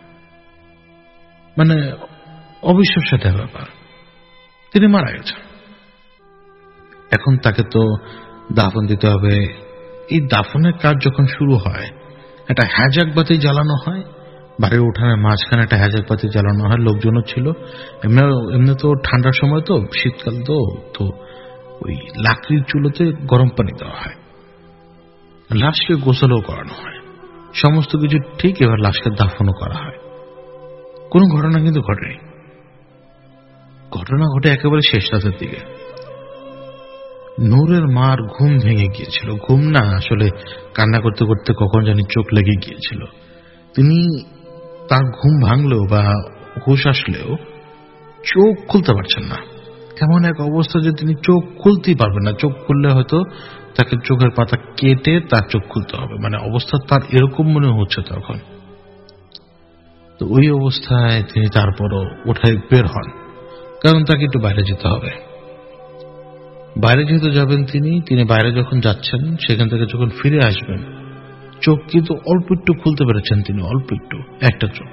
[SPEAKER 1] অবিশ্বাস্য একটা ব্যাপার, তিনি মারা গেছেন। এখন তাকে তো দাফন দিতে হবে। এই দাফনের কাজ যখন শুরু হয়, একটা হ্যাজাক বাতি জ্বালানো হয়, বাড়ির উঠানের মাঝখানে একটা হ্যাজাক বাতি জ্বালানো হয়। লোকজনও ছিল, এমনি তো ঠান্ডার সময়, তো শীতকাল তো ওই লাকড়ির চুলোতে গরম পানি দেওয়া হয়, লাশকে গোসলও করানো হয়, সমস্ত কিছু ঠিক। এবার লাশকে দাফনও করা হয়। কোন ঘটনা কিন্তু ঘটেনি। ঘটনা ঘটে একেবারে শেষ রাতের দিকে। নূরের মার ঘুম ভেঙে গিয়েছিল, ঘুম না আসলে কান্না করতে করতে কখন জানি চোখ লেগে গিয়েছিল। তিনি তার ঘুম ভাঙলেও বা হুঁশ আসলেও চোখ খুলতে পারছেন না। কেমন এক অবস্থা যে তিনি চোখ খুলতেই পারবেন না। চোখ খুললে হয়তো তাকে চোখের পাতা কেটে তার চোখ খুলতে হবে, অবস্থা তার এরকম মনে হচ্ছে তখন। তো ওই অবস্থায় তিনি তারপরও ওঠায় বের হন, কারণ তাকে একটু বাইরে যেতে হবে। বাইরে যেহেতু যাবেন তিনি বাইরে যখন যাচ্ছেন, সেখান থেকে যখন ফিরে আসবেন, চোখ কিন্তু অল্প একটু খুলতে পেরেছেন তিনি, অল্প একটু, একটা চোখ।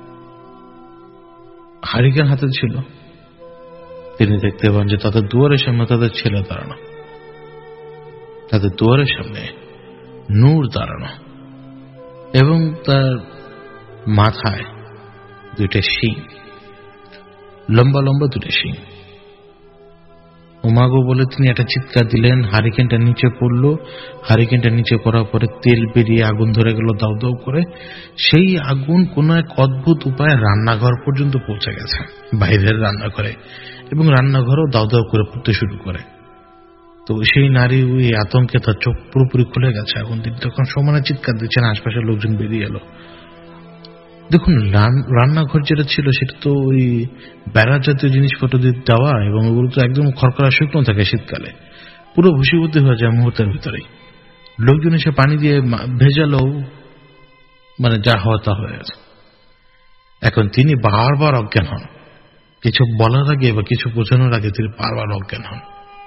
[SPEAKER 1] হারিকেন হাতে ছিল। তিনি দেখতে পান যে তাদের দুয়ারের সামনে তাদের ছেলে দাঁড়ানো, তাদের দুয়ারের সামনে নূর দাঁড়ানো, এবং তার মাথায় দুইটা শিং, লম্বা লম্বা দুটো শিং। ওমাগো বলে তিনি একটা চিৎকার দিলেন। হারিকেনটা নিচে পড়ল। হারিকেনটা নিচে পড়ার পরে তেল বেরিয়ে আগুন ধরে গেল দাউ দাউ করে। সেই আগুন কোন এক অদ্ভুত উপায়ে রান্নাঘর পর্যন্ত পৌঁছে গেছে, বাইরের রান্নাঘরে, এবং রান্নাঘরও দাউ দাউ করে পড়তে শুরু করে। তো সেই নারী ওই আতঙ্কে তার চোখ পুরোপুরি খুলে গেছে। এখন তিনি তখন সমানে চিৎকার দিচ্ছেন, আশপাশের লোকজন বেরিয়ে এলো। দেখুন, রান্নাঘর যেটা ছিল সেটা তো ওই বেড়া জাতীয় জিনিসপত্র দিয়ে দেওয়া, এবং ওগুলো তো একদম খড়খড়া শুকনো থাকে, শীতকালে পুরো ভুসিভূতি হয়ে যায় মুহূর্তের ভিতরেই। লোকজন এসে পানি দিয়ে ভেজালেও যা হওয়া তা হয়ে গেছে। এখন তিনি বারবার অজ্ঞান হন, কিছু বলার আগে বা কিছু বোঝানোর আগে তিনি বারবার অজ্ঞান হন।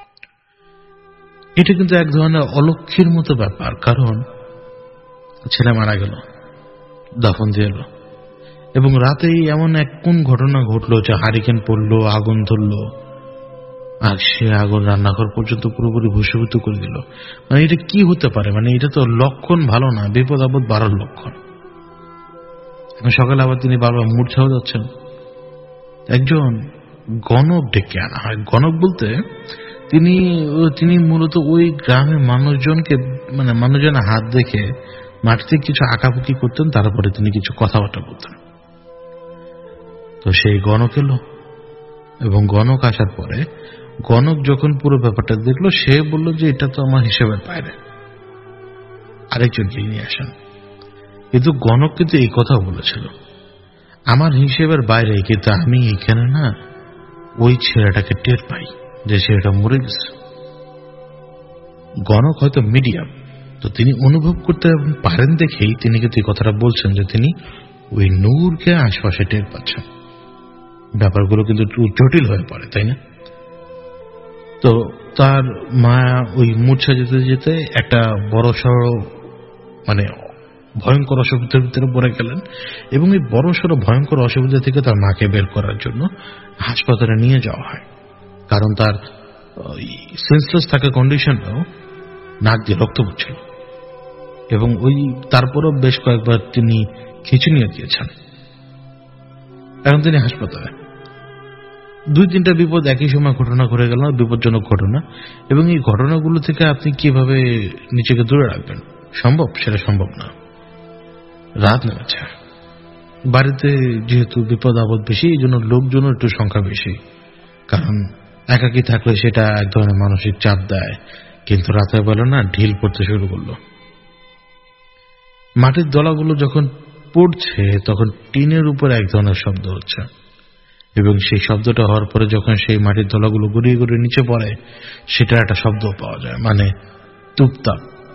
[SPEAKER 1] এটা কিন্তু এক ধরনের অলক্ষীর মতো ব্যাপার, কারণ ছেলে মারা গেল, দাফন দিয়ে এলো, এবং রাতেই এমন এক কোন ঘটনা ঘটলো যে হারিকেন পড়লো, আগুন ধরলো, আর সে আগুন রান্নাঘর পর্যন্ত পুরোপুরি ভূষীভূত করে দিল। এটা কি হতে পারে? এটা তো লক্ষণ ভালো না, বিপদ আপদ বাড়ার লক্ষণ। এখন সকালে আবার তিনি বারবার মূর্ছাও যাচ্ছেন। একজন গণক ডেকে আনা হয়। গণক বলতে তিনি মূলত ওই গ্রামের মানুষজনকে মানুষজনের হাত দেখে মাটিতে কিছু আঁকাপুকি করতেন, তারপরে তিনি কিছু কথাবার্তা বলতেন। তো সেই গণক এলো, এবং গণক আসার পরে গণক যখন পুরো ব্যাপারটা দেখলো, সে বলল যে এটা তো আমার হিসেবের বাইরে, আরেকজনকে নিয়ে আসেন। কিন্তু গণক কিন্তু এই কথা বলেছিল, আমার হিসেবের বাইরে, কিন্তু আমি এখানে না ওই ছেলেটাকে টের পাই যে ছেলেটা মরে গেছে। গণক হয়তো মিডিয়াম, তো তিনি অনুভব করতে পারেন দেখেই তিনি কিন্তু এই কথাটা বলছেন যে তিনি ওই নূরকে আশপাশে টের পাচ্ছেন। ব্যাপারগুলো কিন্তু একটু জটিল হয়ে পড়ে, তাই না? তো তার মা ওই মূর্ছা যেতে যেতে একটা বড় সড় মানে ভয়ঙ্কর অসুবিধার ভিতরে পড়ে গেলেন, এবং এই বড় সড় ভয়ঙ্কর অসুবিধা থেকে তার মাকে বের করার জন্য হাসপাতালে নিয়ে যাওয়া হয়। কারণ তার সেন্সলেস থাকা কন্ডিশনেও নাক দিয়ে রক্ত পড়ছিল, এবং ওই তারপরও বেশ কয়েকবার তিনি খিঁচুনিয়ে দিয়েছেন। এখন তিনি হাসপাতালে। 2-3টা বিপদ একই সময় ঘটনা ঘটে গেল, বিপজ্জনক ঘটনা, এবং এই ঘটনাগুলো থেকে আপনি কিভাবে নিজেকে দূরে রাখবেন? সম্ভব? সেটা সম্ভব না। রাত নেমেছে, বাড়িতে যেহেতু বিপদ আপদ বেশি, এই জন্য লোকজনের একটু সংখ্যা বেশি, কারণ একাকী থাকলে সেটা এক ধরনের মানসিক চাপ দেয়। কিন্তু রাতের বেলা না ঢিল পড়তে শুরু করলো। মাটির দলাগুলো যখন পড়ছে তখন টিনের উপর এক ধরনের শব্দ হচ্ছে, এবং সেই শব্দটা হওয়ার পরে যখন সেই মাটির দলাগুলো গড়িয়ে গড়িয়ে নিচে পড়ে, সেটা একটা শব্দ পাওয়া যায়, মানে টুপটাপ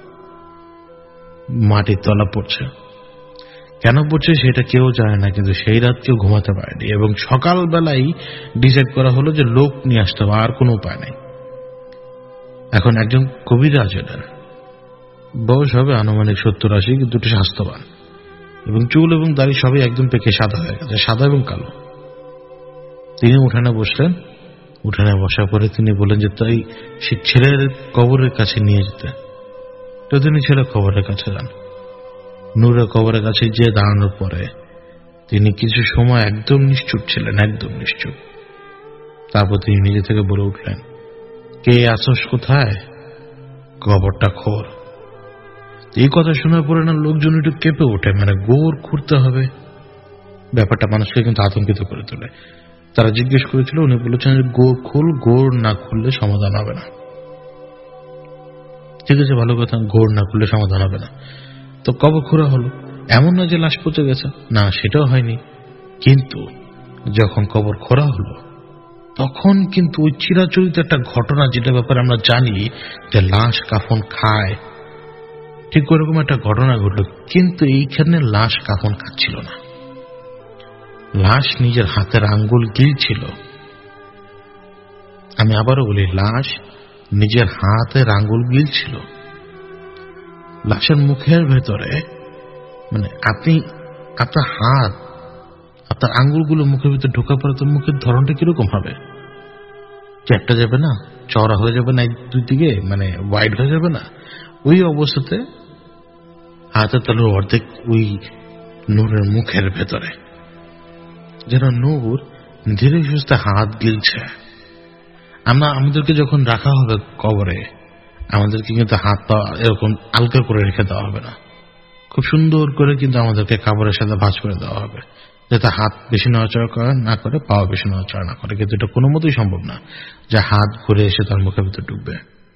[SPEAKER 1] মাটির তলা পড়ছে। কেন পড়ছে সেটা কেউ জানে না, কিন্তু সেই রাত কেউ ঘুমাতে পারেনি, এবং সকালবেলাই ডিসাইড করা হলো যে লোক নিয়ে আসতে হবে, আর কোনো উপায় নেই। এখন একজন কবিরাজ এলেন, বয়স হবে আনুমানিক 70-80, কিন্তু একটু স্বাস্থ্যবান, এবং চুল এবং দাড়ি সবই একদম পেকে সাদা হয়ে গেছে, সাদা এবং কালো। তিনি উঠানে বসলেন। উঠানে বসার পরে তিনি বললেন যে তাই সে ছেলের কবরের কাছে নিয়ে যেতে। তো তিনি ছেলের কবরের কাছে যান। নূরের কবরের কাছে গিয়ে দাঁড়ানোর পরে তিনি কিছু সময় একদম নিশ্চুপ ছিলেন, একদম নিশ্চুপ। তারপর তিনি নিজে থেকে বলে উঠলেন, কে আসস কোথায়? কবরটা খোর। এই কথা শোনার পরে না লোকজন একটু কেঁপে ওঠে, মানে গোর খুঁড়তে হবে। ব্যাপারটা মানুষকে কিন্তু আতঙ্কিত করে তোলে। তারা জিজ্ঞেস করেছিল, উনি বলেছেন যে গোর খুল, গোর না খুললে সমাধান হবে না। ঠিক আছে, ভালো কথা, গোর না খুললে সমাধান হবে না। তো কবর খোঁড়া হলো। এমন না যে লাশ পচে গেছে, না, সেটাও হয়নি। কিন্তু যখন কবর খোঁড়া হলো তখন কিন্তু ওই চিরাচরিত একটা ঘটনা, যেটা ব্যাপারে আমরা জানি যে লাশ কাফন খায়, ঠিক ওরকম একটা ঘটনা ঘটল। কিন্তু এইখানে লাশ কাফন খাচ্ছিল না, লাশ নিজের হাতের আঙ্গুল গিলছিল। আমি আবারও বলি, লাশ নিজের হাতের আঙ্গুল গিলছিল। লাশের মুখের ভেতরে, মানে আপনি আপনার হাত, আপনার আঙ্গুলগুলো মুখের ভিতরে ঢোকা পড়ে, তো মুখের ধরনটা কিরকম হবে? চ্যাপটা যাবে না, চওড়া হয়ে যাবে না, দুই দিকে মানে ওয়াইড হয়ে যাবে না? ওই অবস্থাতে হাতের তালুর অর্ধেক ওই নূরের মুখের ভেতরে, যেন নূর ধীরে সুস্থে হাত গিলছে। আমাদেরকে যখন রাখা হবে কবরে, আমাদেরকে কিন্তু হাত পা এরকম আলগা করে রেখে দেওয়া হবে না, খুব সুন্দর করে কিন্তু আমাদেরকে কাপড়ের সাথে ভাঁজ করে দেওয়া হবে, যাতে হাত বেশি নড়াচড়া না করে, পাওয়া বেশি নড়াচড়া না করে। কিন্তু এটা কোনো মতেই সম্ভব না যে হাত ঘুরে এসে তার মুখের ভিতরে ঢুকবে।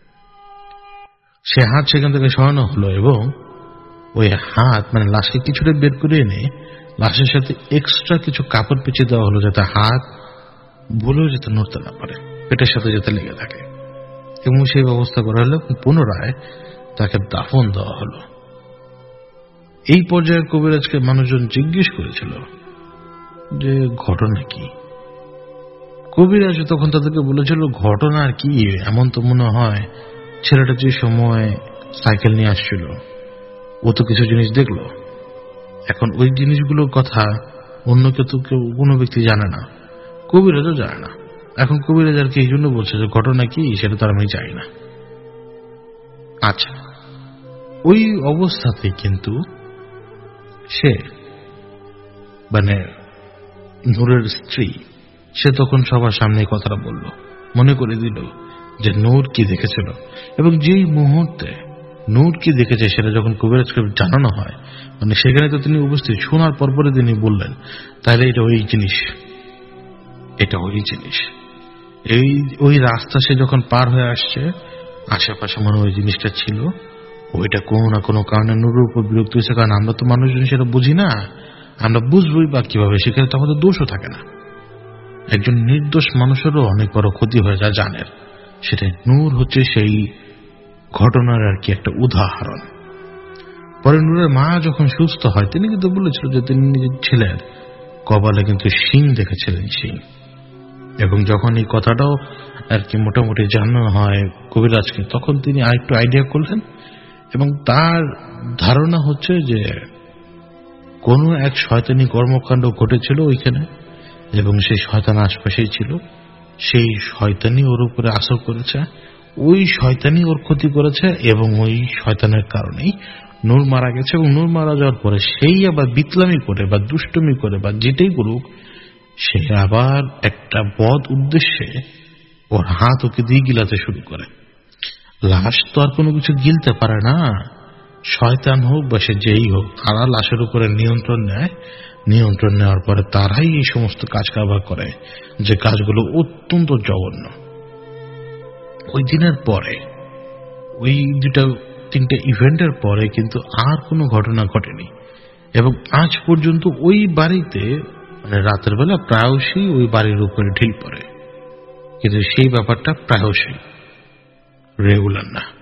[SPEAKER 1] সে হাত সেখান থেকে সরানো হলো, এবং ওই হাত মানে লাশকে কিছুটা বের করে এনে লাশের সাথে এক্সট্রা কিছু কাপড় পেঁচিয়ে দেওয়া হলো, যাতে হাত ভুলেও যাতে নড়তে না পারে, পেটের সাথে যাতে লেগে থাকে। এবং সেই ব্যবস্থা করা হলো, পুনরায় তাকে দাফন দেওয়া হলো। এই পর্যায়ে কবিরাজকে মানুষজন জিজ্ঞেস করেছিল যে ঘটনা কি। কবিরাজ তখন তাদেরকে বলেছিল, ঘটনা আর কি, এমন তো মনে হয় ছেলেটা যে সময় সাইকেল নিয়ে আসছিল ও তো কিছু জিনিস দেখলো। এখন ওই জিনিসগুলোর কথা অন্য কেউ কোনো ব্যক্তি জানে না, কবিরাজও জানে না। এখন কবিরাজ আর কি এই জন্য বলছে যে ঘটনা কি সেটা তো আমি জানি না। আচ্ছা, ওই অবস্থাতে কিন্তু সে মানে নূরের স্ত্রী, সে তখন সবার সামনে কথাটা বলল, মনে করে দিল যে নূর কি দেখেছিল, এবং যেই মুহূর্তে নূর কি দেখেছে সেটা যখন কবিরাজকে জানানো হয়, মানে সেখানে তো তিনি উপস্থিত, শোনার পরপরে তিনি বললেন, তাহলে এটা ওই জিনিস, এটা ওই জিনিস। ওই রাস্তা সে যখন পার হয়ে আসছে, আশেপাশে মনে ওই জিনিসটা ছিল, ওইটা কোনো না কোনো কারণে নূরের উপর বিরক্ত হয়েছে। কারণ আমরা তো মানুষজন সেটা বুঝি না, আমরা বুঝবই বা কিভাবে? সেখানে তো আমাদের দোষও থাকে না। একজন নির্দোষ মানুষেরও অনেক বড় ক্ষতি হয়ে যায় জানের। সেটাই নূর হচ্ছে সেই ঘটনার আর কি একটা উদাহরণ। পরে নূরের মা যখন সুস্থ হয় তিনি কিন্তু বলেছিল যে তিনি নিজের ছেলের কপালে কিন্তু শিং দেখেছিলেন, শিং। এবং যখন এই কথাটাও আর কি মোটামুটি জানানো হয় কবিরাজকে, তখন তিনি আরেকটু আইডিয়া করলেন এবং তার ধারণা হচ্ছে যে কোনো এক শয়তানি কর্মকাণ্ড ঘটেছিল ওইখানে এবং সেই শয়তান আশপাশেই ছিল। সেই শয়তানি ওর উপরে আসর করেছে, ওই শয়তানি ওর ক্ষতি করেছে এবং ওই শয়তানের কারণেই নূর মারা গেছে। এবং নূর মারা যাওয়ার পরে সেই আবার বিতলামি করে বা দুষ্টমি করে বা যেটাই করুক, সে আবার একটা বদ উদ্দেশ্যে ওর হাত ওকে দিয়ে গিলাতে শুরু করে। লাশ তো আর কোনো কিছু গিলতে পারে না, শয়তান হোক বা সে যেই হোক, তারা লাশের উপরে নিয়ন্ত্রণ নেয়। নিয়ন্ত্রণ নেওয়ার পরে তারাই এই সমস্ত কাজ কারবার করে, যে কাজগুলো অত্যন্ত জঘন্য। ওই দিনের পরে, ওই 2-3টা ইভেন্টের পরে কিন্তু আর কোনো ঘটনা ঘটেনি এবং আজ পর্যন্ত ওই বাড়িতে মানে রাতের বেলা প্রায়শই ওই বাড়ির উপরে ঢিল পড়ে, কিন্তু সেই ব্যাপারটা প্রায়শই, রেগুলার না।